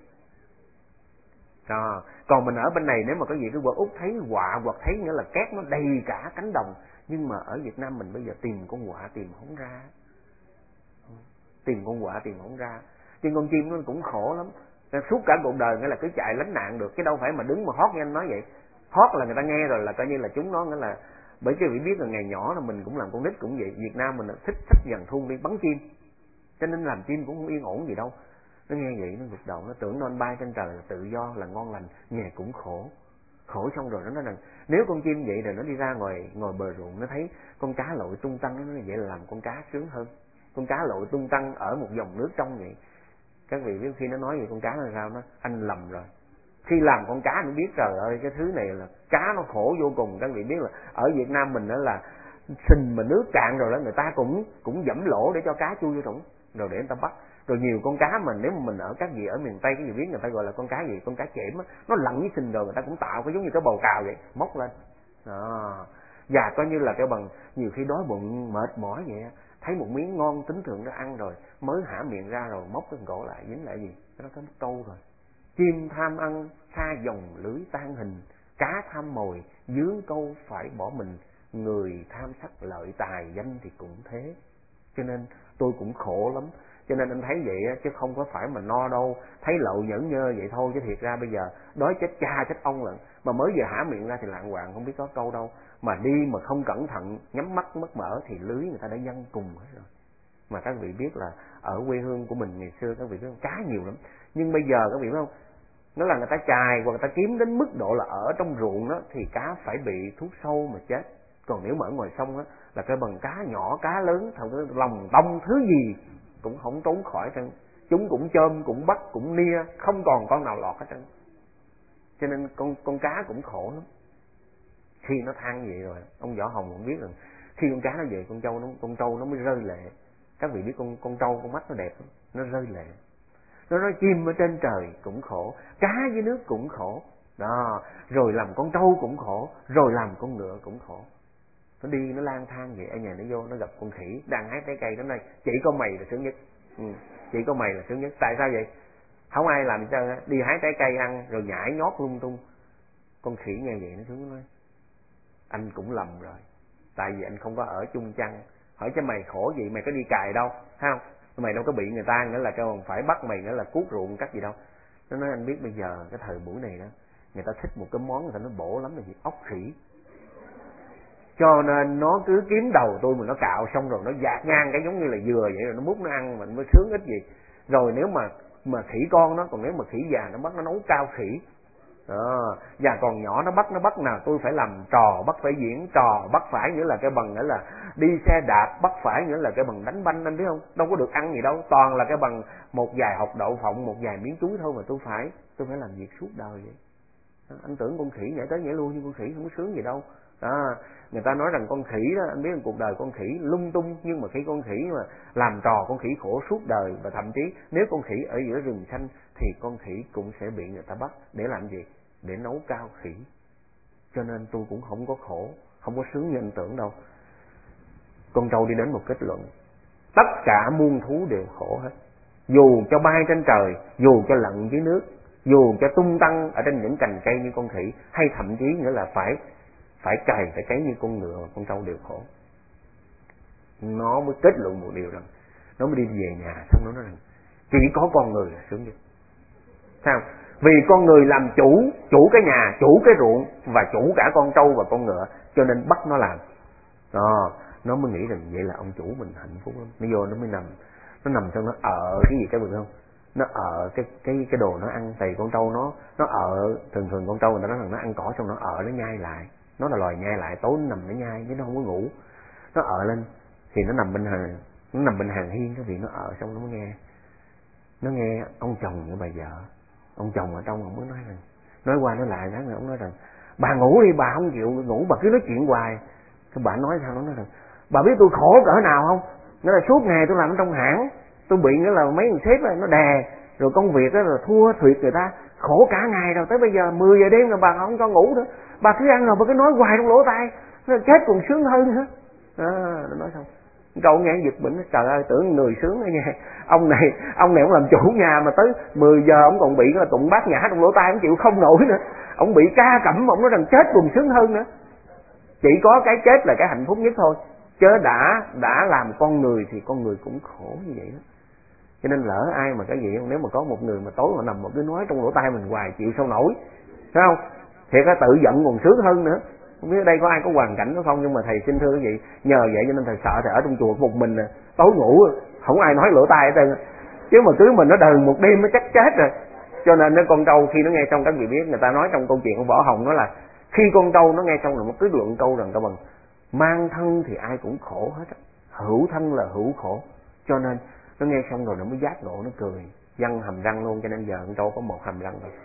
À, còn mình ở bên này nếu mà có gì cái qua Úc thấy quạ hoặc thấy nghĩa là két nó đầy cả cánh đồng, nhưng mà ở Việt Nam mình bây giờ tìm con quạ tìm không ra, tìm con quạ tìm không ra. Nhưng con chim nó cũng khổ lắm, suốt cả cuộc đời nghĩa là cứ chạy lánh nạn được, cái đâu phải mà đứng mà hót như anh nói vậy. Hót là người ta nghe rồi là coi như là chúng nó nghĩa là, bởi vì vị biết là ngày nhỏ là mình cũng làm con nít cũng vậy, Việt Nam mình thích sách dần thun đi bắn chim, cho nên làm chim cũng không yên ổn gì đâu. Nó nghe vậy nó gục đầu, nó tưởng nó anh bay trên trời là tự do là ngon lành, nghe cũng khổ. Khổ xong rồi nó nói rằng nếu con chim vậy rồi nó đi ra ngoài ngồi bờ ruộng, nó thấy con cá lội tung tăng, nó nói vậy là làm con cá sướng hơn. Con cá lội tung tăng ở một dòng nước trong vậy. Các vị biết khi nó nói vậy con cá là sao? Nó anh lầm rồi. Khi làm con cá nó biết trời ơi cái thứ này là cá nó khổ vô cùng. Các vị biết là ở Việt Nam mình đó là sình mà nước cạn rồi đó, người ta cũng cũng dẫm lỗ để cho cá chui vô trũng rồi để người ta bắt. Rồi nhiều con cá mà nếu mà mình ở các vị ở miền Tây, cái gì biết người ta gọi là con cá gì, con cá chẽm á, nó lặn với sình rồi người ta cũng tạo cái giống như cái bầu cào vậy, móc lên đó. Và coi như là cái bằng nhiều khi đói bụng mệt mỏi vậy, thấy một miếng ngon tính thượng nó ăn rồi mới hả miệng ra rồi móc cái cổ lại dính lại gì nó có mất câu rồi. Chim tham ăn xa dòng lưới tan hình, cá tham mồi dướng câu phải bỏ mình, người tham sắc lợi tài danh thì cũng thế. Cho nên tôi cũng khổ lắm. Cho nên anh thấy vậy chứ không có phải mà no đâu, thấy lậu nhẫn nhơ vậy thôi, chứ thiệt ra bây giờ đói chết cha chết ông lận, mà mới vừa hả miệng ra thì lạng hoàng không biết có câu đâu, mà đi mà không cẩn thận nhắm mắt mất mở thì lưới người ta đã văng cùng hết rồi. Mà các vị biết là ở quê hương của mình ngày xưa các vị biết cá nhiều lắm, nhưng bây giờ các vị biết không, Nó là người ta chài hoặc người ta kiếm đến mức độ là ở trong ruộng đó thì cá phải bị thuốc sâu mà chết. Còn nếu mà ở ngoài sông á là cái bằng cá nhỏ cá lớn, thằng cái lòng tông thứ gì cũng không trốn khỏi trơn. Chúng cũng chôm, cũng bắt, cũng nia, không còn con nào lọt hết trơn. Cho nên con con cá cũng khổ lắm. Khi nó than vậy rồi, ông Võ Hồng cũng biết rằng khi con cá nó về, con trâu nó con trâu nó mới rơi lệ. Các vị biết con con trâu con mắt nó đẹp không? Nó rơi lệ. Nó nói chim ở trên trời cũng khổ, cá dưới nước cũng khổ. Đó, rồi làm con trâu cũng khổ, rồi làm con ngựa cũng khổ. Nó đi nó lang thang vậy, ở nhà nó vô nó gặp con khỉ đang hái trái cây, nó nói chỉ có mày là sướng nhất. Ừ, chỉ có mày là sướng nhất. Tại sao vậy? Không ai làm cho đi hái trái cây ăn rồi nhảy nhót lung tung. Con khỉ nghe vậy nó sướng, nó nói anh cũng lầm rồi, tại vì anh không có ở chung chăn. Hỏi cho mày khổ gì, mày có đi cày đâu, thấy không? Mày đâu có bị người ta nghĩa là kêu phải bắt mày nghĩa là cuốc ruộng cắt gì đâu. Nó nói anh biết bây giờ cái thời buổi này đó, người ta thích một cái món người ta nói bổ lắm là gì? Ốc khỉ. Cho nên nó cứ kiếm đầu tôi mà nó cạo xong rồi nó dạt ngang cái giống như là dừa vậy, rồi nó múc nó ăn mình mới sướng ít gì. Rồi nếu mà mà khỉ con nó, còn nếu mà khỉ già nó bắt nó nấu cao khỉ. Đó, và còn nhỏ nó bắt nó bắt nào tôi phải làm trò, bắt phải diễn trò, bắt phải nghĩa là cái bằng nghĩa là đi xe đạp, bắt phải nghĩa là cái bằng đánh banh, anh biết không? Đâu có được ăn gì đâu, toàn là cái bằng một vài hột đậu phộng, một vài miếng chuối thôi mà tôi phải tôi phải làm việc suốt đời vậy. Đó, anh tưởng con khỉ nhảy tới nhảy lui nhưng con khỉ không có sướng gì đâu. Đó, người ta nói rằng con khỉ đó, anh biết rằng cuộc đời con khỉ lung tung, nhưng mà khi con khỉ mà làm trò con khỉ khổ suốt đời, và thậm chí nếu con khỉ ở giữa rừng xanh thì con khỉ cũng sẽ bị người ta bắt để làm gì? Để nấu cao khỉ. Cho nên tôi cũng không có khổ, không có sướng như anh tưởng đâu. Con trâu đi đến một kết luận, tất cả muôn thú đều khổ hết. Dù cho bay trên trời, dù cho lặn dưới nước, dù cho tung tăng ở trên những cành cây như con khỉ, hay thậm chí nữa là phải phải cày phải cấy như con ngựa, con trâu đều khổ. Nó mới kết luận một điều rằng, nó mới đi về nhà xong nó nói rằng chỉ có con người là sướng nhất. Sao? Vì con người làm chủ, chủ cái nhà, chủ cái ruộng và chủ cả con trâu và con ngựa, cho nên bắt nó làm. Đó, nó mới nghĩ rằng vậy là ông chủ mình hạnh phúc lắm. Nó vô nó mới nằm, nó nằm xong nó ở cái gì cái bực không? Nó ở cái cái cái đồ nó ăn. Tại con trâu nó nó ở thường thường con trâu người ta nói rằng nó ăn cỏ xong nó ở nó nhai lại. Nó là loài nhai lại, tối nó nằm nó nhai chứ nó không có ngủ. Nó ở lên thì nó nằm bên hàng, nó nằm bên hàng hiên, cái vị nó ở xong nó mới nghe. Nó nghe ông chồng với bà vợ. Ông chồng ở trong ông mới nói rằng, nói qua nói lại, sáng ông nói rằng bà ngủ đi, bà không chịu ngủ, bà cứ nói chuyện hoài. Cái bà nói sao, nó nói rằng bà biết tôi khổ cỡ nào không? Nghĩa là suốt ngày tôi làm ở trong hãng, tôi bị nghĩa là mấy thằng sếp nó đè, rồi công việc đó là thua thiệt người ta, khổ cả ngày rồi, tới bây giờ mười giờ đêm rồi bà không cho ngủ nữa, bà cứ ăn rồi bà cứ nói hoài trong lỗ tai, nó chết còn sướng hơn nữa. Đó, nó nói xong cậu nghe giật mình, trời ơi tưởng người sướng đó nha. Ông này ông này ông làm chủ nhà mà tới mười giờ ông còn bị là tụng bát nhã trong lỗ tai, ông chịu không nổi nữa. Ông bị ca cẩm, ông nói rằng chết còn sướng hơn nữa. Chỉ có cái chết là cái hạnh phúc nhất thôi, chứ đã đã làm con người thì con người cũng khổ như vậy đó. Cho nên lỡ ai mà cái gì, nếu mà có một người mà tối mà nằm một cái nói trong lỗ tai mình hoài chịu sao nổi, phải không? Thiệt ra tự giận còn sướng hơn nữa. Không biết ở đây có ai có hoàn cảnh đó không, nhưng mà thầy xin thưa quý vị, nhờ vậy cho nên thầy sợ thầy ở trong chùa một mình nè, tối ngủ không ai nói lỗ tai hết trơn, chứ mà cứ mình nó đờn một đêm nó chắc chết rồi. Cho nên nó con trâu khi nó nghe xong, các vị biết người ta nói trong câu chuyện của Võ Hồng, nó là khi con trâu nó nghe xong rồi nó cứ luận câu rằng các bằng mang thân thì ai cũng khổ hết, hữu thân là hữu khổ. Cho nên nó nghe xong rồi nó mới giác ngộ, nó cười văng hàm răng luôn. Cho nên giờ con trâu có một hàm răng thôi.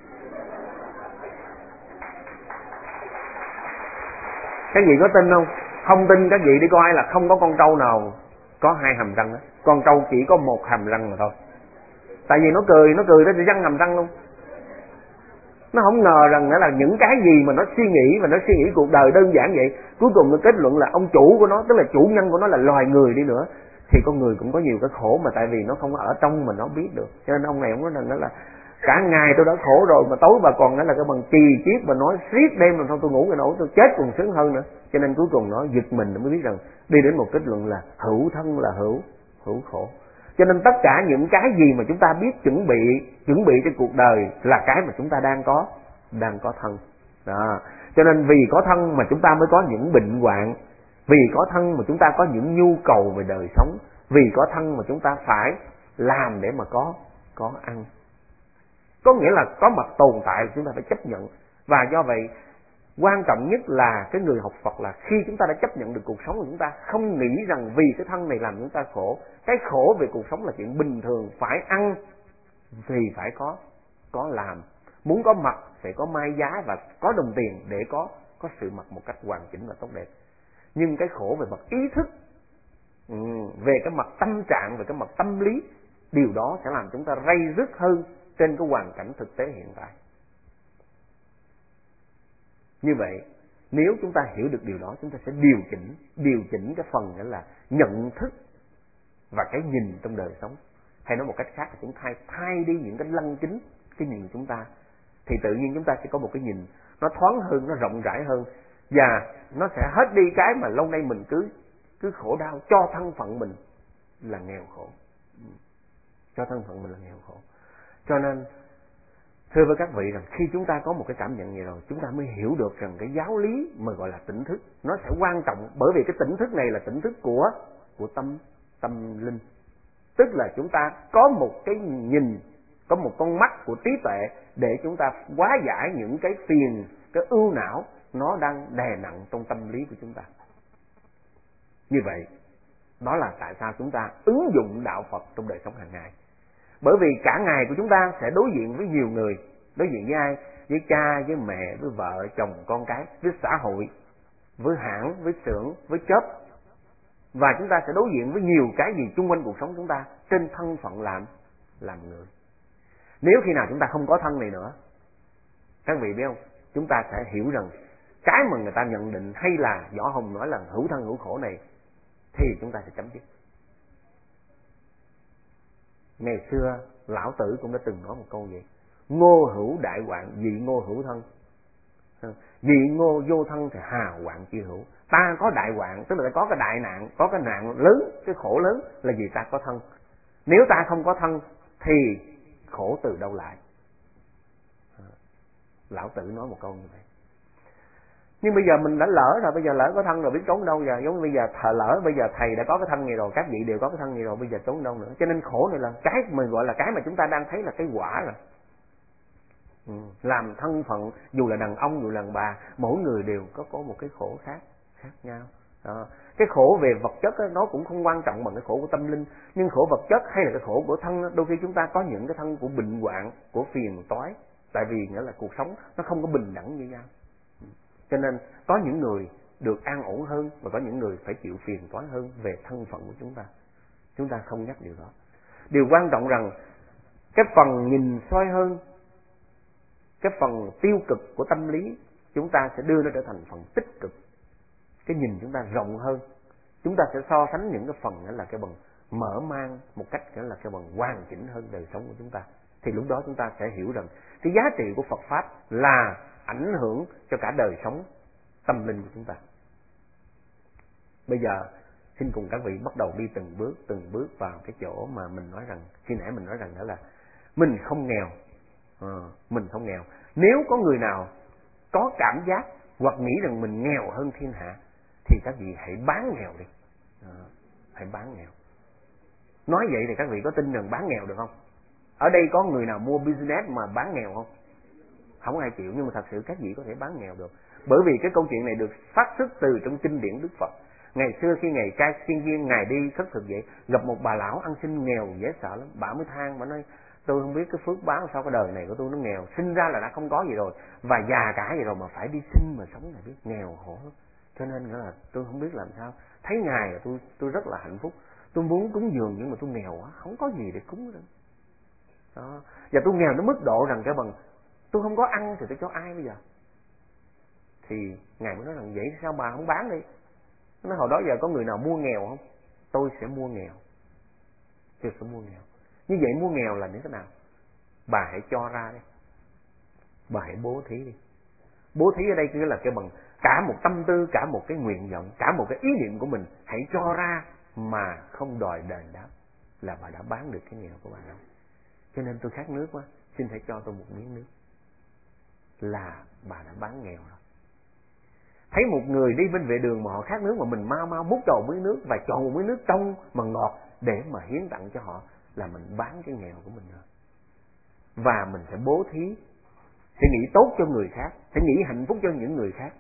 Các vị có tin không? Không tin các vị đi coi là không có con trâu nào có hai hàm răng đó. Con trâu chỉ có một hàm răng mà thôi. Tại vì nó cười, nó cười nó sẽ văng hàm răng luôn. Nó không ngờ rằng nữa là những cái gì mà nó suy nghĩ, và nó suy nghĩ cuộc đời đơn giản vậy, cuối cùng nó kết luận là ông chủ của nó, tức là chủ nhân của nó là loài người đi nữa, thì con người cũng có nhiều cái khổ mà tại vì nó không ở trong mà nó biết được. Cho nên ông này ông nói rằng đó là cả ngày tôi đã khổ rồi mà tối bà còn nói là cái bằng chì chiết và nói riết đêm làm sao tôi ngủ cái nổi, tôi chết còn sướng hơn nữa. Cho nên cuối cùng nó giật mình, nó mới biết rằng đi đến một kết luận là hữu thân là hữu hữu khổ. Cho nên tất cả những cái gì mà chúng ta biết chuẩn bị chuẩn bị cho cuộc đời là cái mà chúng ta đang có đang có thân đó. Cho nên vì có thân mà chúng ta mới có những bệnh hoạn, vì có thân mà chúng ta có những nhu cầu về đời sống, vì có thân mà chúng ta phải làm để mà có có ăn. Có nghĩa là có mặt tồn tại chúng ta phải chấp nhận. Và do vậy quan trọng nhất là cái người học Phật là khi chúng ta đã chấp nhận được cuộc sống của chúng ta, không nghĩ rằng vì cái thân này làm chúng ta khổ. Cái khổ về cuộc sống là chuyện bình thường, phải ăn thì phải có có làm, muốn có mặt phải có mai giá và có đồng tiền để có có sự mặt một cách hoàn chỉnh và tốt đẹp. Nhưng cái khổ về mặt ý thức, ừ, về cái mặt tâm trạng, về cái mặt tâm lý, điều đó sẽ làm chúng ta ray rứt hơn trên cái hoàn cảnh thực tế hiện tại. Như vậy, nếu chúng ta hiểu được điều đó, chúng ta sẽ điều chỉnh, điều chỉnh cái phần đó là nhận thức và cái nhìn trong đời sống. Hay nói một cách khác là chúng ta thay đi những cái lăng kính, cái nhìn chúng ta, thì tự nhiên chúng ta sẽ có một cái nhìn nó thoáng hơn, nó rộng rãi hơn, và nó sẽ hết đi cái mà lâu nay mình cứ cứ khổ đau cho thân phận mình là nghèo khổ, cho thân phận mình là nghèo khổ. Cho nên thưa với các vị rằng khi chúng ta có một cái cảm nhận vậy rồi, chúng ta mới hiểu được rằng cái giáo lý mà gọi là tỉnh thức nó sẽ quan trọng, bởi vì cái tỉnh thức này là tỉnh thức của của tâm tâm linh. Tức là chúng ta có một cái nhìn, có một con mắt của trí tuệ để chúng ta hóa giải những cái phiền, cái ưu não nó đang đè nặng trong tâm lý của chúng ta. Như vậy, đó là tại sao chúng ta ứng dụng đạo Phật trong đời sống hàng ngày. Bởi vì cả ngày của chúng ta sẽ đối diện với nhiều người. Đối diện với ai? Với cha, với mẹ, với vợ, chồng, con cái, với xã hội, với hãng, với xưởng, với chớp. Và chúng ta sẽ đối diện với nhiều cái gì xung quanh cuộc sống chúng ta trên thân phận làm làm người. Nếu khi nào chúng ta không có thân này nữa, các vị biết không, chúng ta sẽ hiểu rằng cái mà người ta nhận định hay là Võ Hồng nói là hữu thân hữu khổ này thì chúng ta sẽ chấm dứt. Ngày xưa lão tử cũng đã từng nói một câu vậy: ngô hữu đại hoạn, dị ngô hữu thân. Dị ngô vô thân thì hà hoạn chi hữu. Ta có đại hoạn, tức là có cái đại nạn, có cái nạn lớn, cái khổ lớn là vì ta có thân. Nếu ta không có thân thì khổ từ đâu lại? Lão tử nói một câu như vậy. Nhưng bây giờ mình đã lỡ rồi, bây giờ lỡ có thân rồi biết trốn đâu giờ. Giống như bây giờ thờ lỡ, bây giờ thầy đã có cái thân này rồi, các vị đều có cái thân này rồi, bây giờ trốn đâu nữa. Cho nên khổ này là cái mình gọi là cái mà chúng ta đang thấy là cái quả rồi. Ừ. Làm thân phận, dù là đàn ông dù là đàn bà, mỗi người đều có có một cái khổ khác khác nhau. Đó. Cái khổ về vật chất đó, nó cũng không quan trọng bằng cái khổ của tâm linh. Nhưng khổ vật chất hay là cái khổ của thân đó, đôi khi chúng ta có những cái thân của bệnh hoạn, của phiền toái. Tại vì nghĩa là cuộc sống nó không có bình đẳng như nhau. Cho nên có những người được an ổn hơn và có những người phải chịu phiền toái hơn về thân phận của chúng ta. Chúng ta không nhắc điều đó. Điều quan trọng rằng cái phần nhìn soi hơn, cái phần tiêu cực của tâm lý, chúng ta sẽ đưa nó trở thành phần tích cực. Cái nhìn chúng ta rộng hơn, chúng ta sẽ so sánh những cái phần đó là cái bằng mở mang một cách đó là cái bằng hoàn chỉnh hơn đời sống của chúng ta. Thì lúc đó chúng ta sẽ hiểu rằng cái giá trị của Phật Pháp là ảnh hưởng cho cả đời sống tâm linh của chúng ta. Bây giờ xin cùng các vị bắt đầu đi từng bước, từng bước vào cái chỗ mà mình nói rằng, khi nãy mình nói rằng đó là mình không nghèo. À, mình không nghèo. Nếu có người nào có cảm giác hoặc nghĩ rằng mình nghèo hơn thiên hạ thì các vị hãy bán nghèo đi. À, hãy bán nghèo. Nói vậy thì các vị có tin rằng bán nghèo được không? Ở đây có người nào mua business mà bán nghèo không? Không ai chịu, nhưng mà thật sự các vị có thể bán nghèo được. Bởi vì cái câu chuyện này được phát xuất từ trong kinh điển Đức Phật. Ngày xưa khi Ngài Trai Thiên Viên, Ngài đi khất thực vậy, gặp một bà lão ăn xin nghèo dễ sợ lắm. Bà mới than, bà nói tôi không biết cái phước báo sao cái đời này của tôi nó nghèo. Sinh ra là đã không có gì rồi, và già cả vậy rồi mà phải đi xin mà sống này, biết nghèo khổ lắm. Cho nên nghĩa là tôi không biết làm sao. Thấy Ngài là tôi tôi rất là hạnh phúc. Tôi muốn cúng dường nhưng mà tôi nghèo quá, không có gì để cúng nữa. Đó. Và tôi nghèo đến mức độ rằng cái bằng tôi không có ăn thì tôi cho ai bây giờ? Thì Ngài mới nói rằng vậy sao bà không bán đi? Nói hồi đó giờ có người nào mua nghèo không? Tôi sẽ mua nghèo. Tôi sẽ mua nghèo. Như vậy mua nghèo là như thế nào? Bà hãy cho ra đi. Bà hãy bố thí đi. Bố thí ở đây nghĩa là cái bằng cả một tâm tư, cả một cái nguyện vọng, cả một cái ý niệm của mình hãy cho ra mà không đòi đền đáp, là bà đã bán được cái nghèo của bà đâu. Cho nên tôi khát nước quá, xin hãy cho tôi một miếng nước, là bà đã bán nghèo rồi. Thấy một người đi bên vệ đường mà họ khát nước mà mình mau mau múc cho một miếng nước và chọn một miếng nước trong mà ngọt để mà hiến tặng cho họ, là mình bán cái nghèo của mình rồi. và mình sẽ bố thí, sẽ nghĩ tốt cho người khác, sẽ nghĩ hạnh phúc cho những người khác.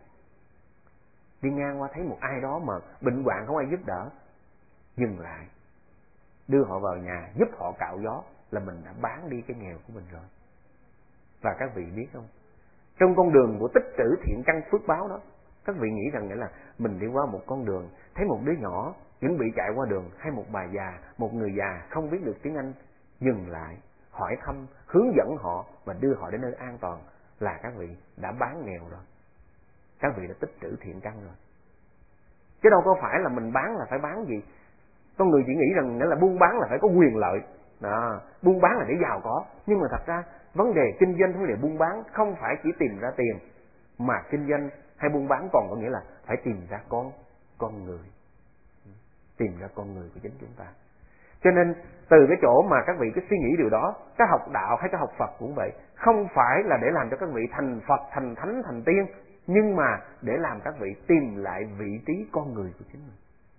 Đi ngang qua thấy một ai đó mà bệnh hoạn không ai giúp đỡ, dừng lại, đưa họ vào nhà, giúp họ cạo gió, là mình đã bán đi cái nghèo của mình rồi. Và các vị biết không, trong con đường của tích trữ thiện căn phước báo đó, các vị nghĩ rằng nghĩa là mình đi qua một con đường, thấy một đứa nhỏ chuẩn bị chạy qua đường, hay một bà già, một người già không biết được tiếng Anh, dừng lại, hỏi thăm, hướng dẫn họ và đưa họ đến nơi an toàn, là các vị đã bán nghèo rồi. Các vị đã tích trữ thiện căn rồi. Chứ đâu có phải là mình bán là phải bán gì. Con người chỉ nghĩ rằng nghĩa là buôn bán là phải có quyền lợi. Đó, buôn bán là để giàu có. Nhưng mà thật ra vấn đề kinh doanh, vấn đề buôn bán không phải chỉ tìm ra tiền, mà kinh doanh hay buôn bán còn có nghĩa là phải tìm ra con con người, tìm ra con người của chính chúng ta. Cho nên từ cái chỗ mà các vị cứ suy nghĩ điều đó, cái học đạo hay cái học Phật cũng vậy, không phải là để làm cho các vị thành Phật, thành Thánh, thành Tiên, nhưng mà để làm các vị tìm lại vị trí con người của chính mình.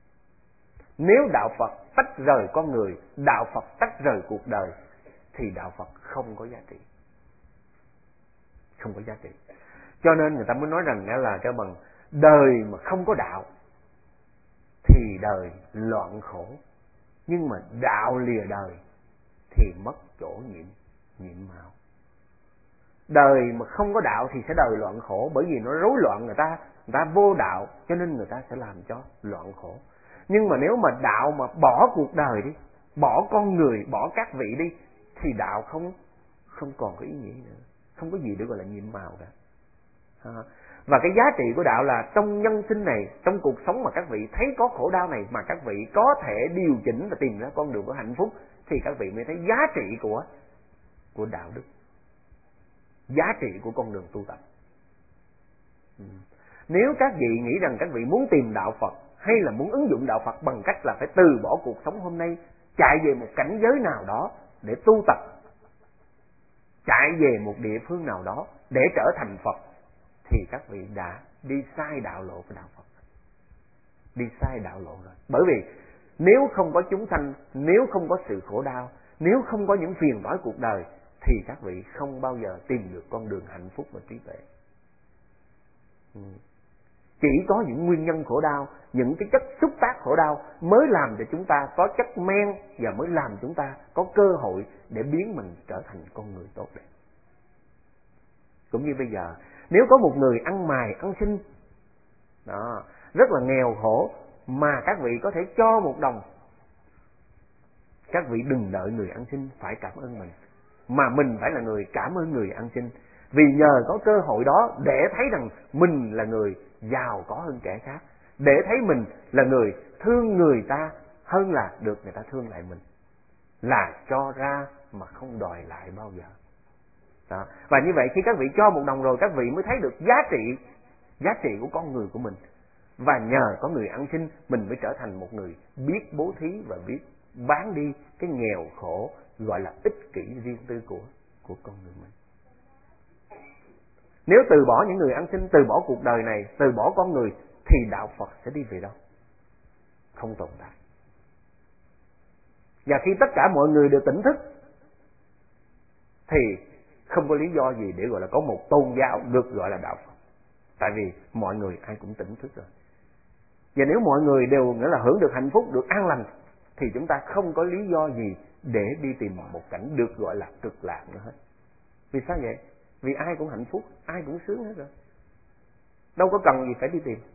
Nếu đạo Phật tách rời con người, đạo Phật tách rời cuộc đời, thì đạo Phật không có giá trị. Không có giá trị. Cho nên người ta mới nói rằng là cái bằng đời mà không có đạo thì đời loạn khổ, nhưng mà đạo lìa đời thì mất chỗ nhiệm nhiệm màu. Đời mà không có đạo thì sẽ đời loạn khổ, bởi vì nó rối loạn người ta, người ta vô đạo, cho nên người ta sẽ làm cho loạn khổ. Nhưng mà nếu mà đạo mà bỏ cuộc đời đi, bỏ con người, bỏ các vị đi, thì đạo không không còn có ý nghĩa nữa, không có gì để gọi là nhiệm màu cả. À, và cái giá trị của đạo là trong nhân sinh này, trong cuộc sống mà các vị thấy có khổ đau này, mà các vị có thể điều chỉnh và tìm ra con đường của hạnh phúc, thì các vị mới thấy giá trị của của đạo đức, giá trị của con đường tu tập. Ừ. Nếu các vị nghĩ rằng các vị muốn tìm đạo Phật, hay là muốn ứng dụng đạo Phật bằng cách là phải từ bỏ cuộc sống hôm nay, chạy về một cảnh giới nào đó để tu tập, chạy về một địa phương nào đó để trở thành Phật, thì các vị đã đi sai đạo lộ của đạo Phật, đi sai đạo lộ rồi. Bởi vì nếu không có chúng sanh, nếu không có sự khổ đau, nếu không có những phiền toái cuộc đời, thì các vị không bao giờ tìm được con đường hạnh phúc và trí tuệ. Ừ. Chỉ có những nguyên nhân khổ đau, những cái chất xúc tác khổ đau mới làm cho chúng ta có chất men, và mới làm chúng ta có cơ hội để biến mình trở thành con người tốt đẹp. Cũng như bây giờ, nếu có một người ăn mày, ăn xin, đó, rất là nghèo khổ, mà các vị có thể cho một đồng, các vị đừng đợi người ăn xin phải cảm ơn mình, mà mình phải là người cảm ơn người ăn xin. Vì nhờ có cơ hội đó để thấy rằng mình là người giàu có hơn kẻ khác, để thấy mình là người thương người ta hơn là được người ta thương lại mình, là cho ra mà không đòi lại bao giờ. Đó. Và như vậy khi các vị cho một đồng rồi, các vị mới thấy được giá trị, giá trị của con người của mình. Và nhờ có người ăn xin, mình mới trở thành một người biết bố thí và biết bán đi cái nghèo khổ gọi là ích kỷ riêng tư của của con người mình. Nếu từ bỏ những người ăn xin, từ bỏ cuộc đời này, từ bỏ con người, thì đạo Phật sẽ đi về đâu? Không tồn tại. Và khi tất cả mọi người đều tỉnh thức, thì không có lý do gì để gọi là có một tôn giáo được gọi là đạo Phật. Tại vì mọi người ai cũng tỉnh thức rồi. Và nếu mọi người đều nghĩa là hưởng được hạnh phúc, được an lành, thì chúng ta không có lý do gì để đi tìm một cảnh được gọi là cực lạc nữa hết. Vì sao vậy? Vì ai cũng hạnh phúc, ai cũng sướng hết rồi, đâu có cần gì phải đi tìm.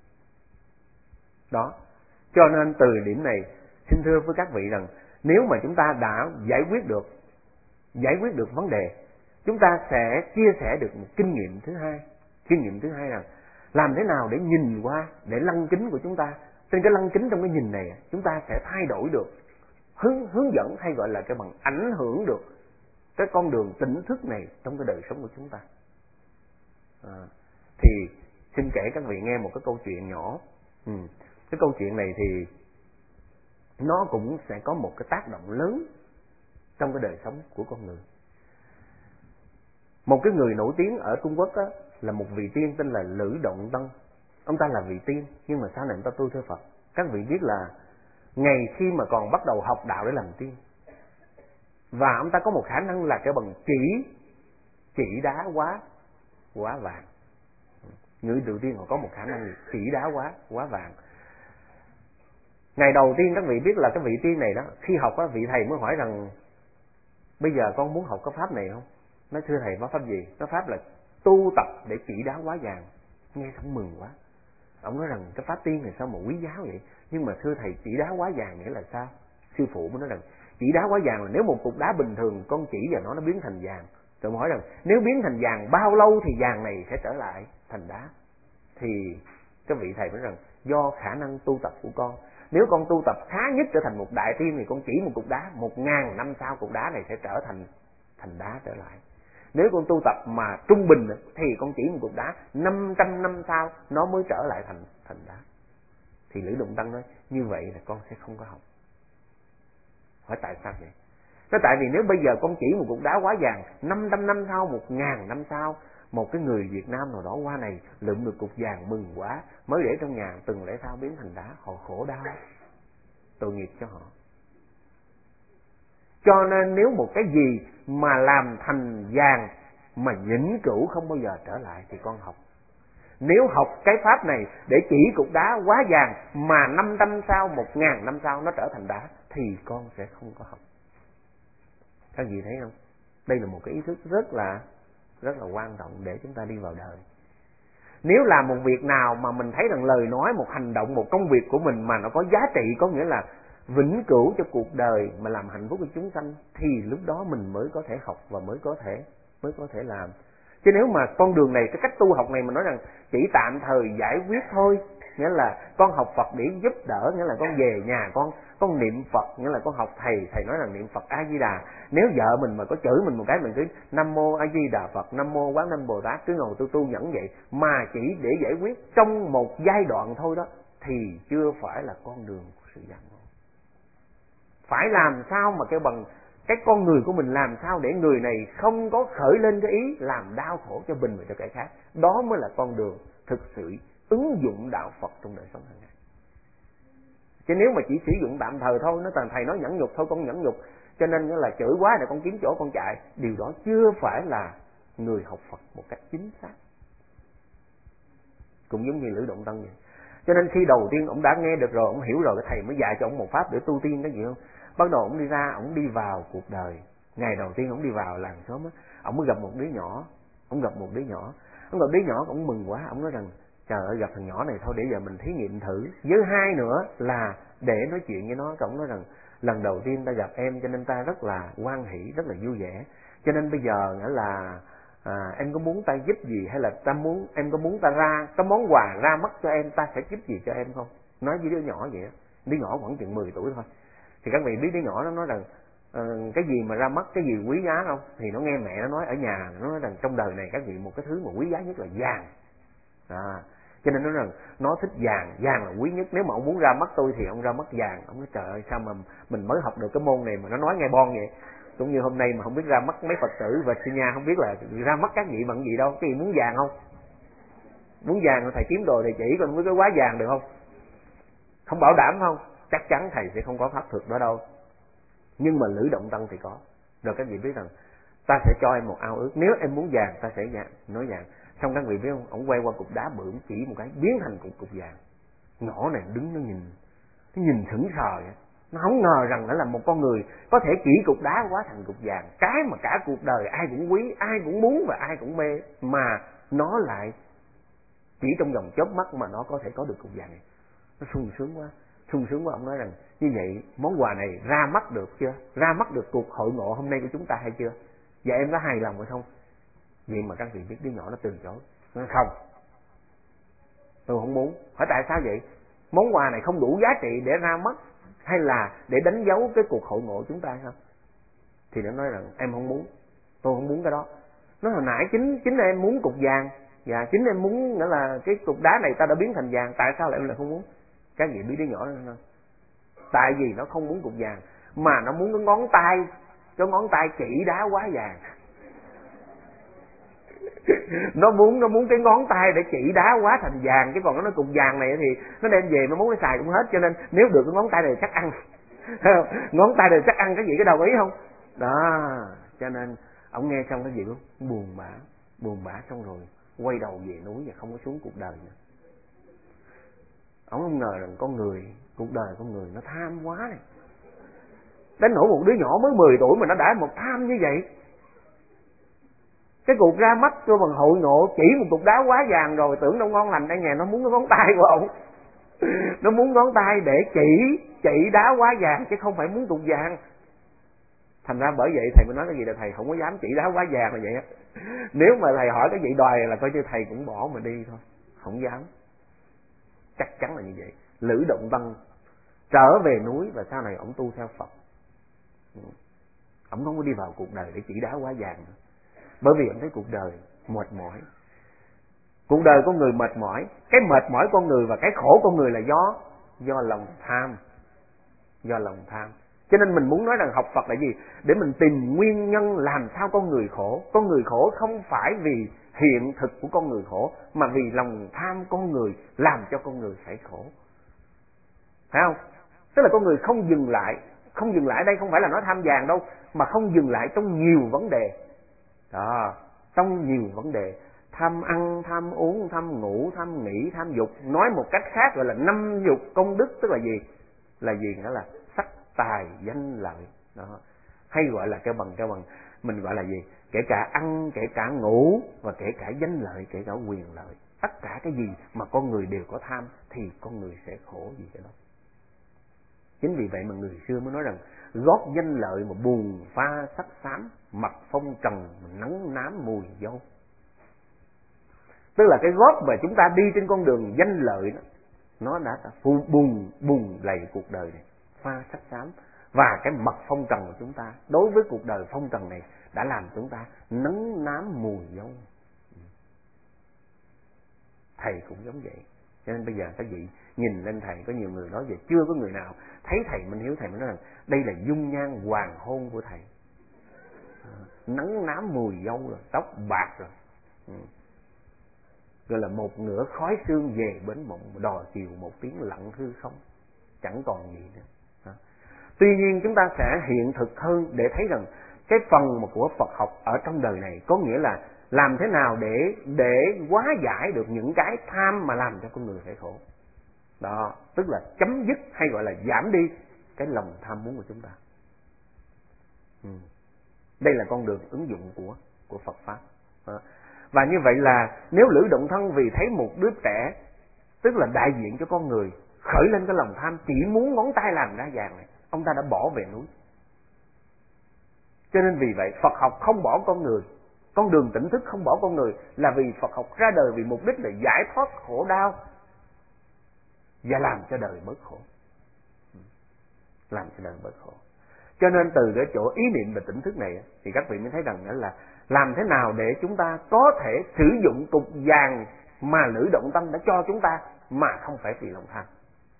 Đó. Cho nên từ điểm này, xin thưa với các vị rằng, nếu mà chúng ta đã giải quyết được giải quyết được vấn đề, chúng ta sẽ chia sẻ được một kinh nghiệm thứ hai. Kinh nghiệm thứ hai rằng làm thế nào để nhìn qua, để lăng kính của chúng ta, trên cái lăng kính trong cái nhìn này, chúng ta sẽ thay đổi được, hướng hướng dẫn hay gọi là cái bằng ảnh hưởng được cái con đường tỉnh thức này trong cái đời sống của chúng ta. À, thì xin kể các vị nghe một cái câu chuyện nhỏ. Ừ. Cái câu chuyện này thì nó cũng sẽ có một cái tác động lớn trong cái đời sống của con người. Một cái người nổi tiếng ở Trung Quốc á, là một vị tiên tên là Lữ Động Tân. Ông ta là vị tiên, nhưng mà sau này ông ta tu theo Phật. Các vị biết là ngày khi mà còn bắt đầu học đạo để làm tiên, Và ông ta có một khả năng là cái bằng chỉ chỉ đá quá quá vàng. Người đầu tiên họ có một khả năng chỉ đá quá quá vàng. Ngày đầu tiên các vị biết là cái vị tiên này đó, khi học á, vị thầy mới hỏi rằng bây giờ con muốn học cái pháp này không? Nói thưa thầy, có pháp gì? Nó pháp là tu tập để chỉ đá quá vàng. Nghe xong mừng quá. Ông nói rằng cái pháp tiên này sao mà quý giá vậy? Nhưng mà thưa thầy, chỉ đá quá vàng nghĩa là sao? Sư phụ mới nói rằng chỉ đá quá vàng là nếu một cục đá bình thường con chỉ vào nó nó biến thành vàng. Rồi hỏi rằng nếu biến thành vàng bao lâu thì vàng này sẽ trở lại thành đá? Thì cái vị thầy nói rằng do khả năng tu tập của con. Nếu con tu tập khá nhất trở thành một đại tiên thì con chỉ một cục đá, một ngàn năm sau cục đá này sẽ trở thành thành đá trở lại. Nếu con tu tập mà trung bình thì con chỉ một cục đá, năm trăm năm sau nó mới trở lại thành thành đá. Thì Lữ Động Tăng nói như vậy là con sẽ không có học. Hỏi tại sao vậy? Nói tại vì nếu bây giờ con chỉ một cục đá quá vàng, năm trăm năm sau, một ngàn năm sau, một cái người Việt Nam nào đó qua này lượm được cục vàng mừng quá, mới để trong nhà từng lễ sau biến thành đá, họ khổ đau, tội nghiệp cho họ. Cho nên nếu một cái gì mà làm thành vàng mà vĩnh cửu không bao giờ trở lại thì con học. Nếu học cái pháp này để chỉ cục đá quá vàng mà năm trăm sau, một ngàn năm sau nó trở thành đá thì con sẽ không có học. Các vị thấy không? Đây là một cái ý thức rất là rất là quan trọng để chúng ta đi vào đời. Nếu làm một việc nào mà mình thấy rằng lời nói, một hành động, một công việc của mình mà nó có giá trị, có nghĩa là vĩnh cửu cho cuộc đời mà làm hạnh phúc cho chúng sanh, thì lúc đó mình mới có thể học và mới có thể mới có thể làm. Chứ nếu mà con đường này, cái cách tu học này mình nói rằng chỉ tạm thời giải quyết thôi, nghĩa là con học Phật để giúp đỡ, nghĩa là con về nhà con con niệm Phật, nghĩa là con học thầy, thầy nói rằng niệm Phật A Di Đà. Nếu vợ mình mà có chửi mình một cái mình cứ Nam Mô A Di Đà Phật, Nam Mô Quán Âm Bồ Tát, cứ ngồi tu tu nhẫn vậy, mà chỉ để giải quyết trong một giai đoạn thôi đó, thì chưa phải là con đường của sự giác ngộ. Phải làm sao mà cái bằng cái con người của mình làm sao để người này không có khởi lên cái ý làm đau khổ cho mình và cho kẻ khác. Đó mới là con đường thực sự ứng dụng đạo Phật trong đời sống hàng ngày. Chứ nếu mà chỉ sử dụng tạm thời thôi, nó toàn thầy nói nhẫn nhục thôi, con nhẫn nhục, cho nên là chửi quá để con kiếm chỗ con chạy, điều đó chưa phải là người học Phật một cách chính xác. Cũng giống như Lữ Động Tân vậy. Cho nên khi đầu tiên ông đã nghe được rồi, ông hiểu rồi, cái thầy mới dạy cho ông một pháp để tu tiên cái gì không. Bắt đầu ông đi ra, ông đi vào cuộc đời. Ngày đầu tiên ông đi vào làng xóm á, ông mới gặp một đứa nhỏ, ông gặp một đứa nhỏ, ông gặp đứa nhỏ, ông mừng quá, ông nói rằng trời ơi, gặp thằng nhỏ này thôi để giờ mình thí nghiệm thử. Với hai nữa là để nói chuyện với nó, ông nói rằng lần đầu tiên ta gặp em cho nên ta rất là hoan hỷ, rất là vui vẻ. Cho nên bây giờ nghĩa là à, em có muốn ta giúp gì, hay là ta muốn em có muốn ta ra cái món quà ra mắt cho em, ta sẽ giúp gì cho em không? Nói với đứa nhỏ vậy. Đứa nhỏ khoảng chừng mười tuổi thôi. Thì các vị biết đứa nhỏ nó nói rằng uh, cái gì mà ra mắt, cái gì quý giá không? Thì nó nghe mẹ nó nói ở nhà, nó nói rằng trong đời này các vị một cái thứ mà quý giá nhất là vàng. À, cho nên nó nói rằng nó thích vàng, vàng là quý nhất. Nếu mà ông muốn ra mắt tôi thì ông ra mắt vàng. Ông nói trời ơi, sao mà mình mới học được cái môn này mà nó nói nghe bon vậy. Cũng như hôm nay mà không biết ra mắt mấy Phật tử và sinh nha, không biết là ra mắt các vị bằng gì đâu. Cái gì muốn vàng không? Muốn vàng thầy kiếm đồ thầy chỉ, còn không biết cái quá vàng được không? Không bảo đảm không? Chắc chắn thầy sẽ không có pháp thuật đó đâu. Nhưng mà Lữ Động Tân thì có. Rồi các vị biết rằng ta sẽ cho em một ao ước, nếu em muốn vàng ta sẽ vàng, nói vàng. Xong các vị biết không, ông quay qua cục đá bự, chỉ một cái biến thành cục cục vàng. Nhỏ này đứng nó nhìn, nó nhìn sững sờ vậy. Nó không ngờ rằng nó là một con người có thể chỉ cục đá quá thành cục vàng. Cái mà cả cuộc đời ai cũng quý, ai cũng muốn và ai cũng mê, mà nó lại chỉ trong vòng chớp mắt mà nó có thể có được cục vàng này. Nó sung sướng quá, sung sướng quá. Ông nói rằng như vậy món quà này ra mắt được chưa? Ra mắt được cuộc hội ngộ hôm nay của chúng ta hay chưa? Và em có hài lòng hay không? Vậy mà các vị biết đứa nhỏ nó từ chối. Nó nói không, tôi không muốn. Hỏi tại sao vậy? Món quà này không đủ giá trị để ra mắt, hay là để đánh dấu cái cuộc hội ngộ chúng ta hay không? Thì nó nói rằng em không muốn, tôi không muốn cái đó. Nó hồi nãy chính chính là em muốn cục vàng, và chính em muốn nghĩa là cái cục đá này ta đã biến thành vàng, tại sao lại em lại không muốn? Các vị biết đứa nhỏ đó không? Tại vì nó không muốn cục vàng, mà nó muốn cái ngón tay, cái ngón tay chỉ đá quá vàng. nó muốn nó muốn cái ngón tay để chỉ đá quá thành vàng, chứ còn nó nói cục vàng này thì nó đem về nó muốn cái xài cũng hết. Cho nên nếu được cái ngón tay này chắc ăn. Ngón tay này chắc ăn, cái gì cái đồng ý không? Đó, cho nên ông nghe xong cái gì cũng buồn bã, buồn bã xong rồi quay đầu về núi và không có xuống cuộc đời nữa. Ông không ngờ rằng con người, cuộc đời con người nó tham quá này. Đến nỗi một đứa nhỏ mới mười tuổi mà nó đã một tham như vậy. Cái cuộc ra mắt cho bằng hội ngộ chỉ một cục đá quá vàng rồi tưởng đâu ngon lành, đây nhà nó muốn cái ngón tay của ông. Nó muốn ngón tay để chỉ chỉ đá quá vàng chứ không phải muốn cục vàng. Thành ra bởi vậy thầy mới nói cái gì là thầy không có dám chỉ đá quá vàng là vậy á. Nếu mà thầy hỏi cái gì đòi là coi như thầy cũng bỏ mà đi thôi, không dám. Chắc chắn là như vậy. Lữ Động Tân trở về núi và sau này ông tu theo Phật. Ông không có đi vào cuộc đời để chỉ đá quá vàng nữa. Bởi vì ông thấy cuộc đời mệt mỏi. Cuộc đời con người mệt mỏi. Cái mệt mỏi con người và cái khổ con người là do do lòng tham. Do lòng tham. Cho nên mình muốn nói rằng học Phật là gì? Để mình tìm nguyên nhân làm sao con người khổ. Con người khổ không phải vì hiện thực của con người khổ, mà vì lòng tham con người làm cho con người phải khổ. Phải không? Tức là con người không dừng lại. Không dừng lại đây không phải là nói tham vàng đâu, mà không dừng lại trong nhiều vấn đề. Đó, trong nhiều vấn đề. Tham ăn, tham uống, tham ngủ, tham nghĩ, tham dục. Nói một cách khác gọi là năm dục công đức. Tức là gì? Là gì? Nghĩa là sắc, tài, danh, lợi. Đó. Hay gọi là kêu bằng kêu bằng mình gọi là gì? Kể cả ăn, kể cả ngủ, và kể cả danh lợi, kể cả quyền lợi. Tất cả cái gì mà con người đều có tham thì con người sẽ khổ vì cái đó. Chính vì vậy mà người xưa mới nói rằng gót danh lợi mà buồn pha sắc xám, mặt phong trần mà nắng nám mùi dâu. Tức là cái gót mà chúng ta đi trên con đường danh lợi đó, nó đã phù bùn bùn lầy cuộc đời này, pha sắc xám. Và cái mặt phong trần của chúng ta đối với cuộc đời phong trần này đã làm chúng ta nắng nám mùi dâu. Thầy cũng giống vậy. Cho nên bây giờ các vị nhìn lên thầy, có nhiều người nói về chưa có người nào thấy thầy Minh Hiếu, thầy mới nói rằng đây là dung nhan hoàng hôn của thầy. Nắng nám mùi dâu rồi, tóc bạc rồi. Ừ. Gọi là một nửa khói sương về bến mộng, đò chiều một tiếng lặng hư không, chẳng còn gì nữa. À. Tuy nhiên chúng ta sẽ hiện thực hơn để thấy rằng cái phần mà của Phật học ở trong đời này có nghĩa là làm thế nào để để hóa giải được những cái tham mà làm cho con người phải khổ. Đó, tức là chấm dứt hay gọi là giảm đi cái lòng tham muốn của chúng ta. Ừ. Đây là con đường ứng dụng của của Phật pháp. Đó. Và như vậy là nếu Lữ Động Thân vì thấy một đứa trẻ, tức là đại diện cho con người, khởi lên cái lòng tham chỉ muốn ngón tay làm đá vàng này, ông ta đã bỏ về núi. Cho nên vì vậy Phật học không bỏ con người, con đường tỉnh thức không bỏ con người, là vì Phật học ra đời vì mục đích là giải thoát khổ đau và làm cho đời bớt khổ. Làm cho đời bớt khổ. Cho nên từ cái chỗ ý niệm về tỉnh thức này thì các vị mới thấy rằng là làm thế nào để chúng ta có thể sử dụng cục vàng mà Lữ Động Tân đã cho chúng ta mà không phải vì lòng tham.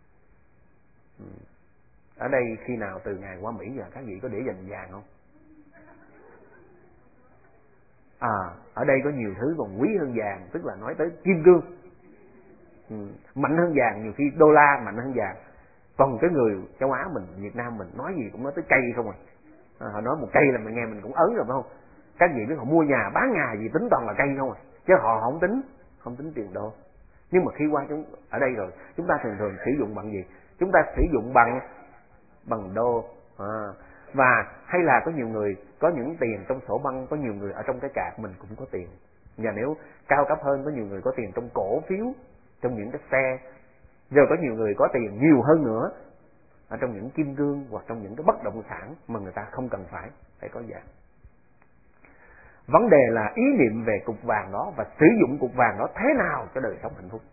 Ở đây khi nào từ ngày qua Mỹ giờ các vị có để dành vàng không? À, ở đây có nhiều thứ còn quý hơn vàng, tức là nói tới kim cương. Ừ, mạnh hơn vàng, nhiều khi đô la mạnh hơn vàng. Còn cái người châu Á mình, Việt Nam mình nói gì cũng nói tới cây không à. À, họ nói một cây là mình nghe mình cũng ớn rồi phải không? Các vị biết họ mua nhà bán nhà gì tính toàn là cây không à, chứ họ không tính không tính tiền đô. Nhưng mà khi qua chúng ở đây rồi, chúng ta thường thường sử dụng bằng gì? Chúng ta sử dụng bằng bằng đô. À, và hay là có nhiều người có những tiền trong sổ băng, có nhiều người ở trong cái cạc mình cũng có tiền. Và nếu cao cấp hơn, có nhiều người có tiền trong cổ phiếu, trong những cái xe. Rồi có nhiều người có tiền nhiều hơn nữa ở trong những kim cương hoặc trong những cái bất động sản mà người ta không cần phải phải có vàng. Vấn đề là ý niệm về cục vàng đó và sử dụng cục vàng đó thế nào cho đời sống hạnh phúc.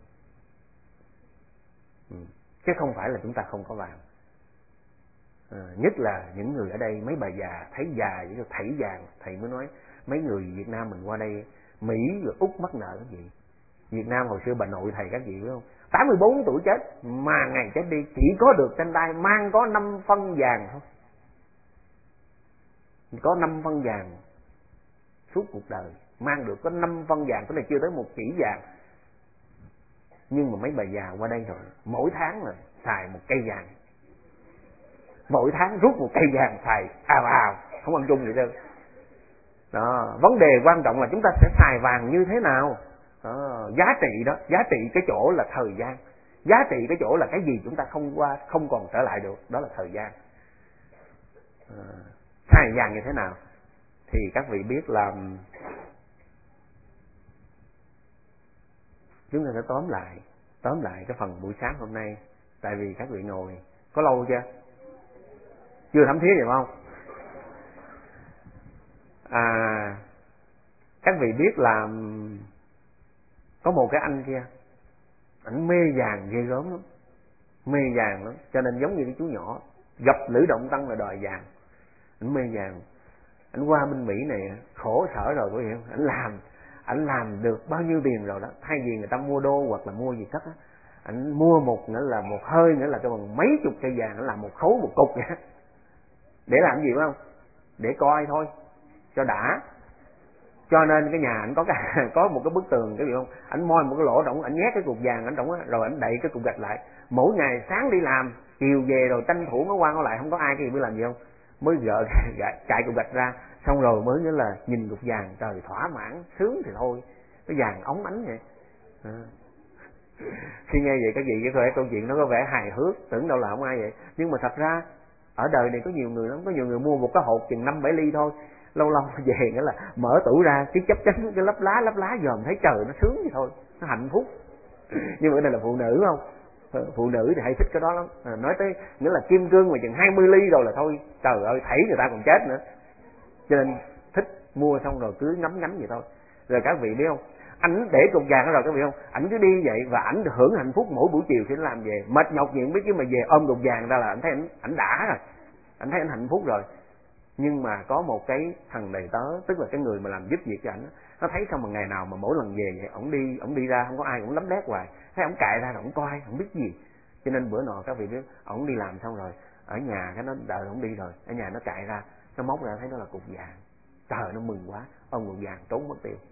Ừ. Chứ không phải là chúng ta không có vàng. À, nhất là những người ở đây, mấy bà già thấy già vậy rồi thảy vàng, thầy mới nói mấy người Việt Nam mình qua đây Mỹ rồi Úc mắc nợ cái gì. Việt Nam hồi xưa bà nội thầy các vị biết không, tám mươi bốn tuổi chết mà ngày chết đi chỉ có được trên tay mang có năm phân vàng thôi, có năm phân vàng suốt cuộc đời, mang được có năm phân vàng, cái này chưa tới một chỉ vàng. Nhưng mà mấy bà già qua đây rồi mỗi tháng là xài một cây vàng, mỗi tháng rút một cây vàng xài ào ào. không ăn chung vậy đâu. Đó, vấn đề quan trọng là chúng ta sẽ xài vàng như thế nào. Đó, giá trị đó, giá trị cái chỗ là thời gian, giá trị cái chỗ là cái gì chúng ta không qua không còn trở lại được, đó là thời gian. À, xài vàng như thế nào thì các vị biết là chúng ta sẽ tóm lại tóm lại cái phần buổi sáng hôm nay, tại vì các vị ngồi có lâu chưa, chưa thấm thía gì không? À, các vị biết là có một cái anh kia, ảnh mê vàng ghê gớm lắm, mê vàng lắm, cho nên giống như cái chú nhỏ gặp Lữ Động Tân là đòi vàng. Ảnh mê vàng, ảnh qua bên Mỹ này khổ sở rồi, quý vị không? Ảnh làm ảnh làm được bao nhiêu tiền rồi đó, thay vì người ta mua đô hoặc là mua gì cất á, ảnh mua một nữa là một hơi nữa là cái bằng mấy chục cây vàng, nó làm một khối một cục vậy. Để làm gì phải không? Để coi thôi, cho đã. Cho nên cái nhà ảnh có cái có một cái bức tường, cái gì không? Ảnh moi một cái lỗ động, ảnh nhét cái cục vàng ảnh trong á, rồi ảnh đậy cái cục gạch lại. Mỗi ngày sáng đi làm, chiều về rồi tranh thủ nó qua nó lại, không có ai cái gì biết làm gì không? Mới gỡ chạy cục gạch ra, xong rồi mới nữa là nhìn cục vàng, trời thỏa mãn, sướng thì thôi. Cái vàng óng ánh vậy. À. Khi nghe vậy các vị có vẻ câu chuyện nó có vẻ hài hước, tưởng đâu là không ai vậy. Nhưng mà thật ra ở đời này có nhiều người lắm, có nhiều người mua một cái hộp chừng năm bảy ly thôi, lâu lâu về nghĩa là mở tủ ra cái chấp chánh cái lấp lá lấp lá dòm thấy trời nó sướng vậy thôi, nó hạnh phúc. Nhưng mà cái này là phụ nữ không, phụ nữ thì hay thích cái đó lắm. À, nói tới nghĩa là kim cương mà chừng hai mươi ly rồi là thôi trời ơi thảy người ta còn chết nữa, cho nên thích mua xong rồi cứ ngắm ngắm vậy thôi. Rồi các vị biết không, ảnh để cục vàng đó rồi các vị không, ảnh cứ đi vậy và ảnh hưởng hạnh phúc mỗi buổi chiều khi nó làm về mệt nhọc gì biết chứ, mà về ôm cục vàng ra là ảnh thấy ảnh ảnh đã rồi, ảnh thấy ảnh hạnh phúc rồi. Nhưng mà có một cái thằng đầy tớ, tức là cái người mà làm giúp việc cho ảnh, nó thấy xong một ngày nào mà mỗi lần về vậy ổng đi ổng đi ra không có ai, ổng lấm lét hoài, thấy ổng cạy ra rồi ổng coi không biết gì. Cho nên bữa nọ các vị biết ổng đi làm xong rồi ở nhà cái nó đợi ổng đi rồi, ở nhà nó cạy ra, nó móc ra thấy nó là cục vàng, trời nó mừng quá, ôm cục vàng trốn mất tiêu.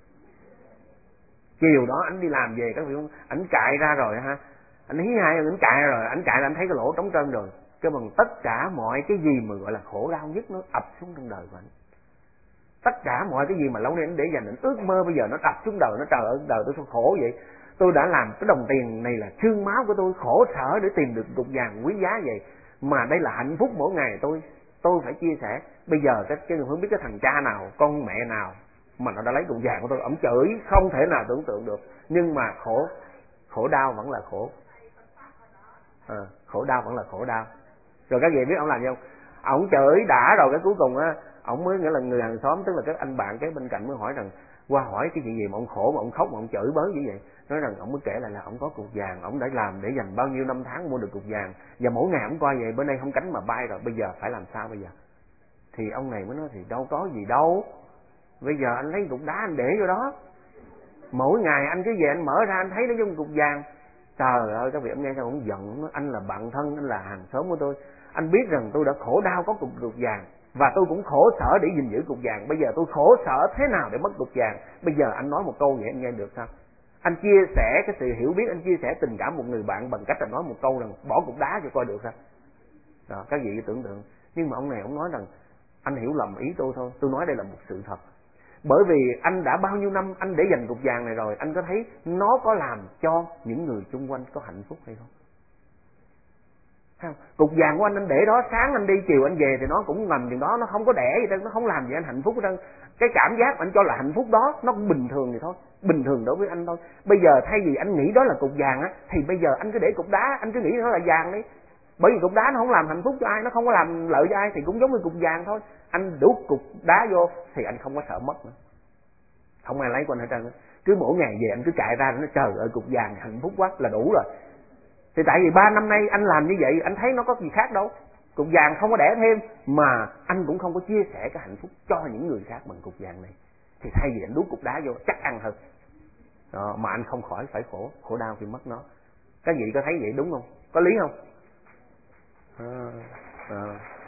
Chiều đó ảnh đi làm về các vị không, ảnh cạy ra rồi ha, ảnh hí hai ảnh cạy rồi, ảnh cạy ra ảnh thấy cái lỗ trống trơn rồi, cái bằng tất cả mọi cái gì mà gọi là khổ đau nhất nó ập xuống trong đời của anh. Tất cả mọi cái gì mà lâu nay anh để dành anh ước mơ bây giờ nó ập xuống đời, nó trời ơi đời tôi sao khổ vậy, tôi đã làm cái đồng tiền này là xương máu của tôi, khổ sở để tìm được cục vàng quý giá vậy, mà đây là hạnh phúc mỗi ngày tôi tôi phải chia sẻ. Bây giờ cái cái không biết cái thằng cha nào con mẹ nào mà nó đã lấy cục vàng của tôi, ổng chửi không thể nào tưởng tượng được, nhưng mà khổ khổ đau vẫn là khổ, à, khổ đau vẫn là khổ đau. Rồi các vị biết ông làm gì không? Ông chửi đã rồi cái cuối cùng á, ông mới nghĩa là người hàng xóm, tức là các anh bạn cái bên cạnh mới hỏi rằng qua hỏi cái chuyện gì mà ông khổ mà ông khóc mà ông chửi bới như vậy. Nói rằng ông mới kể lại là ông có cục vàng, ông đã làm để dành bao nhiêu năm tháng mua được cục vàng, và mỗi ngày ông coi vậy bữa nay không cánh mà bay rồi, bây giờ phải làm sao bây giờ? Thì ông này mới nói thì đâu có gì đâu, bây giờ anh lấy cục đá anh để vô đó, mỗi ngày anh cứ về anh mở ra anh thấy nó giống cục vàng. Trời ơi các vị, ông nghe sao ông giận, anh là bạn thân, anh là hàng xóm của tôi, anh biết rằng tôi đã khổ đau có cục cục vàng, và tôi cũng khổ sở để gìn giữ cục vàng, bây giờ tôi khổ sở thế nào để mất cục vàng, bây giờ anh nói một câu vậy anh nghe được sao? Anh chia sẻ cái sự hiểu biết, anh chia sẻ tình cảm một người bạn bằng cách là nói một câu rằng bỏ cục đá cho coi được sao? Đó, các vị tưởng tượng. Nhưng mà ông này ông nói rằng anh hiểu lầm ý tôi thôi, tôi nói đây là một sự thật. Bởi vì anh đã bao nhiêu năm anh để dành cục vàng này rồi, anh có thấy nó có làm cho những người xung quanh có hạnh phúc hay không? Không? Cục vàng của anh anh để đó, sáng anh đi chiều anh về thì nó cũng nằm chừng đó, nó không có đẻ gì đâu, nó không làm gì anh hạnh phúc hết trơn. Cái cảm giác anh cho là hạnh phúc đó nó cũng bình thường vậy thôi, bình thường đối với anh thôi. Bây giờ thay vì anh nghĩ đó là cục vàng á, thì bây giờ anh cứ để cục đá, anh cứ nghĩ nó là vàng đi. Bởi vì cục đá nó không làm hạnh phúc cho ai, nó không có làm lợi cho ai, thì cũng giống như cục vàng thôi. Anh đút cục đá vô thì anh không có sợ mất nữa, không ai lấy của anh hết trơn. Cứ mỗi ngày về anh cứ cạy ra nó trời ơi cục vàng hạnh phúc quá là đủ rồi. Thì tại vì ba năm nay anh làm như vậy, anh thấy nó có gì khác đâu, cục vàng không có đẻ thêm, mà anh cũng không có chia sẻ cái hạnh phúc cho những người khác bằng cục vàng này, thì thay vì anh đút cục đá vô chắc ăn hơn đó, mà anh không khỏi phải khổ khổ đau khi mất nó. Các vị có thấy vậy đúng không? Có lý không? À, à.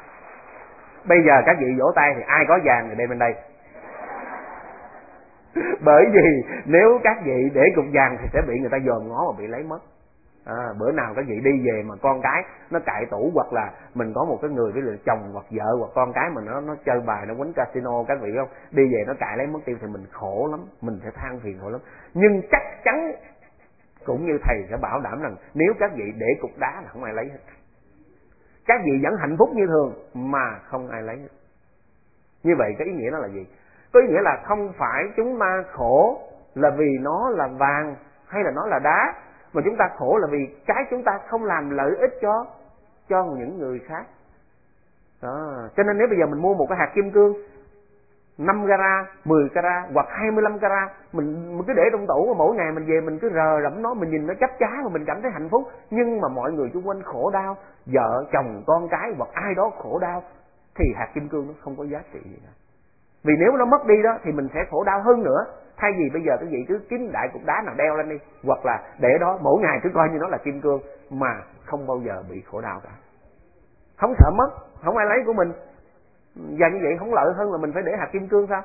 Bây giờ các vị vỗ tay thì ai có vàng thì đem bên đây. Bởi vì nếu các vị để cục vàng thì sẽ bị người ta dòm ngó và bị lấy mất. À, bữa nào các vị đi về mà con cái nó cại tủ, hoặc là mình có một cái người với là chồng hoặc vợ hoặc con cái mà nó nó chơi bài, nó quánh casino, các vị không, đi về nó cại lấy mất tiêu thì mình khổ lắm, mình sẽ than phiền khổ lắm. Nhưng chắc chắn cũng như thầy sẽ bảo đảm rằng nếu các vị để cục đá là không ai lấy hết, các vị vẫn hạnh phúc như thường mà không ai lấy hết. Như vậy cái ý nghĩa đó là gì? Có ý nghĩa là không phải chúng ta khổ là vì nó là vàng hay là nó là đá, mà chúng ta khổ là vì cái chúng ta không làm lợi ích cho cho những người khác. Đó. Cho nên nếu bây giờ mình mua một cái hạt kim cương năm carat, mười carat hoặc hai mươi lăm carat, mình, mình cứ để trong tủ, mà mỗi ngày mình về mình cứ rờ rẫm nó, mình nhìn nó chắp chá mà mình cảm thấy hạnh phúc. Nhưng mà mọi người xung quanh khổ đau, vợ chồng con cái hoặc ai đó khổ đau, thì hạt kim cương nó không có giá trị gì cả. Vì nếu nó mất đi đó thì mình sẽ khổ đau hơn nữa. Thay vì bây giờ cái vị cứ kiếm đại cục đá nào đeo lên đi, hoặc là để đó mỗi ngày cứ coi như nó là kim cương mà không bao giờ bị khổ đau cả, không sợ mất, không ai lấy của mình. Và như vậy không lợi hơn là mình phải để hạt kim cương sao?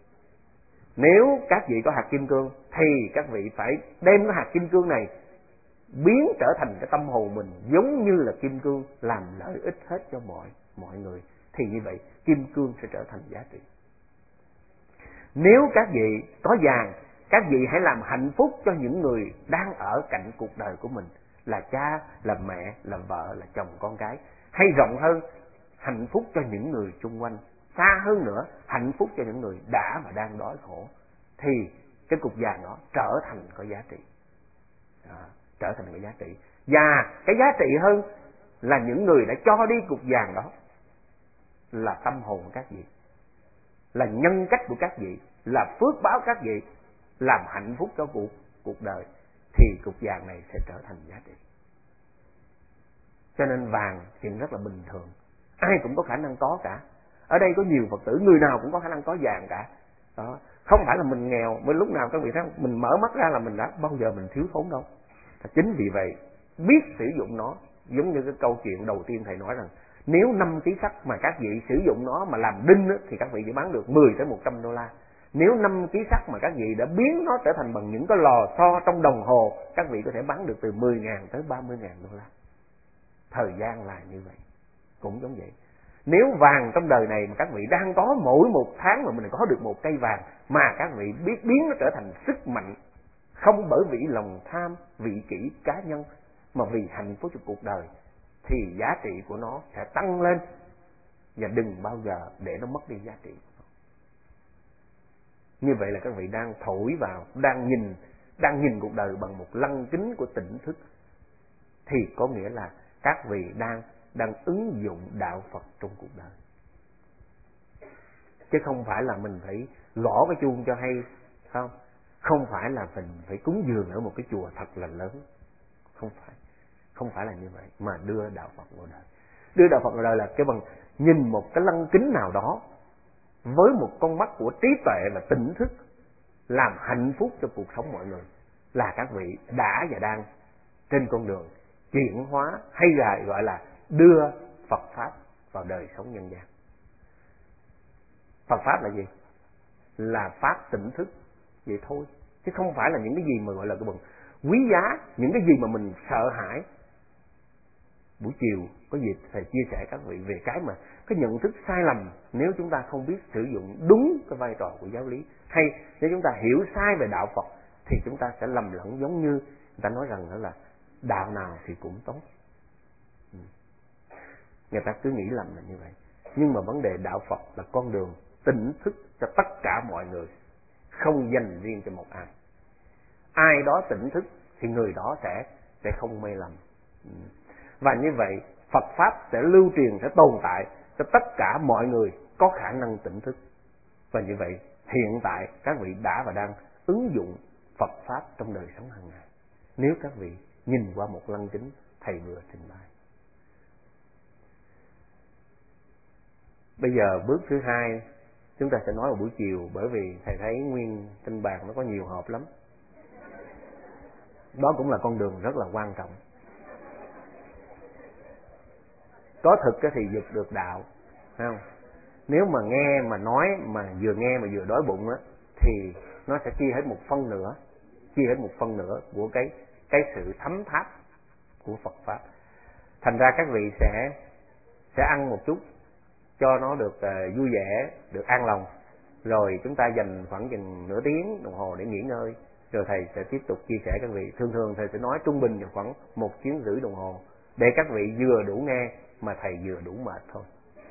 Nếu các vị có hạt kim cương thì các vị phải đem cái hạt kim cương này biến trở thành cái tâm hồn mình giống như là kim cương, làm lợi ích hết cho mọi mọi người, thì như vậy kim cương sẽ trở thành giá trị. Nếu các vị có vàng, các vị hãy làm hạnh phúc cho những người đang ở cạnh cuộc đời của mình, là cha, là mẹ, là vợ, là chồng, con cái. Hay rộng hơn, hạnh phúc cho những người xung quanh. Xa hơn nữa, hạnh phúc cho những người đã và đang đói khổ. Thì cái cục vàng đó trở thành có giá trị. À, trở thành có giá trị. Và cái giá trị hơn là những người đã cho đi cục vàng đó là tâm hồn của các vị, là nhân cách của các vị, là phước báo các vị, làm hạnh phúc cho cuộc cuộc đời, thì cục vàng này sẽ trở thành giá trị. Cho nên vàng chuyện rất là bình thường, ai cũng có khả năng có cả. Ở đây có nhiều Phật tử người nào cũng có khả năng có vàng cả. Đó, không phải là mình nghèo, mới lúc nào các vị thấy mình mở mắt ra là mình đã bao giờ mình thiếu thốn đâu. Chính vì vậy biết sử dụng nó, giống như cái câu chuyện đầu tiên thầy nói rằng nếu năm ký sắt mà các vị sử dụng nó mà làm đinh thì các vị chỉ bán được mười tới một trăm đô la. Nếu năm ký sắt mà các vị đã biến nó trở thành bằng những cái lò xo trong đồng hồ, các vị có thể bán được từ mười ngàn tới ba mươi ngàn đô la. Thời gian là như vậy. Cũng giống vậy. Nếu vàng trong đời này mà các vị đang có, mỗi một tháng mà mình có được một cây vàng, mà các vị biết biến nó trở thành sức mạnh, không bởi vì lòng tham, vị kỷ cá nhân, mà vì hạnh phúc cho cuộc đời, thì giá trị của nó sẽ tăng lên. Và đừng bao giờ để nó mất đi giá trị. Như vậy là các vị đang thổi vào, đang nhìn, đang nhìn cuộc đời bằng một lăng kính của tỉnh thức, thì có nghĩa là các vị đang đang ứng dụng đạo Phật trong cuộc đời. Chứ không phải là mình phải gõ cái chuông cho hay, không? Không phải là mình phải cúng dường ở một cái chùa thật là lớn. Không phải. Không phải là như vậy, mà đưa đạo Phật vào đời. Đưa đạo Phật vào đời là cái bằng nhìn một cái lăng kính nào đó với một con mắt của trí tuệ và tỉnh thức, làm hạnh phúc cho cuộc sống mọi người, là các vị đã và đang trên con đường chuyển hóa, hay là gọi là đưa Phật Pháp vào đời sống nhân gian. Phật Pháp là gì? Là Pháp tỉnh thức, vậy thôi. Chứ không phải là những cái gì mà gọi là cái bằng quý giá, những cái gì mà mình sợ hãi. Buổi chiều có dịp thầy chia sẻ các vị về cái mà cái nhận thức sai lầm nếu chúng ta không biết sử dụng đúng cái vai trò của giáo lý, hay nếu chúng ta hiểu sai về đạo Phật thì chúng ta sẽ lầm lẫn, giống như người ta nói rằng đó là đạo nào thì cũng tốt. Người ta cứ nghĩ lầm là như vậy. Nhưng mà vấn đề đạo Phật là con đường tỉnh thức cho tất cả mọi người, không dành riêng cho một ai. Ai đó tỉnh thức thì người đó sẽ sẽ không mê lầm. Và như vậy Phật Pháp sẽ lưu truyền, sẽ tồn tại cho tất cả mọi người có khả năng tỉnh thức. Và như vậy hiện tại các vị đã và đang ứng dụng Phật Pháp trong đời sống hàng ngày, nếu các vị nhìn qua một lăng kính thầy vừa trình bày. Bây giờ bước thứ hai chúng ta sẽ nói vào buổi chiều, bởi vì thầy thấy nguyên trên bàn nó có nhiều hộp lắm. Đó cũng là con đường rất là quan trọng. Có thực thì dục được đạo, phải không? Nếu mà nghe mà nói mà vừa nghe mà vừa đói bụng á, thì nó sẽ chia hết một phân nửa, chia hết một phân nửa của cái cái sự thấm tháp của Phật pháp. Thành ra các vị sẽ sẽ ăn một chút cho nó được uh, vui vẻ, được an lòng, rồi chúng ta dành khoảng chừng nửa tiếng đồng hồ để nghỉ ngơi, rồi thầy sẽ tiếp tục chia sẻ các vị. Thường thường thầy sẽ nói trung bình khoảng một tiếng rưỡi đồng hồ để các vị vừa đủ nghe mà thầy vừa đủ mệt thôi.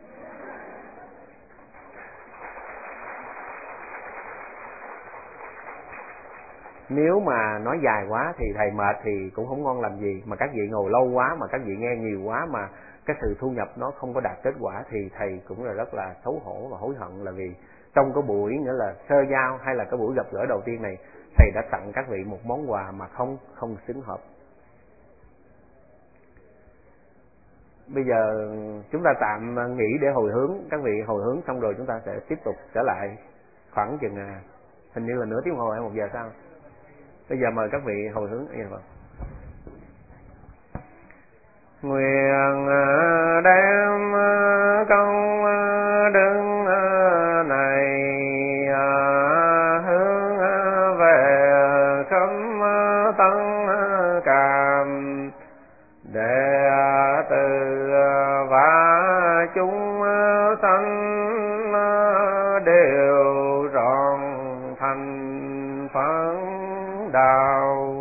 Nếu mà nói dài quá thì thầy mệt thì cũng không ngon lành gì, mà các vị ngồi lâu quá mà các vị nghe nhiều quá mà cái sự thu nhập nó không có đạt kết quả thì thầy cũng là rất là xấu hổ và hối hận, là vì trong cái buổi nghĩa là sơ giao hay là cái buổi gặp gỡ đầu tiên này, thầy đã tặng các vị một món quà mà không không xứng hợp. Bây giờ chúng ta tạm nghỉ để hồi hướng, các vị hồi hướng xong rồi chúng ta sẽ tiếp tục trở lại khoảng chừng hình như là nửa tiếng hồi hay một giờ sau. Bây giờ mời các vị hồi hướng. Nguyện đem công đức này hướng về khắp tăng cảm, để từ và chúng sanh đều trọn thành phấn đạo.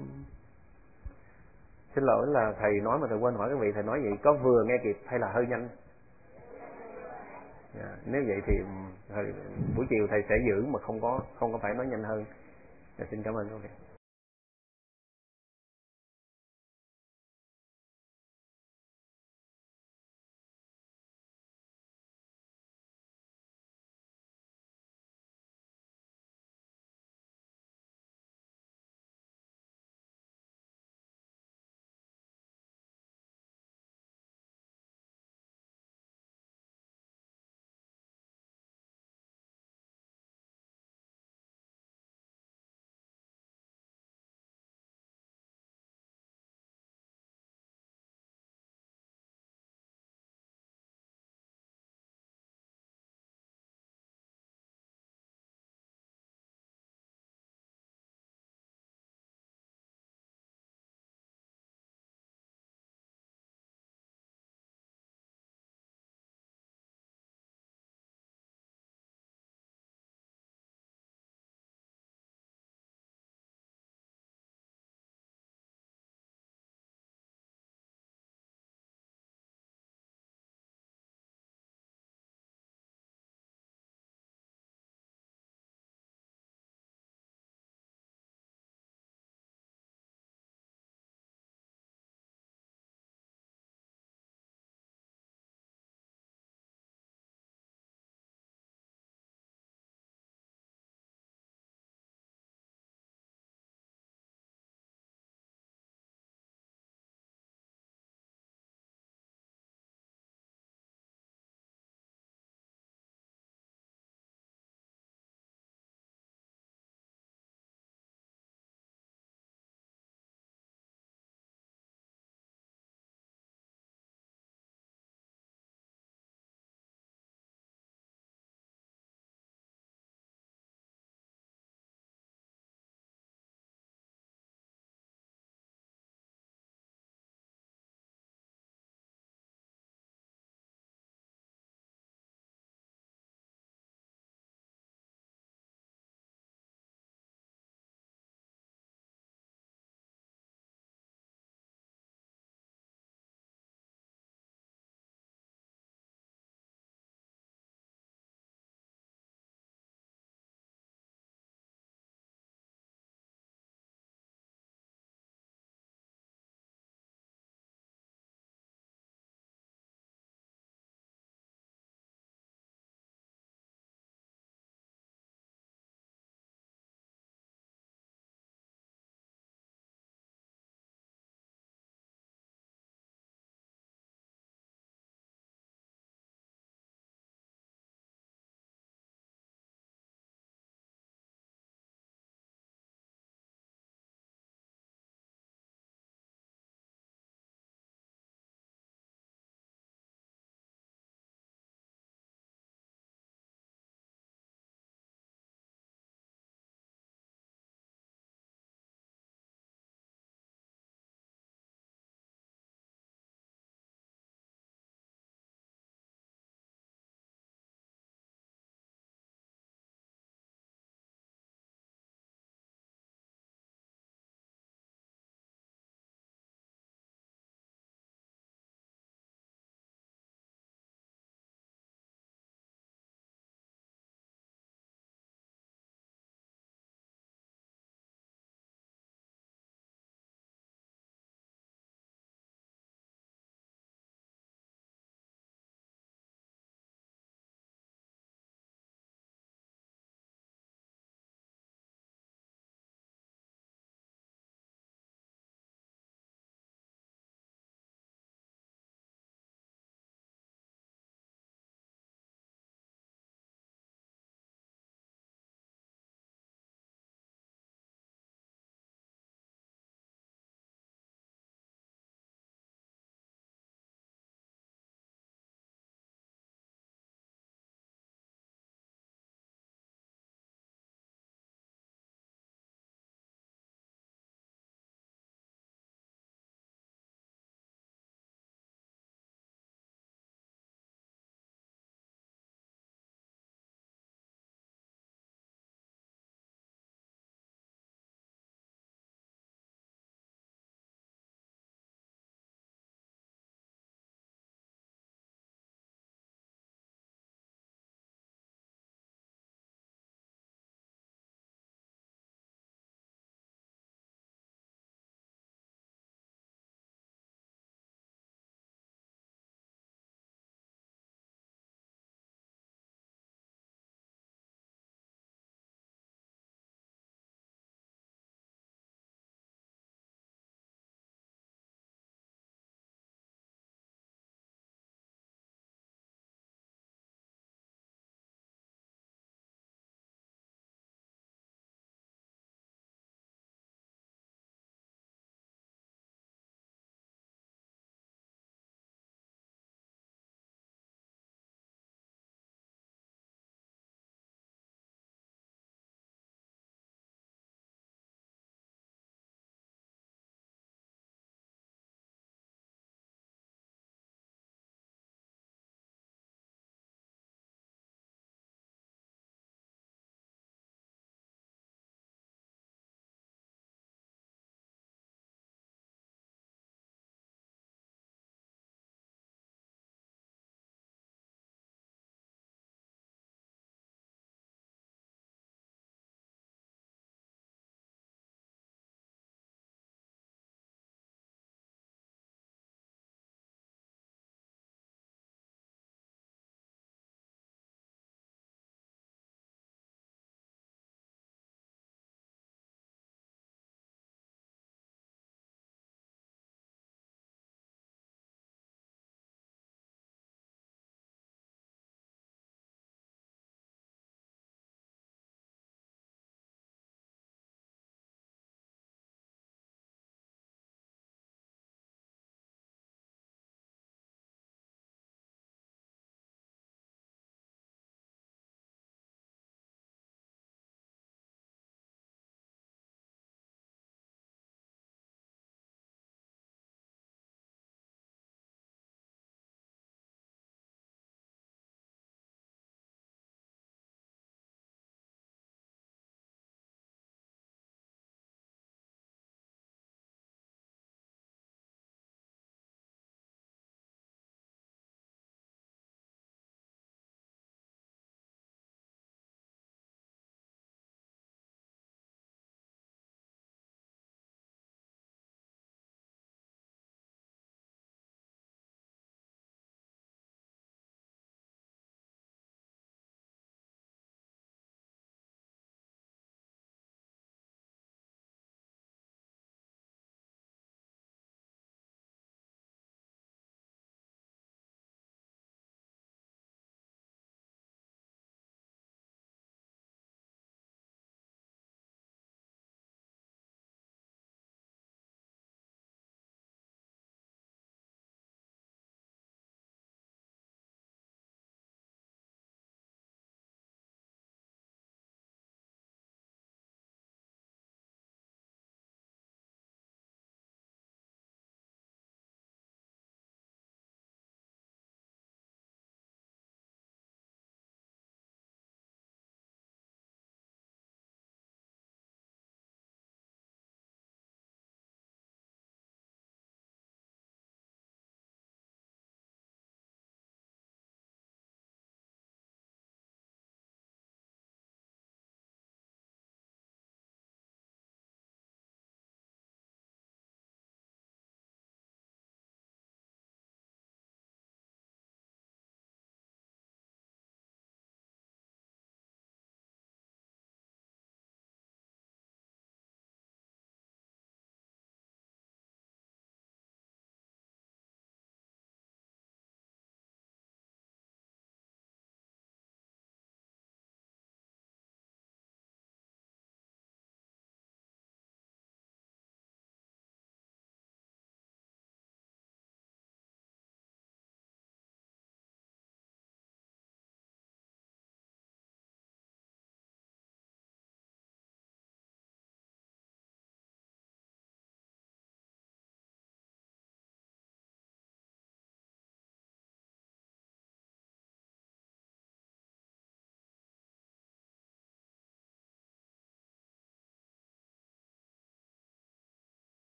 Xin lỗi là thầy nói mà thầy quên hỏi các vị, thầy nói vậy có vừa nghe kịp hay là hơi nhanh? Yeah, nếu vậy thì thầy, buổi chiều thầy sẽ giữ mà không có không có phải nói nhanh hơn. Yeah, xin cảm ơn các vị.